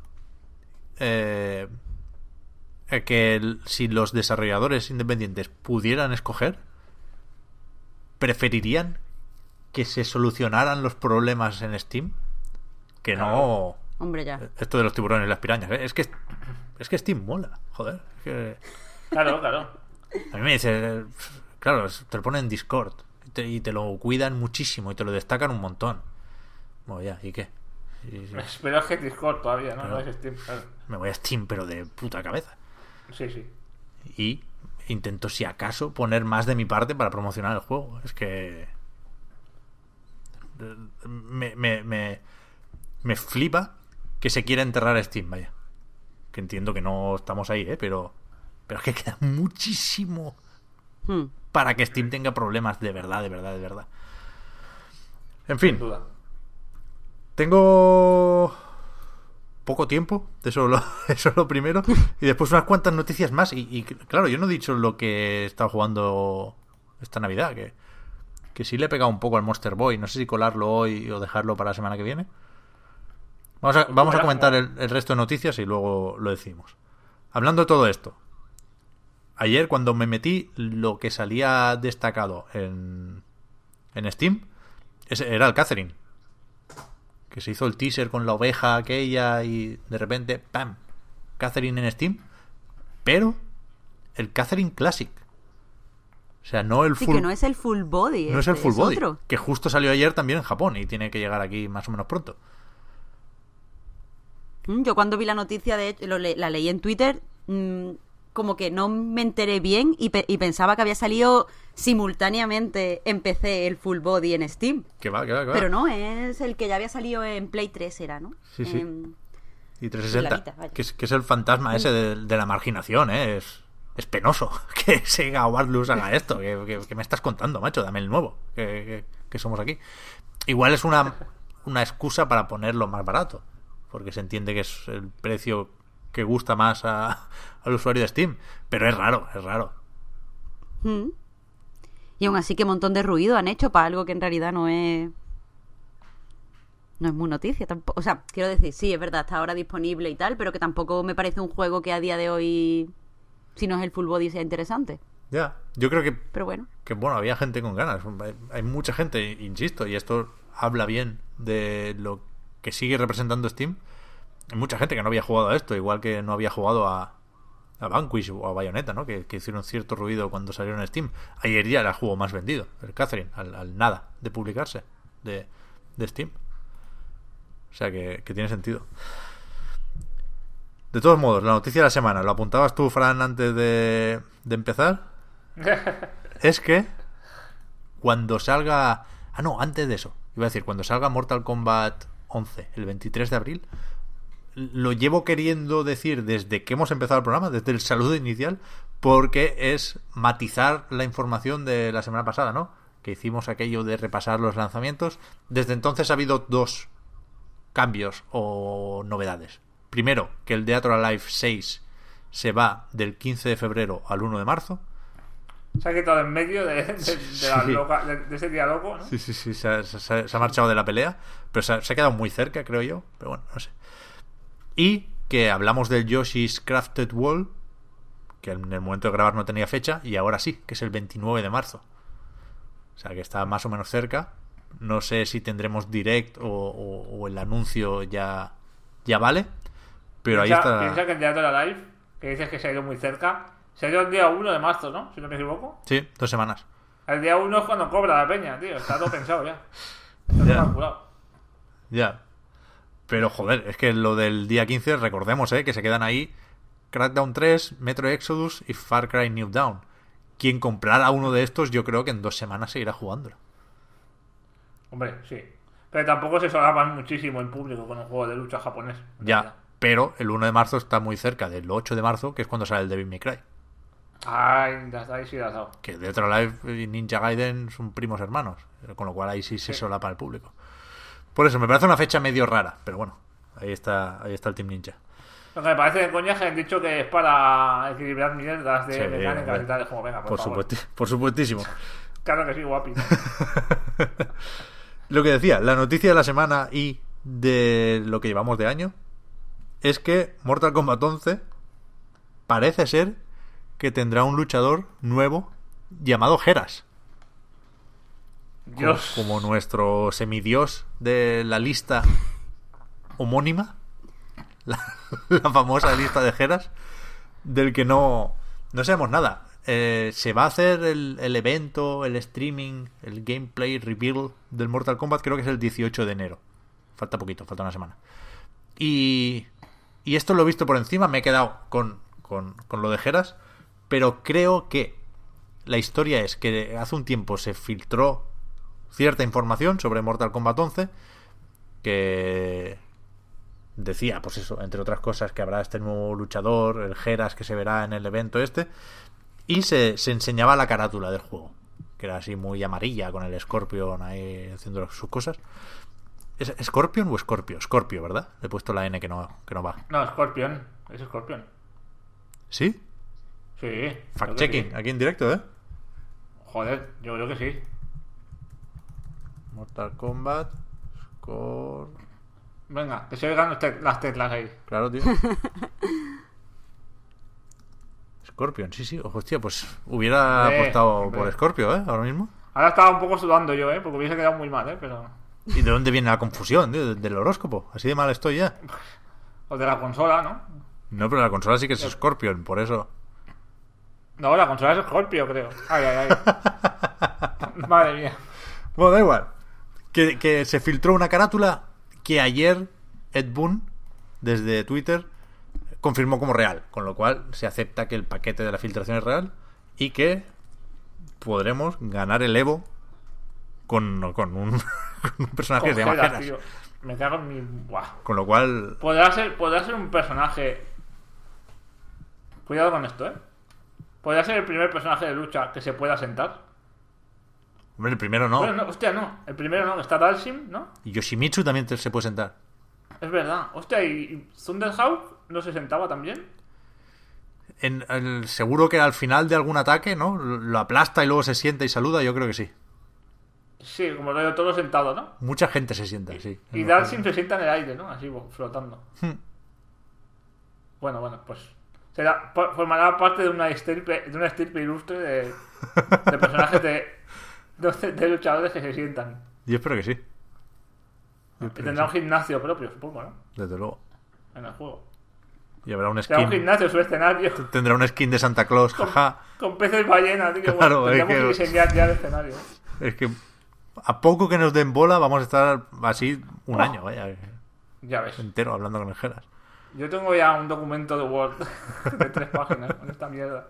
eh, eh, que el- si los desarrolladores independientes pudieran escoger, preferirían que se solucionaran los problemas en Steam que no Hombre, ya. esto de los tiburones y las pirañas. ¿eh? Es que es que Steam mola, joder. Es que Claro, claro. a mí me dice, claro, te lo ponen en Discord y te, y te lo cuidan muchísimo y te lo destacan un montón. Bueno, ya, ¿y qué? Y- y- Pero es que Discord todavía, ¿no? Claro. No es Steam, claro. me voy a Steam, pero de puta cabeza. Sí, sí. Y intento, si acaso, poner más de mi parte para promocionar el juego. Es que me, me, me, me flipa que se quiera enterrar a Steam, vaya. Que entiendo que no estamos ahí, ¿eh? Pero, pero es que queda muchísimo Hmm. para que Steam tenga problemas de verdad, de verdad, de verdad. En Sin fin, duda. tengo poco tiempo, eso es lo, eso es lo primero, y después unas cuantas noticias más. Y, y, claro, yo no he dicho lo que he estado jugando esta Navidad, que, que sí le he pegado un poco al Monster Boy. No sé si colarlo hoy o dejarlo para la semana que viene. Vamos a, vamos a comentar el, el resto de noticias y luego lo decimos. Hablando de todo esto, ayer cuando me metí, lo que salía destacado en, en Steam ese era el Catherine, que se hizo el teaser con la oveja aquella y de repente, ¡pam! Catherine en Steam, pero el Catherine Classic. O sea, no el Sí, full, que no es el full body. no es el este, full body, otro. que justo salió ayer también en Japón y tiene que llegar aquí más o menos pronto. Mm, Yo cuando vi la noticia, de hecho, lo le- la leí en Twitter, mm, como que no me enteré bien y, pe- y pensaba que había salido simultáneamente en P C el full body en Steam. Que va, que va, que va. Pero no, es el que ya había salido en Play tres, era, ¿no? Sí, sí. Em, Y trescientos sesenta, la Vita, vaya. que, es, que es el fantasma ese de, de la marginación, ¿eh? Es, es penoso que Sega o Atlus haga esto. Que, que- que me estás contando, macho? Dame el nuevo, que, que- que somos aquí. Igual es una, una excusa para ponerlo más barato, porque se entiende que es el precio que gusta más a- al usuario de Steam. Pero es raro, es raro. mm. Y aún así, qué montón de ruido han hecho para algo que en realidad no es. No es muy noticia tampoco. O sea, quiero decir, sí, es verdad, está ahora disponible y tal, pero que tampoco me parece un juego que a día de hoy, si no es el full body, sea interesante. Ya, yo creo que Pero bueno. que bueno, había gente con ganas. Hay, hay mucha gente, insisto, y esto habla bien de lo que sigue representando Steam. Hay mucha gente que no había jugado a esto, igual que no había jugado a, a Vanquish o a Bayonetta, ¿no? Que, que hicieron cierto ruido cuando salieron en Steam. Ayer ya era el juego más vendido, el Catherine, al, al nada de publicarse de, de Steam. O sea que, que tiene sentido. De todos modos, la noticia de la semana, lo apuntabas tú, Fran, antes de, de empezar, es que cuando salga... Ah, no, antes de eso. Iba a decir, cuando salga Mortal Kombat once, el veintitrés de abril, lo llevo queriendo decir desde que hemos empezado el programa, desde el saludo inicial, porque es matizar la información de la semana pasada, ¿no? Que hicimos aquello de repasar los lanzamientos. Desde entonces ha habido dos cambios o novedades. Primero, que el Dead or Alive seis se va del quince de febrero al uno de marzo. Se ha quitado en medio de, de, de, la Sí. loca- de- de ese día loco, ¿no? Sí, sí, sí, se ha, se ha- se ha marchado de la pelea, pero se ha, se ha quedado muy cerca, creo yo, pero bueno, no sé. Y que hablamos del Yoshi's Crafted World, que en el momento de grabar no tenía fecha, y ahora sí, que es el veintinueve de marzo. O sea que está más o menos cerca. No sé si tendremos direct o, o, o el anuncio ya, ya vale, pero ahí piensa, está. Piensa que el día de la live, que dices que se ha ido muy cerca, se ha ido el día uno de marzo, ¿no? Si no me equivoco. Sí, dos semanas. El día uno es cuando cobra la peña, tío. Está todo pensado ya. Está Ya. todo calculado. Ya. Pero joder, es que lo del día quince, recordemos, ¿eh? Que se quedan ahí Crackdown tres, Metro Exodus y Far Cry New Dawn. Quien comprara uno de estos, yo creo que en dos semanas seguirá jugándolo. Hombre, sí. Pero tampoco se solapan muchísimo el público con un juego de lucha japonés. en Ya, realidad. pero el uno de marzo está muy cerca del ocho de marzo, que es cuando sale el Devil May Cry. Ay, ya está, ahí sí la has dado. Que Dead or Alive y Ninja Gaiden son primos hermanos, con lo cual ahí sí se Sí. solapa el público. Por eso, me parece una fecha medio rara, pero bueno, ahí está, ahí está el Team Ninja. Lo que me parece de coña es que han dicho que es para equilibrar mierdas de Sí, mecánicas hombre. y tal. Es como, venga, por, Por, favor. supuesti- por supuestísimo. Claro que sí, guapi. Lo que decía, la noticia de la semana y de lo que llevamos de año es que Mortal Kombat once parece ser que tendrá un luchador nuevo llamado Geras. Dios. Como, como nuestro semidios de la lista homónima, la, la famosa lista de Geras, del que no, no sabemos nada. Eh, se va a hacer el, el evento, el streaming, el gameplay reveal del Mortal Kombat, creo que es el dieciocho de enero. Falta poquito, falta una semana. Y, y esto lo he visto por encima, me he quedado con, con, con lo de Geras, pero creo que la historia es que hace un tiempo se filtró cierta información sobre Mortal Kombat once que decía, pues eso, entre otras cosas, que habrá este nuevo luchador, el Geras, que se verá en el evento este, y se, se enseñaba la carátula del juego, que era así muy amarilla, con el Scorpion ahí haciendo sus cosas. ¿Es Scorpion o Scorpio? Scorpio, ¿verdad? Le he puesto la N que no, que no va. No, Scorpion. Es Scorpion. ¿Sí? Sí. creo que Fact-checking, sí. aquí en directo, ¿eh? Joder, yo creo que sí. Mortal Kombat, Scor... Venga, que se oigan los te- las teclas ahí. Claro, tío. Scorpion, sí, sí. Ojo, hostia, pues hubiera Hombre, apostado hombre. por Scorpio, ¿eh? Ahora mismo. Ahora estaba un poco sudando yo, ¿eh? Porque hubiese quedado muy mal, ¿eh? Pero... ¿Y de dónde viene la confusión, tío? Del horóscopo. Así de mal estoy ya. O de la consola, ¿no? No, pero la consola sí que es Scorpion, por eso. No, la consola es Scorpio, creo. Ay, ay, ay. Madre mía. Bueno, da igual. Que, que se filtró una carátula que ayer Ed Boon, desde Twitter, confirmó como real. Con lo cual se acepta que el paquete de la filtración es real y que podremos ganar el Evo con, con, un, con un personaje que se llama Congela, Geras. tío. Me cago en mi... Buah. Con lo cual... Podrá ser, podrá ser un personaje... Cuidado con esto, ¿eh? Podrá ser el primer personaje de lucha que se pueda sentar. Hombre, el primero no. Bueno, no, hostia, no. El primero no. Está Dalsim, ¿no? Y Yoshimitsu también te- se puede sentar. Es verdad. Hostia, ¿y y Thunderhawk no se sentaba también? En el, seguro que al final de algún ataque, ¿no? Lo aplasta y luego se sienta y saluda, yo creo que sí. Sí, como rollo todo sentado, ¿no? Mucha gente se sienta, sí. Y Dalsim se sienta en el aire, ¿no? Así, bo- flotando. Hmm. Bueno, bueno, pues... Será, po- formará parte de una estirpe, de una estirpe ilustre de, de personajes de, de, de luchadores que se sientan. Yo espero que sí. Yo Y espero tendrá un que sí. gimnasio propio, supongo, ¿no? Desde luego. En el juego. Y habrá un Será un skin. gimnasio, su escenario. Tendrá un skin de Santa Claus, jaja. Con peces ballena, tío. Claro, Bueno, es tendríamos que- que diseñar ya el escenario. Es que a poco que nos den bola, vamos a estar así un Oh. año, vaya, Ya ves. entero hablando con el Geras. Yo tengo ya un documento de Word de tres páginas con esta mierda.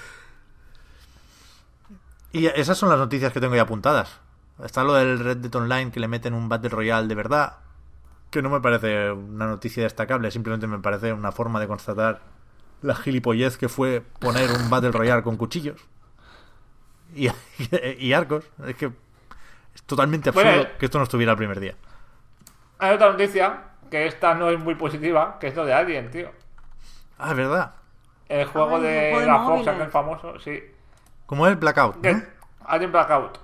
Y esas son las noticias que tengo ya apuntadas. Está lo del Red Dead Online, que le meten un Battle Royale de verdad, que no me parece una noticia destacable, simplemente me parece una forma de constatar la gilipollez que fue poner un Battle Royale con cuchillos y, y arcos. Es que es totalmente absurdo Bueno, que esto no estuviera el primer día. Hay otra noticia, que esta no es muy positiva, que es lo de Alien, tío. Ah, es verdad. El juego Ay, de el juego de la Fox, móviles. aquel famoso, sí. Como el Blackout, Que ¿no? Alien Blackout.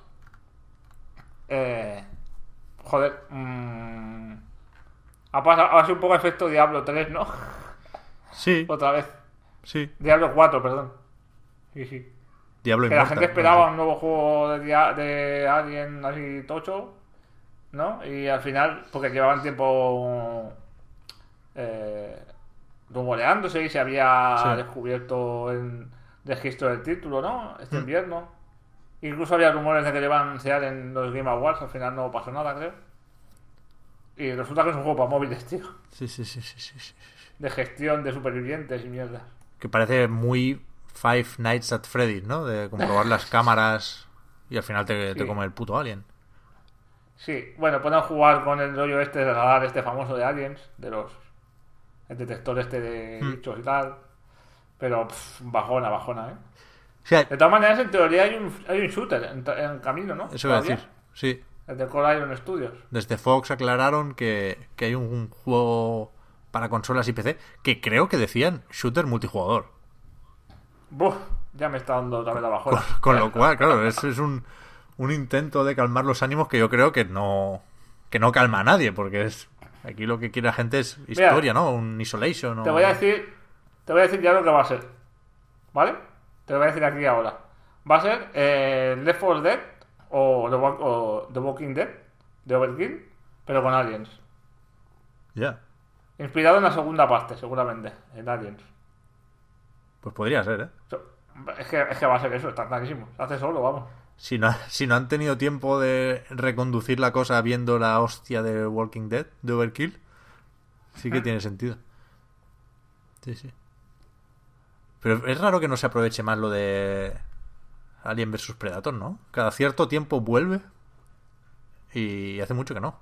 Eh, joder. mmm, ha pasado, ha sido un poco efecto Diablo tres, ¿no? Sí. Otra vez. Sí. Diablo cuatro, perdón. Sí, sí. Diablo Que la Immortal, gente ¿no? esperaba Sí. un nuevo juego de, dia- de Alien así tocho, ¿no? Y al final, porque llevaban tiempo eh, rumoreándose y se había Sí. descubierto el registro del título, ¿no? Este Mm. invierno. Incluso había rumores de que le iban a anunciar en los Game Awards, al final no pasó nada, creo. Y resulta que es un juego para móviles, tío. Sí, sí, sí, sí, sí, sí. De gestión de supervivientes y mierda. Que parece muy Five Nights at Freddy's, ¿no? De comprobar las cámaras y al final te, te Sí. come el puto alien. Sí, bueno, pueden jugar con el rollo este de radar este famoso de Aliens, de los... el detector este de Hmm. bichos y tal. Pero, pff, bajona, bajona, ¿eh? O sea, De todas maneras, en teoría hay un, hay un shooter en, en camino, ¿no? eso iba a Todavía. decir. Sí. El de Core Iron Studios. Desde Fox aclararon que, que hay un, un juego para consolas y P C que creo que decían shooter multijugador. Buf, ya me está dando otra vez la Con, bajona. con lo cual, claro, es, es un, un intento de calmar los ánimos que yo creo que no que no calma a nadie, porque es aquí lo que quiere la gente es historia, ¿no? Un Isolation. Te O... voy a decir, te voy a decir ya lo que va a ser, ¿vale? Te lo voy a decir aquí ahora. Va a ser eh, Left four Dead o The, Walk- o The Walking Dead de Overkill, pero con aliens. Ya, Inspirado en la segunda parte, seguramente, en aliens. pues podría ser, ¿eh? So- Es que, es que va a ser eso, está clarísimo. Se hace solo, vamos. Si no, si no han tenido tiempo de reconducir la cosa viendo la hostia de Walking Dead, de Overkill, sí que tiene sentido. Sí, sí. Pero es raro que no se aproveche más lo de Alien versus Predator, ¿no? Cada cierto tiempo vuelve y hace mucho que no.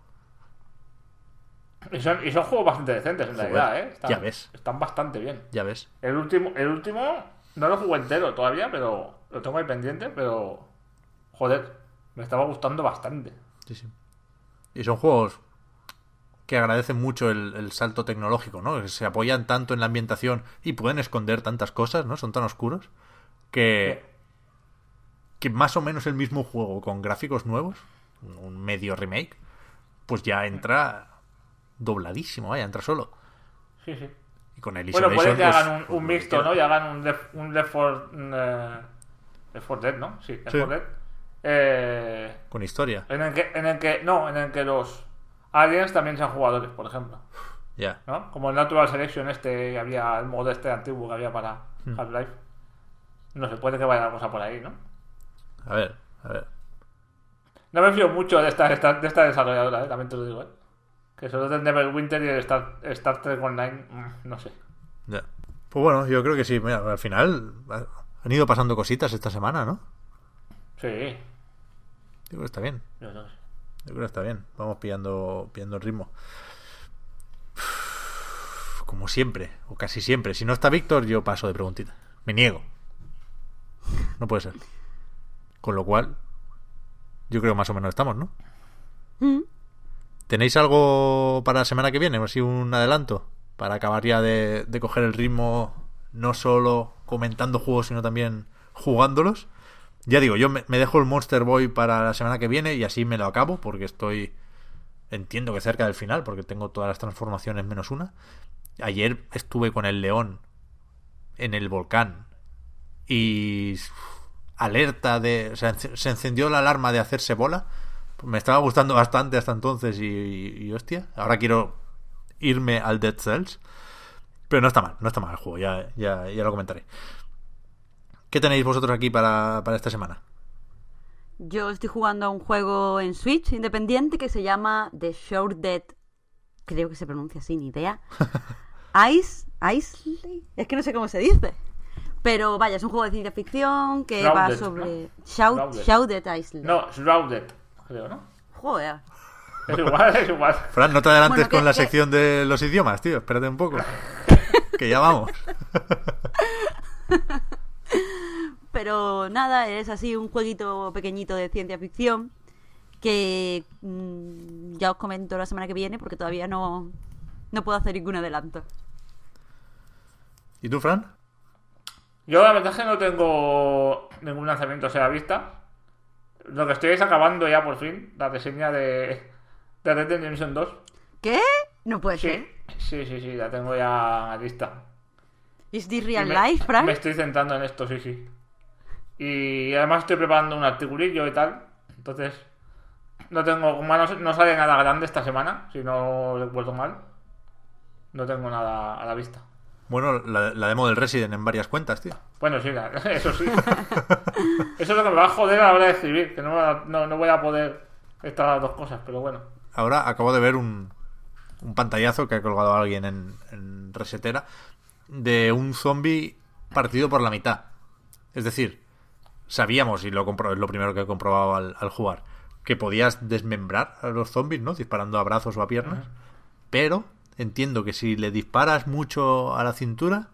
Y son, y son juegos bastante decentes en Joder, realidad, ¿eh? Están, ya ves. Están bastante bien. Ya ves. El último, el último no lo jugué entero todavía, pero lo tengo ahí pendiente, pero joder, me estaba gustando bastante. Sí, sí. Y son juegos que agradecen mucho el, el salto tecnológico, ¿no? Que se apoyan tanto en la ambientación y pueden esconder tantas cosas, ¿no? Son tan oscuros que, que más o menos el mismo juego con gráficos nuevos, un medio remake, pues ya entra dobladísimo, vaya, entra solo. Sí, sí. Y con el Bueno, Isolation, puede que pues, hagan un, pues un lo que mixto, quieran. ¿no? Y hagan un Left, un Left four eh, Left four Dead, ¿no? Sí, Left Sí. four Dead. Eh, Con historia, en el que, en el que, no, en el que los aliens también sean jugadores, por ejemplo, ya. ¿no? Como el Natural Selection este, había el modo este antiguo que había para Hmm. Half-Life. No se puede que vaya la cosa por ahí, ¿no? A ver, a ver. No me fío mucho de esta, esta- de esta desarrolladora, ¿eh? También te lo digo, ¿eh? Que solo del Neverwinter y el Star, Star Trek Online, mm, no sé. Ya. Pues bueno, yo creo que sí. Mira, al final han ido pasando cositas esta semana, ¿no? Sí, Yo creo que está bien. yo no sé. Yo creo que está bien. Vamos pillando, pillando el ritmo. Como siempre, o casi siempre. Si no está Víctor, yo paso de preguntita. Me niego. No puede ser. Con lo cual, yo creo que más o menos estamos, ¿no? Mm. ¿Tenéis algo para la semana que viene? Así un adelanto. Para acabar ya de, de coger el ritmo, no solo comentando juegos, sino también jugándolos. Ya digo, yo me, me dejo el Monster Boy para la semana que viene y así me lo acabo, porque estoy, entiendo que cerca del final, porque tengo todas las transformaciones menos una. Ayer estuve con el león en el volcán y uf, alerta de... O sea, se encendió la alarma de hacerse bola. Me estaba gustando bastante hasta entonces y, y, y hostia, ahora quiero irme al Dead Cells. Pero no está mal, no está mal el juego, ya, ya, ya lo comentaré. ¿Qué tenéis vosotros aquí para, para esta semana? Yo estoy jugando a un juego en Switch independiente que se llama The Short Dead. Creo que se pronuncia así, ni idea. Ice, Isley. Es que no sé cómo se dice. Pero vaya, es un juego de ciencia ficción que Shrouded, va sobre... Shout, Shrouded. Shrouded Island. No, Shrouded, creo, ¿no? Joder. Es igual, es igual. Fran, no te adelantes Bueno, ¿qué- con la qué? sección de los idiomas, tío. Espérate un poco. Que ya vamos. Pero nada, es así un jueguito pequeñito de ciencia ficción que mmm, ya os comento la semana que viene porque todavía no, no puedo hacer ningún adelanto. ¿Y tú, Fran? Yo la verdad es que no tengo ningún lanzamiento a la vista. Lo que estoy es acabando ya por fin la reseña de, de Red Dead Redemption dos. ¿Qué? No puede ser. Sí, sí, sí, sí, la tengo ya lista. ¿Is this real me, life, Frank? Me estoy centrando en esto, sí, sí. Y además estoy preparando un articulillo y tal. Entonces, no tengo, como no, no sale nada grande esta semana, si no recuerdo mal. No tengo nada a la vista. Bueno, la, la demo del Resident en varias cuentas, tío. Bueno, sí, la- eso sí. Eso es lo que me va a joder a la hora de escribir, que no, voy a- no, no voy a poder estas las dos cosas, pero bueno. Ahora acabo de ver un, un pantallazo que ha colgado alguien en, en Resetera de un zombie partido por la mitad. Es decir, sabíamos, y lo compro, es lo primero que he comprobado al, al jugar, que podías desmembrar a los zombies, ¿no? Disparando a brazos o a piernas. Pero entiendo que si le disparas mucho a la cintura,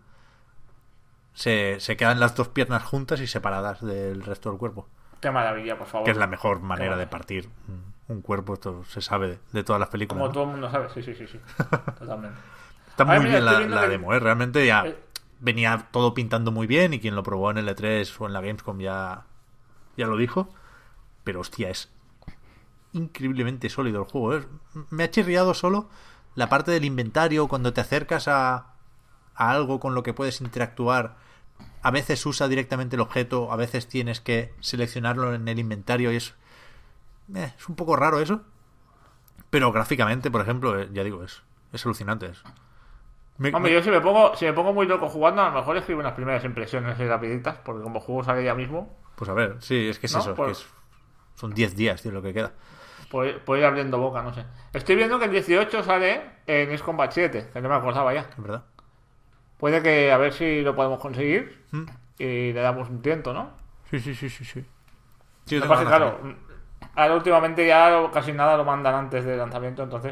se, se quedan las dos piernas juntas y separadas del resto del cuerpo. Qué maravilla, por favor. Que es la mejor manera Qué de partir un, un cuerpo. Esto se sabe de, de todas las películas, Como ¿no? todo el mundo sabe, sí, sí, sí, sí. Totalmente. Está Ay, muy mira, bien estoy la, viendo la que- demo, ¿eh? Realmente ya Eh. venía todo pintando muy bien y quien lo probó en el E tres o en la Gamescom ya, ya lo dijo. Pero hostia, es increíblemente sólido el juego. ¿eh? Me ha chirriado solo la parte del inventario cuando te acercas a, a algo con lo que puedes interactuar. A veces usa directamente el objeto, a veces tienes que seleccionarlo en el inventario y es, eh, es un poco raro eso. Pero gráficamente, por ejemplo, eh, ya digo, es, es alucinante. Es, me- Hombre, me- yo si me pongo si me pongo muy loco jugando, a lo mejor escribo unas primeras impresiones así rapiditas, porque como juego sale ya mismo, Pues a ver, sí, es que es ¿No? eso, es Por- que es- son diez días, tío, lo que queda. puedo, puedo ir abriendo boca, no sé. Estoy viendo que el dieciocho sale en Ace Combat siete, que no me acordaba ya. Es verdad. Puede que a ver si lo podemos conseguir Mm. y le damos un tiento, ¿no? Sí, sí, sí, sí, sí. Sí, yo Lo que tengo pasa es que, ganas claro, ahora últimamente ya lo- casi nada lo mandan antes del lanzamiento, entonces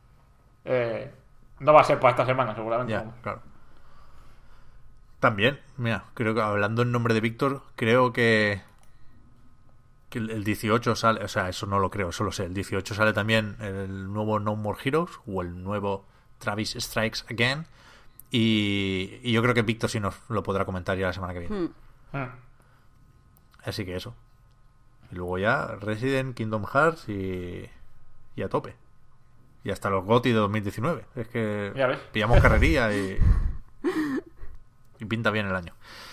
eh, no va a ser para esta semana seguramente. Ya, vamos. claro. También, mira, creo que hablando en nombre de Víctor, creo que que el el dieciocho sale, o sea, eso no lo creo, eso lo sé, el dieciocho sale también el nuevo No More Heroes o el nuevo Travis Strikes Again y, y yo creo que Víctor sí nos lo podrá comentar ya la semana que viene. Hmm. Mm. Así que eso. Y luego ya Resident, Kingdom Hearts y, y a tope. Y hasta los GOTY de dos mil diecinueve. Es que Ya ves. pillamos carrería y, y pinta bien el año.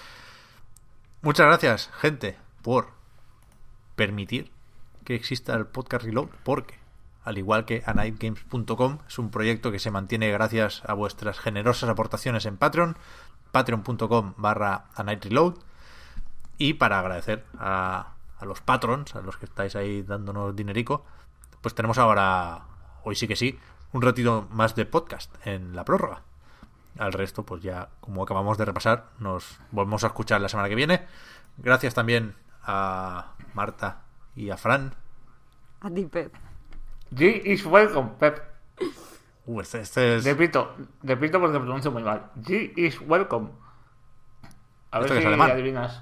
Muchas gracias, gente, por permitir que exista el podcast Reload, porque al igual que a night games punto com es un proyecto que se mantiene gracias a vuestras generosas aportaciones en Patreon, patreon punto com barra a night reload. Y para agradecer a, a los patrons, a los que estáis ahí dándonos dinerico, pues tenemos ahora, hoy sí que sí, un ratito más de podcast en la prórroga. Al resto, pues ya, como acabamos de repasar, nos volvemos a escuchar la semana que viene. Gracias también a Marta y a Fran. A ti, Pep. G is welcome, Pep. Uh, este, este es... Repito, repito porque pronuncio muy mal. G is welcome. A ver ¿Esto qué si es alemán? adivinas.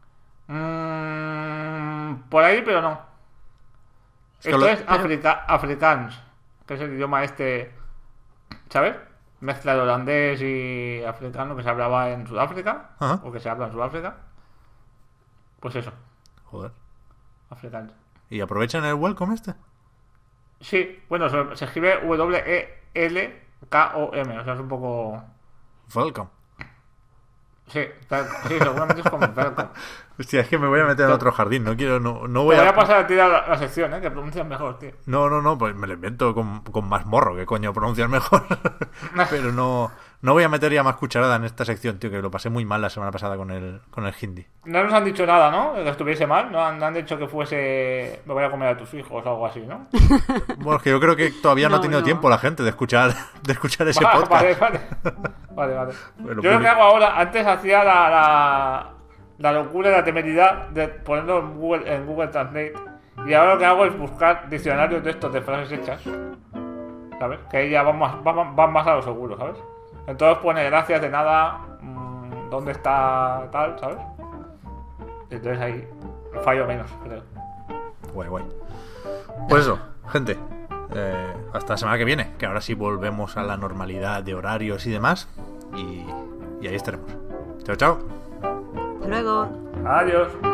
Mm, por ahí, pero no. Es que Esto lo- es Africa, Afrikaans, que es el idioma este, ¿sabes? Mezcla de holandés y africano que se hablaba en Sudáfrica, Ajá. o que se habla en Sudáfrica. Pues eso, Joder. Afrikaans. ¿Y aprovechan el welcome este? Sí, bueno, se, se escribe W E L K O M, o sea, es un poco... Welcome. Sí, tal- sí, seguramente es como welcome. Hostia, es que me voy a meter en otro jardín. No quiero, no, no Te voy voy a... a pasar a ti la, la sección, ¿eh? Que pronuncias mejor, tío. No, no, no, pues me lo invento con, con más morro, que coño pronunciar mejor. Pero no, no voy a meter ya más cucharada en esta sección, tío, que lo pasé muy mal la semana pasada con el, con el hindi. No nos han dicho nada, ¿no? Que estuviese mal. No han, no han dicho que fuese... Me voy a comer a tus hijos o algo así, ¿no? Bueno, es que yo creo que todavía no, No, ha tenido no. tiempo la gente de escuchar, de escuchar ese Va- podcast. Vale, vale. Vale, vale. Bueno, Yo lo public- que hago ahora, antes hacía la, la, la locura y la temeridad de ponerlo en Google, en Google Translate. Y ahora lo que hago es buscar diccionarios de estos de frases hechas. ¿Sabes? Que ahí ya van más, van, van más a lo seguro, ¿sabes? Entonces pone gracias de nada, mmm, dónde está tal, ¿sabes? Entonces ahí fallo menos, creo. Guay, guay. Pues eso, gente. eh, hasta la semana que viene, que ahora sí volvemos a la normalidad de horarios y demás. Y, y ahí estaremos. Chao, chao. Hasta luego. Adiós.